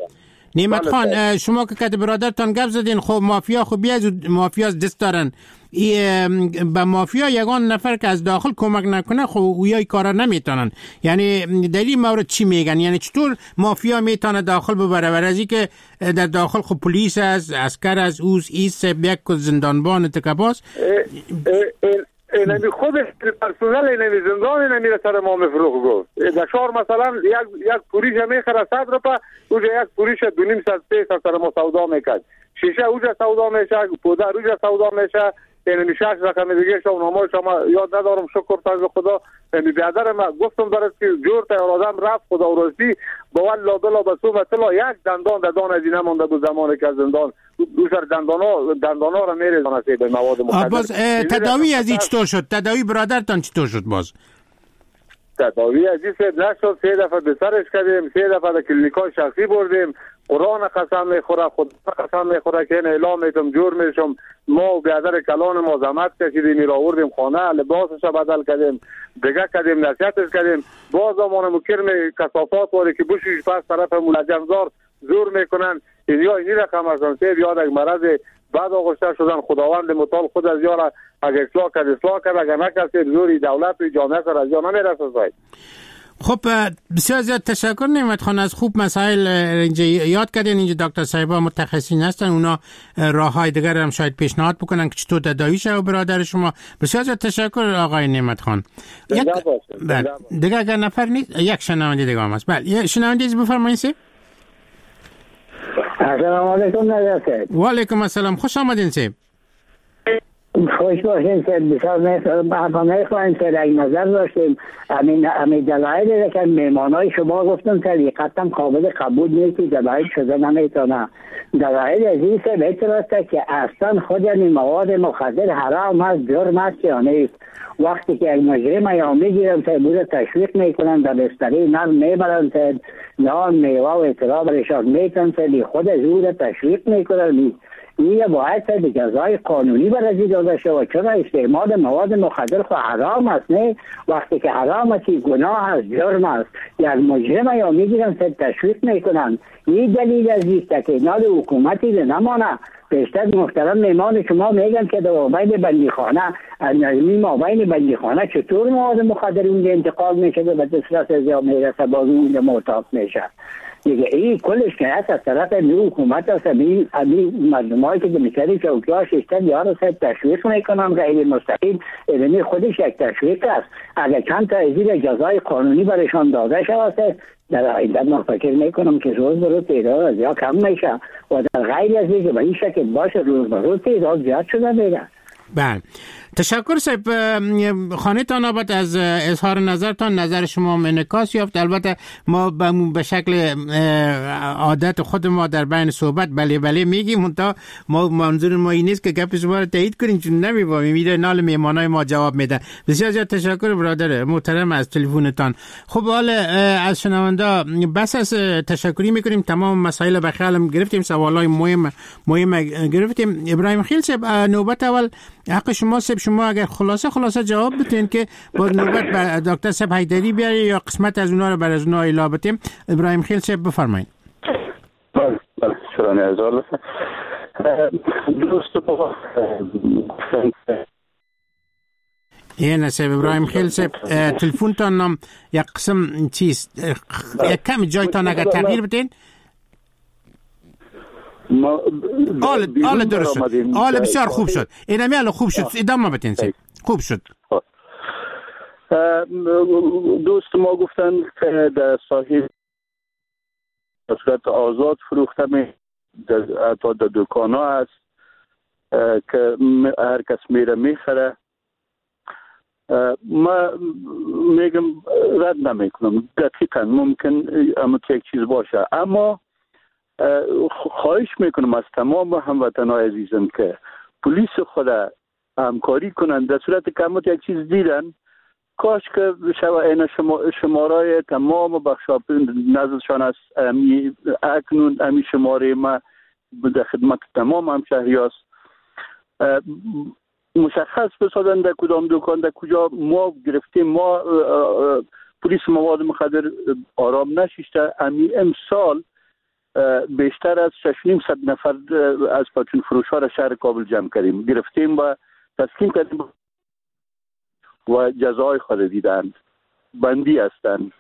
نعمت خان شما که کد برادرتان گپ زدین، خب مافیا خب مافیا دست دارن، به مافیا یگان نفر که از داخل کمک نکنه خب اویای کارا نمیتونن. یعنی در این مورد چی میگن؟ یعنی چطور مافیا میتونه داخل ببره؟ ورزی که در داخل خب پلیس از اسکر از اوز ایست یک زندانبان تکباس اینمی خود پرسنل اینمی زندان اینمی سر ما مفروغ گفت. در شهر مثلا یک پولیش میخره 100 روپا، اوجا یک پولیش 2.5 پیش سر ما سودا میکرد. شیشه اوجا سودا میشه، پودر اوجا سودا میشه. اینمی 6 رقم دیگه شما شما یاد ندارم، شکر فضل خدا. اینمی بیادر ما گفتم برات که جور تا آدم رفت خدا ورسی با والله بلا بسوم اطلاع یک دندان از این نمونده بود زمانی که زندان دوسر دندانا را میریزن به مواد مخدر. باز تداوی از این چطور شد؟ تداوی برادرتان چطور شد؟ باز تداوی از این نشد. 3 دفعه به سرش کردیم، 3 دفعه در کلینیکای شخصی بردیم. قرآن قسم میخوره، خود قسم میخوره که این اعلام میتم جور میشم. ما و بیادر کلان ما زحمت کشیدیم، میرا آوردیم خانه، لباسش بدل کردیم، دیگه کردیم، نصیحتش کردیم. باز زمان مکرم کثافات واری که بوشش پس طرف ملجمزار زور میکنن. اینیا اینی رقم هستن، سید یاد یک مرض بعد آغشته شدن. خداوند متعال خود از یارا اگر اصلاح کرد، اگر نکرد زوری دولت و جامعه سر از یا نمیرسه زاید. خب بسیار زیاد تشکر نعمت خان، از خوب مسائل اینجا یاد کردین. اینجا دکتر صاحبا متخصصین هستن، اونا راههای دیگر هم شاید پیشنهاد بکنن که چطور تداوی شه و برادر شما. بسیار زیاد تشکر آقای نعمت خان. دیگه اگر نفر نیست یک شنونده دیگه هم هست. بله شنونده بفرمایید. السلام علیکم نجات. و علیکم السلام، خوش آمدین سیب. خوش باشین سید. بسیار میخواهیم سید یک نظر داشتیم. همین دلایلی که میمانای شما گفتن طریقتا قابل قبول نیست، دلایل شده نمیتونه. دلایل از این سید اعتراضه که اصلا خود این مواد مخدر حرام هست، جرم هست یا نیست. وقتی که یک مجرم یا میگیرن سید بوده تشویق میکنن، در بستری نرم میبرن سید، نان میوه و اطلاع برشان میتن سید، خود از او تشویق میکنن. این باید به جزای قانونی برازی داده شود، چرا استعمال مواد مخدر خود حرام است. نه وقتی که حرام است گناه است، جرم است. یک مجرم یا میگیرن سید تشویق میکنن. این دلیل از است که نال حکومتی نمانه. بیشتر محترم میمان شما میگن که در مابین بندیخانه، این مابین بندیخانه چطور مواد مخدر اونجا انتقال میشه و به دسترس از یا میرسه، باز اونجا محتاط میشه. دیگه این کلش که از طرف حکومت است. همین مردمایی که میکردی چوکی‌ها ششتن یارو سید تشویق میکنن غیر مستقیم. این خودش یک تشویق است. اگر چند تا ازیر جزای قانونی برشان داده شود، در آینده من فکر میکنم که روز به روز تعداد از یا کم میشه و در غیر از اینکه به این شکل باشه روز به روز تعداد زیاد شده میره. بله تشکر صاحب. خانه تان آباد از اظهار نظرتان، نظر شما انعکاس یافت. البته ما به شکل عادت خود ما در بین صحبت بله میگیم، منتها ما منظور ما این نیست که گپ شما رو تایید کنیم، چون نمی‌فهمیم. میره نال میهمانای ما جواب میده. بسیار زیاد تشکر برادر محترم از تلفنتان. خب حالا از شنوندا بس از تشکری میکنیم. تمام مسائل به خیالم گرفتیم، سوالای مهم گرفتیم. ابراهیم خیل صاحب نوبت اول حق شما صاحب، شما اگر خلاصه جواب بدین که با نوبت به دکتر صاحب حیدری بیاری یا قسمت از اونا رو بر از اونا اعلام بدیم. ابراهیم خیل صاحب بفرمایید. بله شکرانه هزار دوست بابا. این صاحب ابراهیم خیل صاحب تلفن تان نام یک قسم چیز یک کم جایتان اگر تغییر بدین. آل درست شد. آل بسیار خوب شد. اینمی الان خوب شد. ادامه بدین سید. خوب شد. دوست ما گفتن که در ساحل به صورت آزاد فروخته حتی در دکانا هست که هر کس میره میخره. ما میگم رد نمیکنم، دقیقا ممکن اما یک چیز باشه، اما خواهش میکنم از تمام هموطنان عزیزم که پلیس خود همکاری کنند. در صورت که همت یک چیز دیدن، کاش که این شمارای تمام بخشا نزدشان است. اکنون امی شماره ما در خدمت تمام همشهری است. مشخص بسازن در کدام دکان در کجا ما گرفتیم. ما پلیس مواد مخدر آرام نشیشته. امی امسال بیشتر از 6,500 نفر از پاکن فروش‌ها را شهر کابل جمع کردیم، گرفتیم و تسلیم کردیم و جزای خود دیدند، بندی هستند.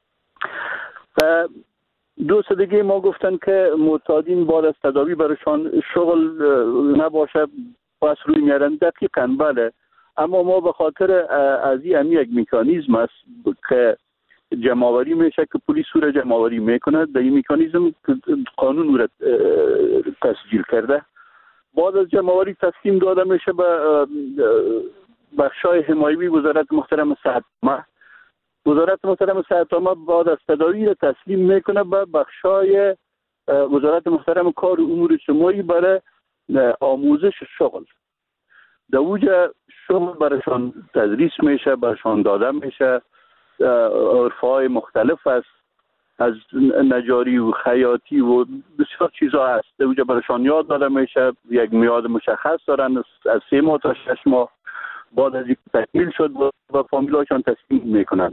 دوست دیگه ما گفتن که معتادین بعد از تداوی برایشان شغل نباشه پس روی میارن. دقیقاً بله، اما ما به خاطر از این یک مکانیزم است که جمع‌آوری میشه که پلیس رو جمع‌آوری میکنه، در این مکانیزم قانون رو تسجیل کرده. بعد از جمع‌آوری تسلیم داده میشه به بخشای حمایوی وزارت محترم صحت. وزارت محترم صحت بعد از تداوی تسلیم میکنه به بخشای وزارت محترم کار و امور اجتماعی برای آموزش شغل. در اوجه شغل برایشان تدریس میشه، برایشان داده میشه. عرفهای مختلف است، از نجاری و خیاطی و بسیار چیزا هست. در اوجه برایشان یاد داده میشه. یک میاد مشخص دارن از 3 ماه تا 6 ماه. بعد از اینکه تکمیل شد با فامیلاشان تسلیم میکنن.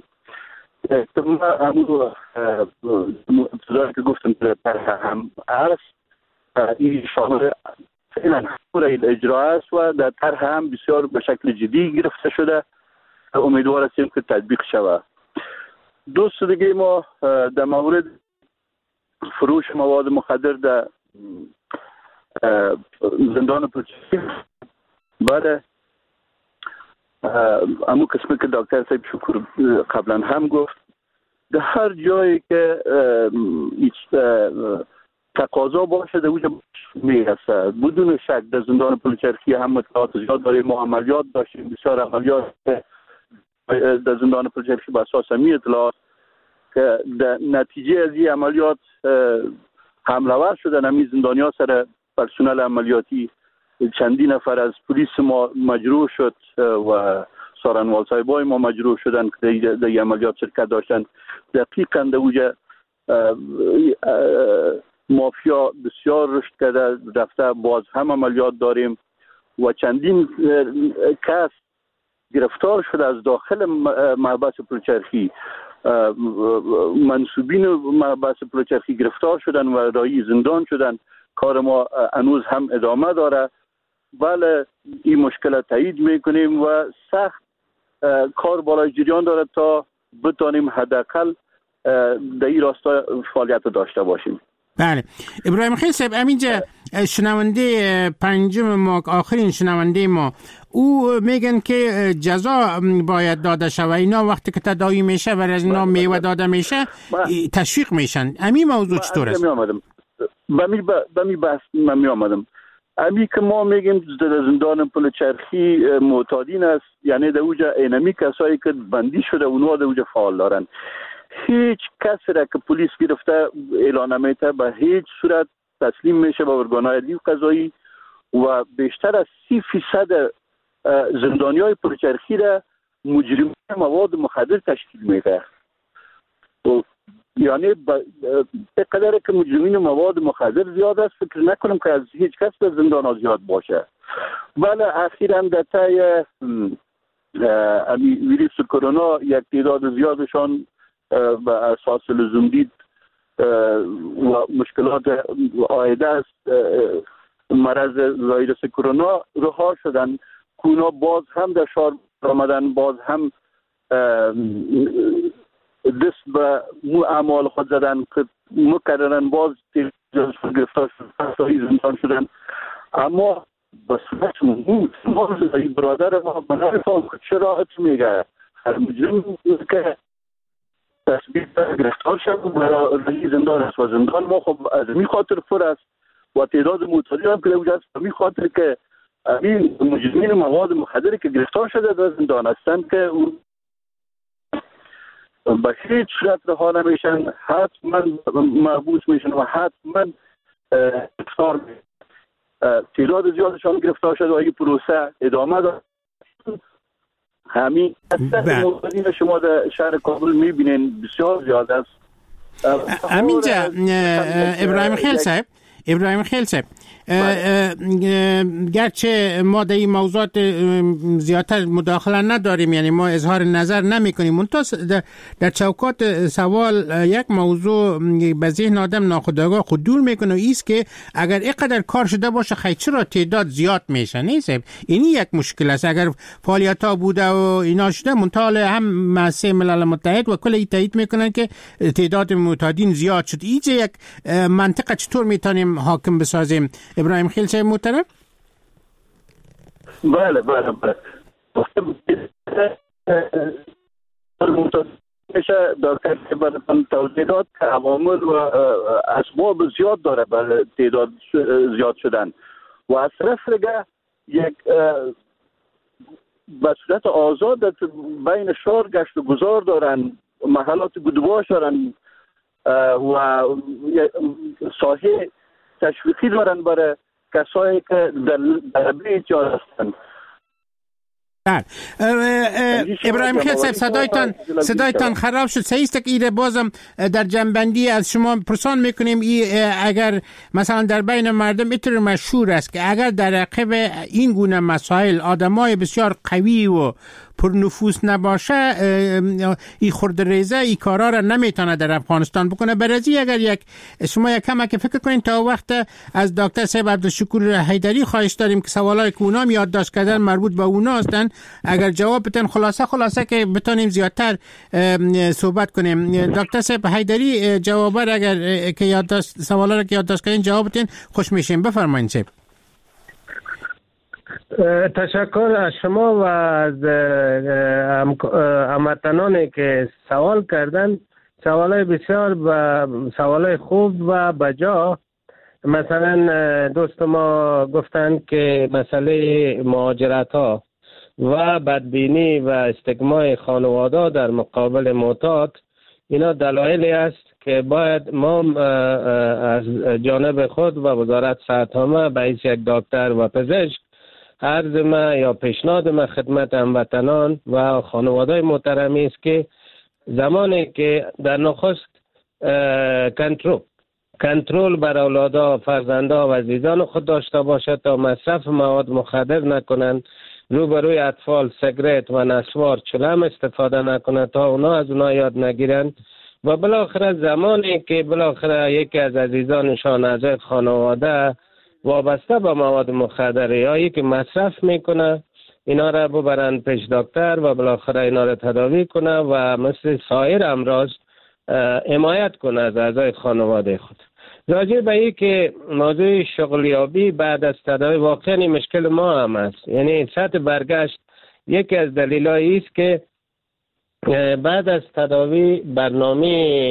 همون ابتدایی که گفتم هم است، این شامل فعلا اجرا است و در طرح هم بسیار به شکل جدی گرفته شده. امیدوار هستیم که تطبیق شود. دوست دیگه ما در مورد فروش مواد مخدر در زندان پرچرخی، بله امو قسمی که دکتر صاحب شکر قبلا هم گفت، در هر جایی که تقاضا باشه در اونجا میرسه. بدون شک در زندان پلچرخی هم مطالعات زیاد داریم. ما عملیات داشتیم، بسیار عملیات در زندان پلچرخی به اساس می اطلاعات که در نتیجه از این عملیات حمله‌ور شدن همین زندانیا سر پرسنل عملیاتی. چندین نفر از پلیس ما مجروح شد و سارنوال صاحبای ما مجروح شدن که در این عملیات شرکت داشتن. دقیقاً در اوجه مافیا بسیار رشد کرده رفته. باز هم عملیات داریم و چندین کس گرفتار شده از داخل محبس پلچرخی. منصوبین محبس پلچرخی گرفتار شدن و رایی زندان شدن. کار ما هنوز هم ادامه داره. بله این مشکل تایید میکنیم و سخت کار بالای جریان داره تا بتانیم حداقل در این راستا فعالیت داشته باشیم. بله ابراهیم خیل صاحب، همینجا شنونده پنجم ما، آخرین شنونده ما، او میگن که جزا باید داده شود. اینا وقتی که تداوی میشه و از اینا میوه داده میشه تشویق میشن. همین موضوع چطور است؟ به می بحث من می آمدم. امی که ما میگیم در زندان پلچرخی معتادین است، یعنی در اوجه اینمی کسایی که بندی شده اونها در اوجه فعال دارن. هیچ کسی را که پلیس گرفته اعلان نمیته به هیچ صورت تسلیم میشه به ارگانهای عدلی و قضایی و بیشتر از 30% زندانیای پلچرخی را مجرمان مواد مخدر تشکیل میده. یعنی به قدر که مجرمین مواد مخدر زیاد است، فکر نکنم که از هیچ کس در زندان ها زیاد باشه. بله اخیراً در طی ویروس کرونا یک تعداد زیادشان به اساس لزوم دید و مشکلات عایده است مرض ویروس کرونا رها شدن. کونا باز هم در شهر آمدن، باز هم دست به اعمال خود زدن که مکررن باز گرفتار شدن، زندان شدن. اما به صورت مهمون برادر ما بنایفان که چرا ات میگه هر مجرم که تصویر گرفتار شد برای زندان است و زندان ما خب از می خاطر پر است و تعداد معتادی هم که در است می خاطر که این مجرمین مواد مخدر که گرفتار شده در زندان هستند که اون به هیچ صورت رها نمیشن، حتما محبوس میشن و حتما گرفتار میشن. تعداد زیادشان گرفتار شده و این پروسه ادامه داره. همین اصلا شما در شهر کابل میبینین بسیار زیاد است. همینجا ابراهیم خیل صاحب گرچه ما در این موضوعات زیادتر مداخله نداریم، یعنی ما اظهار نظر نمی کنیم، منتها در چوکات سوال یک موضوع به ذهن آدم ناخودآگاه خود دور میکنه، ایست که اگر اینقدر کار شده باشه خیلی چرا تعداد زیاد میشه؟ نیست اینی یک مشکل است. اگر فعالیت ها بوده و اینا شده، منتها هم مؤسسه ملل متحد و کل تایید میکنن که تعداد معتادین زیاد شد. اینجا یک منطقه چطور میتونیم حاکم بسازیم؟ ابراهیم خیل صاحب محترم. بله میشه در براتون توضیح داد که عوامل و اسباب زیاد داره برای تعداد زیاد شدن و از طرف دیگه یک به صورت آزاد بین شهر گشت و گذار دارن، محلات گودواش دارن و ساحه تشویقی دارن برای کسایی که در بیت جا هستن. ابراهیم خیل صاحب صدایتان خراب شد. صحیح است که ایره بازم در جنبندی از شما پرسان میکنیم اگر مثلا در بین مردم اینطور مشهور است که اگر در عقب این گونه مسائل آدمای بسیار قوی و پرنفوذ نباشه، این خردریزه ای کارا را نمیتونه در افغانستان بکنه. برازی اگر شما یک کم که فکر کنین تا وقت از دکتر صاحب عبدالشکور حیدری خواهش داریم که سوالای که اونا یادداشت کردن مربوط به اونا هستن، اگر جواب بدن خلاصه که بتونیم زیادتر صحبت کنیم. دکتر صاحب حیدری جواب اگر که یادداشت سوالا را که یادداشت کردین جواب بدین خوش میشیم. بفرمایید صاحب. تشکر از شما و از هموطنانی که سوال کردن. سوالای بسیار سوالای خوب و بجا. مثلا دوست ما گفتن که مسئله مهاجرت ها و بدبینی و استگمای خانواده در مقابل معتاد، اینا دلایلی است که باید ما از جانب خود و وزارت صحت عامه به حیث یک دکتر و پزشک عرض ما یا پیشنهاد ما خدمت هموطنان و خانواده محترمی است که زمانی که در نخست کنترل بر اولادا، فرزندا و عزیزان خود داشته باشد تا مصرف مواد مخدر نکنند، روبروی اطفال سیگرت و نسوار چلم استفاده نکنند تا اونا از اونا یاد نگیرند و بالاخره زمانی که بالاخره یکی از عزیزانشان از خانواده وابسته به مواد مخدر یا یکی مصرف میکنه، اینا را ببرند پیش دکتر و بالاخره اینا را تداوی کنه و مثل سایر امراض حمایت کنه از اعضای خانواده خود. راجع به این که موضوع شغلیابی بعد از تداوی واقعا مشکل ما هم است، یعنی سطح برگشت یکی از دلایلی است که بعد از تداوی برنامه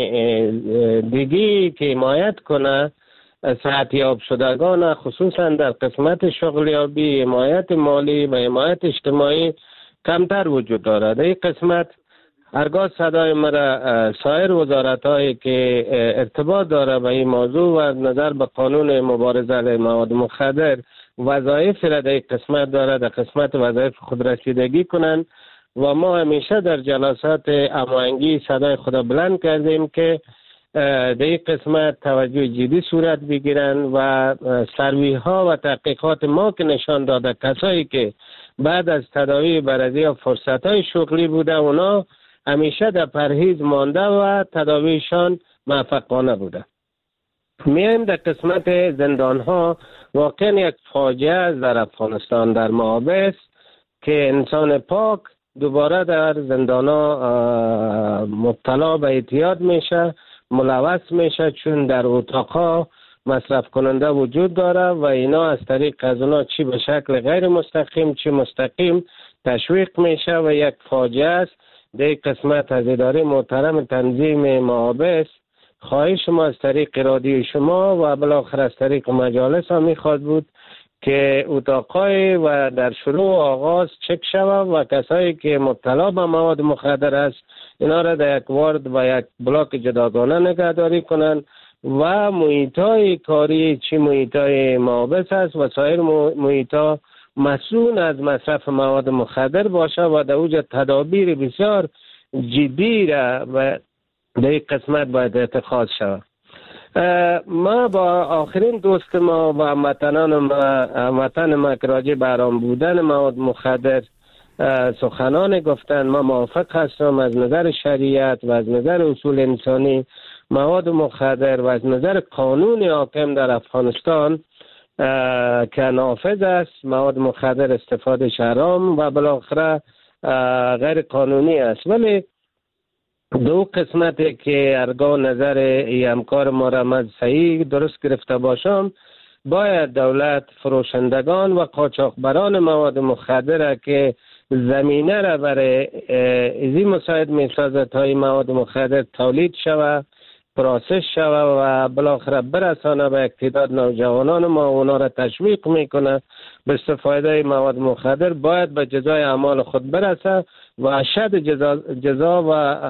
دیگی که حمایت کنه صحتیاب شدگان خصوصا در قسمت شغلیابی، حمایت مالی و حمایت اجتماعی کمتر وجود دارد. این قسمت هرگاه صدای مرا سایر وزارت‌هایی که ارتباط داره به این موضوع و نظر به قانون مبارزه علیه مواد مخدر وظایف را در این قسمت داره، در قسمت وظایف خود رسیدگی کنند و ما همیشه در جلسات هماهنگی صدای خود بلند کردیم که در این قسمت توجه جدی صورت بگیرن و سروی ها و تحقیقات ما که نشان داده کسایی که بعد از تداوی برازی و فرصت های شغلی بوده اونا همیشه در پرهیز مانده و تداویشان موفقانه بوده. میایم در قسمت زندان ها. واقعا یک فاجعه است در افغانستان در محابس که انسان پاک دوباره در زندان ها مبتلا به اعتیاد میشه، ملوث میشه، چون در اتاقها مصرف کننده وجود داره و اینا از طریق از اونا چی به شکل غیر مستقیم چی مستقیم تشویق میشه و یک فاجعه است. در قسمت از اداره محترم تنظیم محابس خواهش ما از طریق رادیو شما و بالاخره از طریق مجالس هم میخواد بود که اتاقای و در شروع و آغاز چک شود و کسایی که مبتلا به مواد مخدر است اینا را در یک وارد و یک بلاک جداگانه نگهداری کنند و محیطای کاری چی محیطای محابس است و سایر محیطا مسئول از مصرف مواد مخدر باشه و در اوج تدابیر بسیار جدی را و در این قسمت باید اتخاذ شود. ما با آخرین دوست ما و هموطن ما که راجع به حرام بودن مواد مخدر سخنان گفتن، ما موافق هستم. از نظر شریعت و از نظر اصول انسانی مواد مخدر و از نظر قانون حاکم در افغانستان که نافذ است، مواد مخدر استفاده حرام و بالاخره غیر قانونی است. ولی دو قسمتی که هرگاه نظر همکار ما را صحیح درست گرفته باشم، باید دولت فروشندگان و قاچاقبران مواد مخدر که زمینه را برای ازی مساعد می سازد تا این مواد مخدر تولید شود، پروسس شود و بالاخره برسانه به اقتدار نوجوانان ما، اونا را تشویق میکنه به استفاده مواد مخدر، باید به جزای اعمال خود برسه و اشد جزا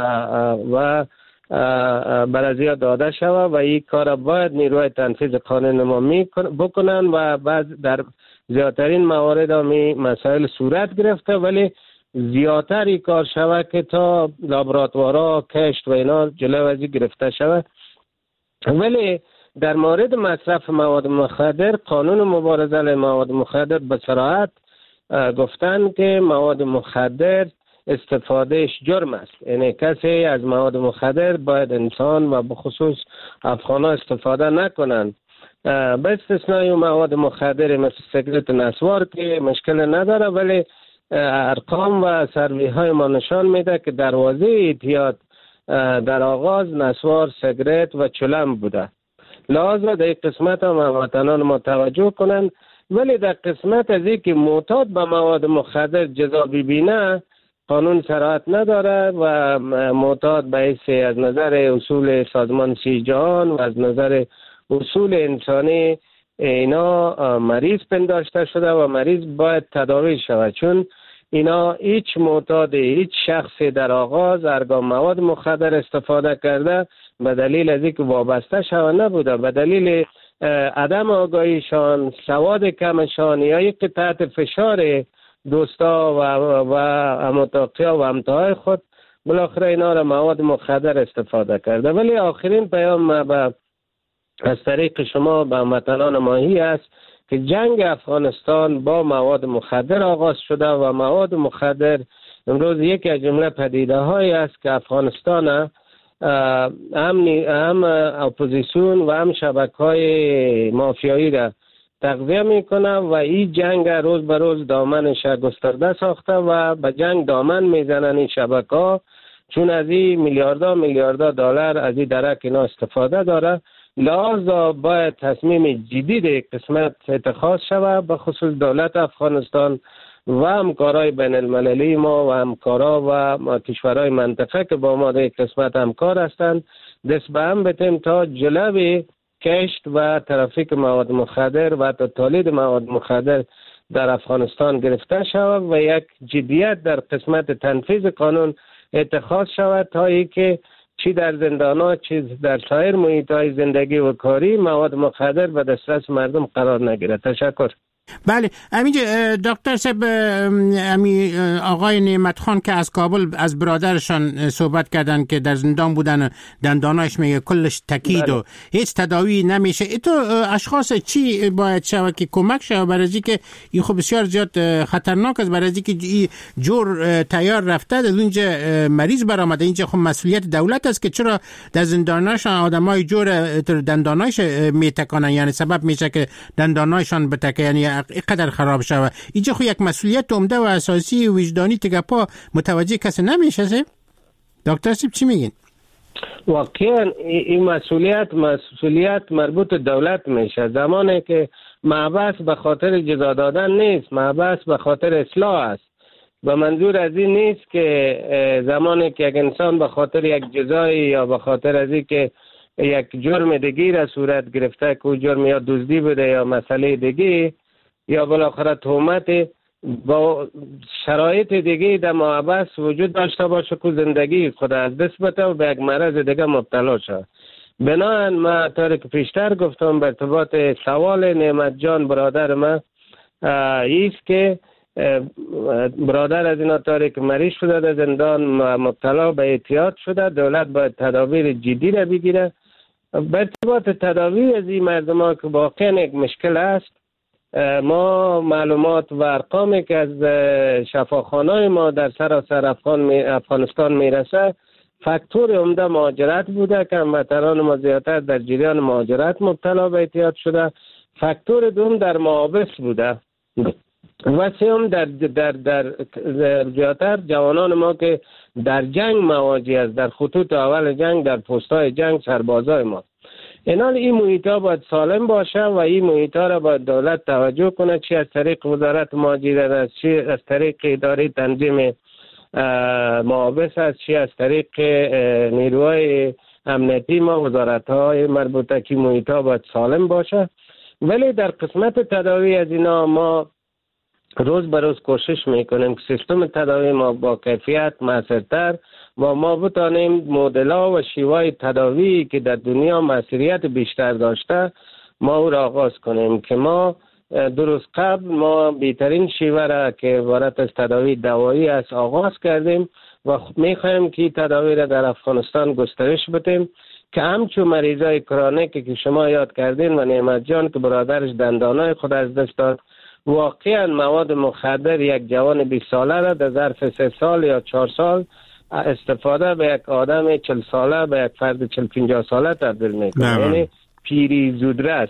و برازیا داده شود و این کار باید نیروی تنفیذ قانون ما بکنن و بعد در زیادترین موارد همی مسائل صورت گرفته، ولی زیادتر این کار شود که تا لابراتوارها کشت و اینا جلو ازی گرفته شود. ولی در مورد مصرف مواد مخدر، قانون مبارزه علیه مواد مخدر به صراحت گفتن که مواد مخدر استفادهش جرم است. یعنی کسی از مواد مخدر باید انسان و بخصوص افغان استفاده نکنند، به استثنای مواد مخدر مثل سیگارت نسوار که مشکل نداره، ولی ارقام و سروی های ما نشان میده که دروازه اعتیاد در آغاز نسوار، سیگارت و چلم بوده. لازم در این قسمت هم هموطنان ما توجه کنند. ولی در قسمت از این که معتاد به مواد مخدر جزا ببینه، قانون صراحت نداره و معتاد به حیث از نظر اصول سازمان صحت جهان و از نظر اصول انسانی اینا مریض پنداشته شده و مریض باید تداوی شود، چون اینا هیچ معتاد، هیچ شخصی در آغاز هرگاه مواد مخدر استفاده کرده به دلیل از اینکه وابسته شده نبوده، به دلیل عدم آگاهیشان، سواد کمشان یا یک تحت فشار دوستا و همتاقیا و همتاهای خود بالاخره اینا را مواد مخدر استفاده کرده. ولی آخرین پیام از طریق شما به هموطنان ماهی است که جنگ افغانستان با مواد مخدر آغاز شده و مواد مخدر امروز یکی از جمله پدیده هایی است که افغانستان هم اپوزیسیون و هم شبکه های مافیایی را تغذیه میکنه و این جنگ روز به روز دامنش گسترده ساخته و به جنگ دامن میزنن این شبکه ها، چون از این میلیاردها دلار از این درک اینا استفاده داره. لذا باید تصمیم جدید قسمت اتخاذ شود به خصوص دولت افغانستان و همکارای بین المللی ما و همکارا و کشورهای منطقه که با ما در قسمت همکار هستند، دست به هم بتیم تا جلوی کشت و ترافیک مواد مخدر و تولید مواد مخدر در افغانستان گرفته شود و یک جدیت در قسمت تنفیذ قانون اتخاذ شود تا اینکه چی در زندان‌ها چی در سایر محیط‌های زندگی و کاری مواد مخدر به دسترس مردم قرار نگیرد. تشکر. بله همینجا دکتر صاحب، آقای نعمت خان که از کابل از برادرشان صحبت کردن که در زندان بودن، دندانایش میگه کلش تکید و هیچ تداوی نمیشه. تو اشخاص چی باید شود که کمک شود برای از که این خب بسیار زیاد خطرناک است، برای از که جور تیار رفته از اونجا مریض برآمده، اینجا خب مسئولیت دولت است که چرا در زنداناشان آدمای جور دندانایش میتکانن، یعنی سبب میشه که دندانایشان بتکه، یعنی اینقدر خراب شود. اینجا خو یک مسئولیت عمده و اساسی وجدانی تگپا متوجه کسی نمیشه. دکتر سیب چی میگین؟ واقعا این مسئولیت مربوط دولت میشه. زمانی که محبس به خاطر جزا دادن نیست، محبس به خاطر اصلاح است. و منظور از این نیست که زمانی که یک انسان به خاطر یک جزایی یا به خاطر از این که یک جرم دیگی را صورت گرفته که جرم یا دزدی بوده یا مسئله دیگی یا بالاخره تهمت با شرایط دیگه در محبس وجود داشته باشه که زندگی خود از دست بده و به یک مرض دیگه مبتلا شد. بنابراین ما طوری که پیشتر گفتم به ارتباط سوال نعمت جان برادر ما ایست که برادر از اینا طوری که مریض شده در زندان مبتلا به اعتیاد شده، دولت باید تدابیر جدی را بگیره به ارتباط تداوی از این مردم ها که واقعا یک مشکل است، ما معلومات و ارقامی که از شفاخانه‌های ما در سراسر افغانستان میرسه، فاکتور عمده مهاجرت بوده که هموطنان ما زیادتر در جریان مهاجرت مبتلا به اعتیاد شده. فاکتور دوم در محابس بوده و سوم در زیادتر جوانان ما که در جنگ مواجه است، در خطوط اول جنگ، در پست‌های جنگ سربازای ما. این محیطا باید سالم باشه و این محیطا را باید دولت توجه کنه، چی از طریق وزارت مهاجرت است، چی از طریق اداره تنظیم محابس است، چی از طریق نیروهای امنیتی ما، وزارت‌های مربوطه که محیطا باید سالم باشه. ولی در قسمت تداوی از اینا ما روز به روز کوشش میکنیم که سیستم تداوی ما با کیفیت موثرتر و ما بتانیم مدل‌ها و شیوه تداوی که در دنیا موثریت بیشتر داشته ما او را آغاز کنیم. که ما درست قبل ما بهترین شیوه را که عبارت از تداوی دوایی است آغاز کردیم و میخواهیم که تداوی را در افغانستان گسترش بدیم که همچون مریضای کرونیکی که شما یاد کردین و نعمت جان که برادرش دندانای خود از دست داد، واقعا مواد مخدر یک جوان 20 ساله را در ظرف 3 سال یا 4 سال استفاده به یک آدم 40 ساله به یک فرد 40-50 ساله تبدیل میکنه. یعنی پیری زودرس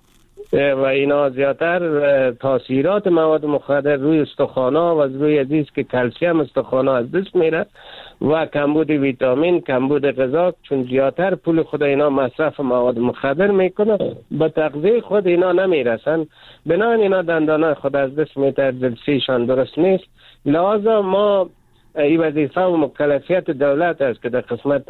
و اینا زیادتر تاثیرات مواد مخدر روی استخوان‌ها و روی عزیز که کلسیم استخوان‌ها از دست میره و کمبود ویتامین، کمبود غذا، چون زیادتر پول خود اینا مصرف مواد مخدر میکنه به تغذیه خود اینا نمیرسن، بنابراین اینا دندانای خود از دست میده، جلسیشان درست نیست. لذا ما این وظیفه و مکلفیت دولت است که در قسمت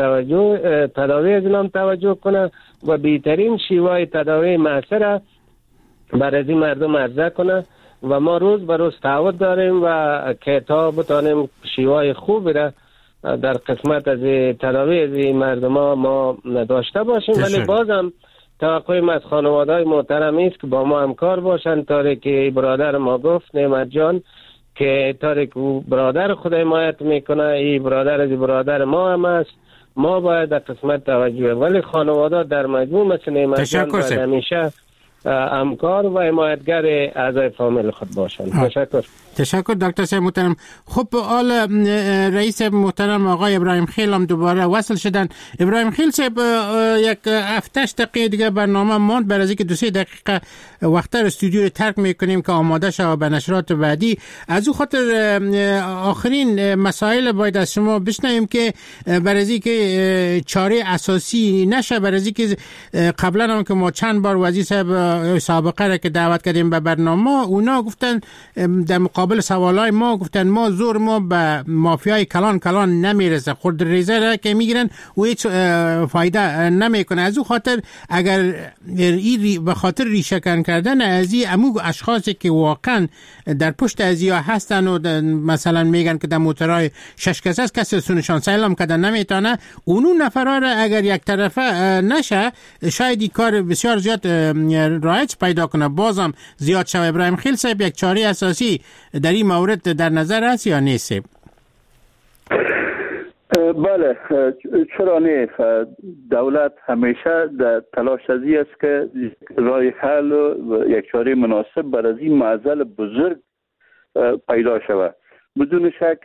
تداوی از اینا توجه کنه و بهترین شیوه تداوی معاصر برای این مردم عرضه کنه و ما روز به روز تعهد داریم و که تا بتانیم شیوه خوبی را در قسمت از تداوی از این مردم ما داشته باشیم. ولی بازم توقعیم از خانواده‌های محترم است که با ما همکار باشن، طوری که برادر ما گفت نعمت جان که طوری که برادر خود حمایت میکنه، این برادر از برادر ما هم است، ما باید در قسمت توجه. ولی خانواده در مجموع مثل نعمت جان باید همیشه همکار و حمایتگر اعضای فامیل خود باشند. تشکر دکتر صاحب محترم. خب حال رئیس محترم آقای ابراهیم خیل هم دوباره وصل شدن. ابراهیم خیل صاحب، یک 7-8 دقیقه دیگه برنامه ماند، برای اینکه 2-3 دقیقه وقتر استودیو ترک میکنیم که آماده شوه به نشرات بعدی. از او خاطر آخرین مسائل باید از شما بشنویم که برای اینکه چاره اساسی نشه، برای اینکه قبلا هم که ما چند بار وزیر صاحب سابقه را که دعوت کردیم به برنامه، اونا گفتن در مقابل سوالای ما گفتن ما زور ما به مافیای کلان نمیرسه، خود ریزه را که میگیرن و هیچ فایده نمیکنه. از او خاطر اگر به خاطر ریشه کن کردن از این امو اشخاصی که واقعا در پشت ازیا هستن و مثلا میگن که در موتورهای 6 کس است کسی سونشان سلام کردن نمیتونه، اونو نفرا را اگر یک طرفه نشه شاید این کار بسیار زیاد رایج پیدا کنه، بازم زیاد شوه. ابراهیم خیل صاحب، یک چاره اساسی در این مورد در نظر است یا نیست؟ بله، چرا نه؟ دولت همیشه در تلاش ازی است که راه حل و یک چاره مناسب برای این معضل بزرگ پیدا شود. بدون شک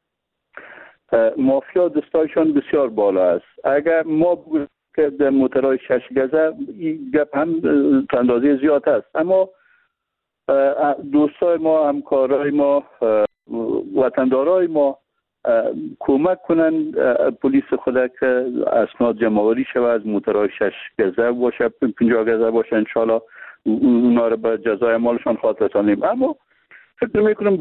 مافیا دستایشان بسیار بالا است. اگر ما که در موتورهای 6 گزه این گپ هم اندازه زیاد است، اما دوستای ما، همکارای ما، وطندارای ما کمک کنن پلیس خود که اسناد جمع‌آوری شود از موتورهای 6 گزه باشه، 50 گزه باشه، انشالله اونا رو به جزای مالشان خاطر رسانیم. اما فکر میکنم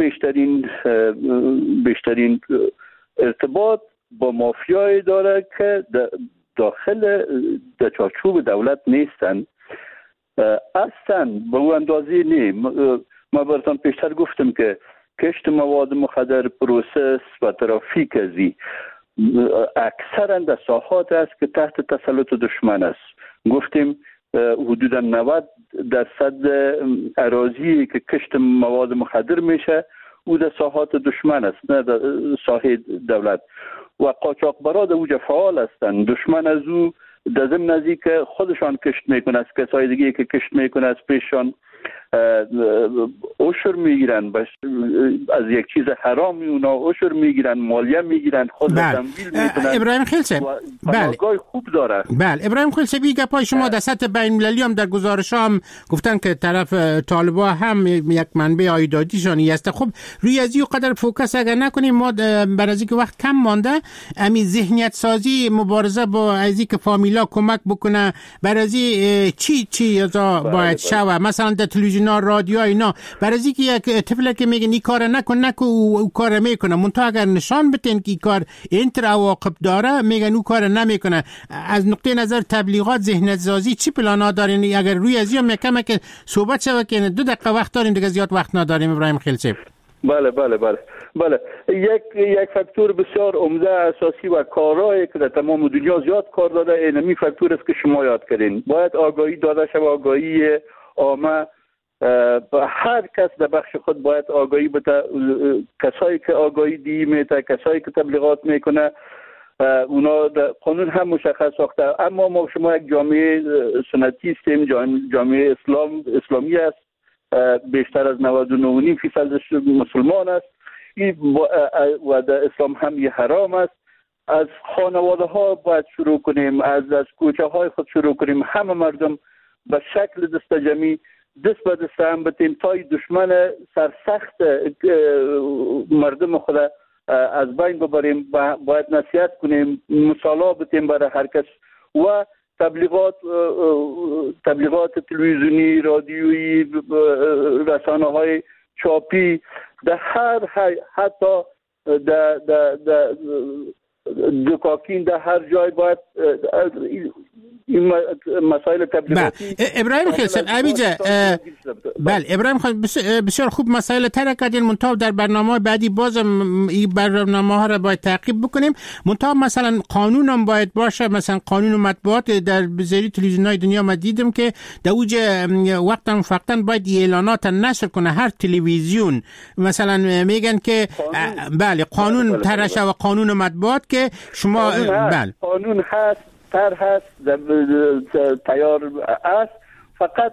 بیشترین ارتباط با مافیایی داره که داخل در چارچوب دولت نیستن. اصلا به اون اندازه نیم. ما براتون پیشتر گفتم که کشت مواد مخدر، پروسس و ترافیک ازی اکثرا در ساحات است که تحت تسلط دشمن است. گفتیم حدودا 90% اراضی که کشت مواد مخدر میشه او در ساحات دشمن است، نه در ساحه دولت. و قاچاقبرا در اوجه فعال هستند. دشمن از او در ضمن ازی که خودشان کشت میکنه، از کسای دیگه که کشت میکنه از پیششان عشر میگیرن، از یک چیز حرامی اونا عشر میگیرن، مالیه میگیرن، خود تمویل میکنن. ابراهیم خیلسه پناهگاه خوب داره. بله ابراهیم خیلسه بیگه پای شما در سطح بین المللی هم در گزارش هم گفتن که طرف طالبا هم یک منبع عایداتیشانی است. خب روی از این قدر فوکس اگر نکنیم ما برای اینکه وقت کم مانده، امی ذهنیت سازی مبارزه با ازی که فامیلا کمک بکنه برای چی باید شوه، مثلا در تلویزیون رادیو اینا، برای اینکه یک طفل که میگه این کار نکن او کار میکنه، منتها اگر نشان بدین که این کار اینتر عواقب داره میگن او کار نمیکنه. از نقطه نظر تبلیغات ذهنیت سازی چی پلانا دارین؟ اگر روی از این کمه که صحبت شوه که 2 دقیقه وقت داریم دیگه زیاد وقت نداریم. ابراهیم خیلسه بله یک فاکتور بسیار عمده اساسی و کارایی که در تمام دنیا زیاد کار داده اینمی فاکتور است که شما یاد کردین. باید آگاهی داده شود، آگاهی عامه. هر کس در بخش خود باید آگاهی بده. کسایی که آگاهی میده، کسایی که تبلیغات میکنه، اونا در قانون هم مشخص ساخته. اما ما شما یک جامعه سنتی هستیم، جامعه اسلامی است، بیشتر از 99.5% مسلمان است و در اسلام هم یه حرام است. از خانواده ها باید شروع کنیم، از کوچه های خود شروع کنیم. همه مردم به شکل دست جمعی دست به دست هم بتیم تا دشمن سرسخت مردم خود از بین ببریم. باید نصیحت کنیم، مصالحه بتیم برای هر کس و تبلیغات تلویزیونی، رادیویی، رسانه های چاپی در حتی در دکاکین در هر جای باید این مسائل تبلیغاتی. ابراهیم خیلسه بله ابراهیم خان بسیار خوب مسائل طرح کردین. منتها در برنامه بعدی باز این برنامه ها را باید تعقیب بکنیم. منتها مثلا قانون هم باید باشه، مثلا قانون مطبوعات در بزیری تلویزیون های دنیا ما دیدم که در اوج وقتا فقطا باید اعلانات نشر کنه هر تلویزیون. مثلا میگن که بله قانون طرح شود، قانون مطبوعات که شما بله قانون هست، هست تیار است، فقط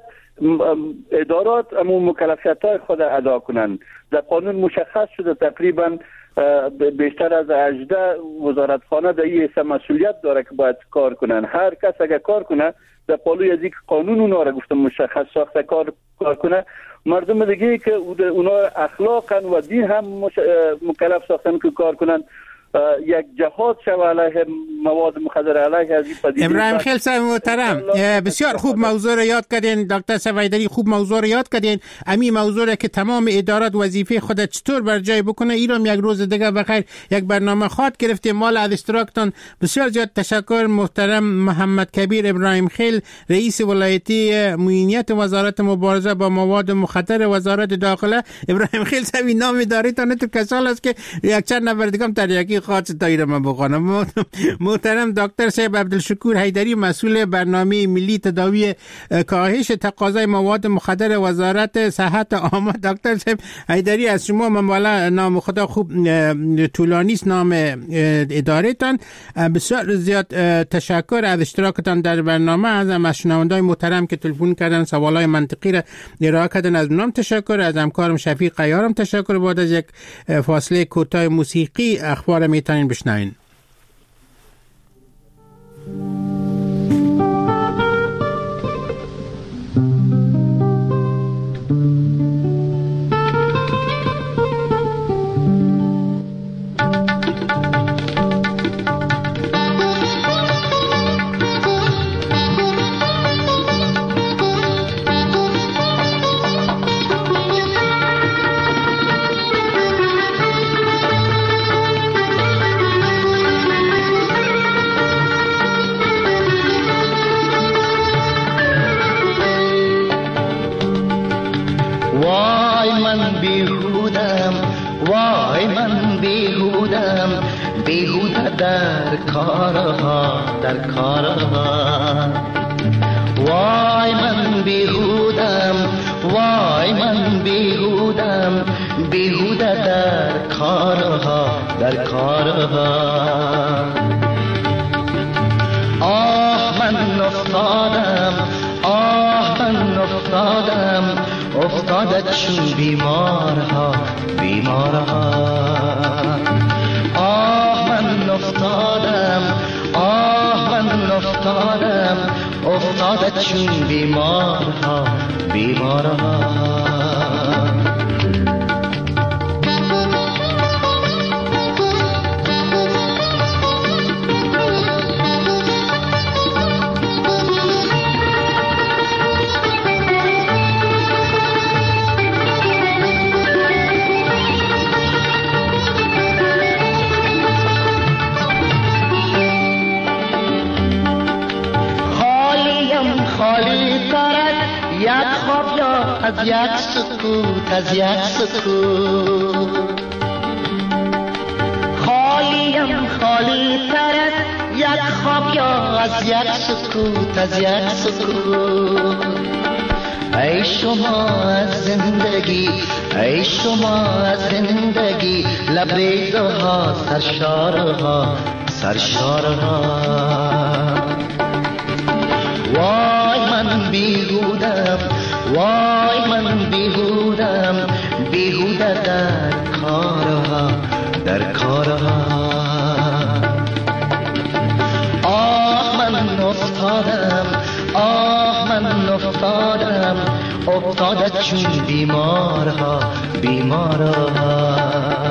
ادارات امون مکلفیت‌های خود ادا کنند. در قانون مشخص شده تقریبا بیشتر از 18 وزارتخانه در این مسئولیت داره که باید کار کنن. هر کس اگر کار کنه در پالوی از یک قانون اونا را گفتم مشخص ساخته کار کنه، مردم دیگه که اونا اخلاقا و دین هم مکلف ساختن که کار کنن. یک جهاد شو علیه مواد مخدر علیه از این پدیده. ابراهیم خیلسه محترم بسیار خوب موضوع را یاد کردین. دکتر سویدری خوب موضوع را یاد کردین. امی موضوع را که تمام ادارات وظیفه خود چطور بر جای بکنه ایران یک روز دیگه بخیر یک برنامه خواهد گرفتیم. مال از اشتراکتان بسیار زیاد تشکر. محترم محمد کبیر ابراهیم خیل رئیس ولایتی معینیت وزارت مبارزه با مواد مخدر وزارت داخله. ابراهیم خیل سوی نام داریتان تو کسال است که یک چند نفر دیگه هم تریاکی خاص تایر من بخوانم. محترم دکتر صاحب عبدالشکور حیدری مسئول برنامه ملی تداوی کاهش تقاضای مواد مخدر وزارت صحت عامه. دکتر صاحب حیدری از شما ممالا نام خدا خوب طولانی است نام ادارهتان. بسیار زیاد تشکر از اشتراکتان در برنامه. از شنوندگان محترم که تلفن کردن سوالای منطقی را ارائه کردن از اونم تشکر. از همکارم شفیق عیارم تشکر. بعد از یک فاصله کوتاه موسیقی اخبار میتونین بشنوین. در کارها وای من بیهودم، وای من بیهودم، بیهوده در کارها آه من افتاده چون بیمارها بیمارها. آه من افتادم، آه من افتادم، افتاده چون بیمارها بیمارها. خالی ترک یک خواب یا از یک سکوت، از یک سکوت. خالیم خالی ترک یک خواب یا از یک سکوت، از یک سکوت. ای شما از زندگی، ای شما از زندگی، لبریزها سرشارها سرشارها. وای من بیهودم، وای من بیهودم، بیهوده در کارها در کارها. آه من افتادم، آه من افتادم، افتاده چون بیمارها بیمارها.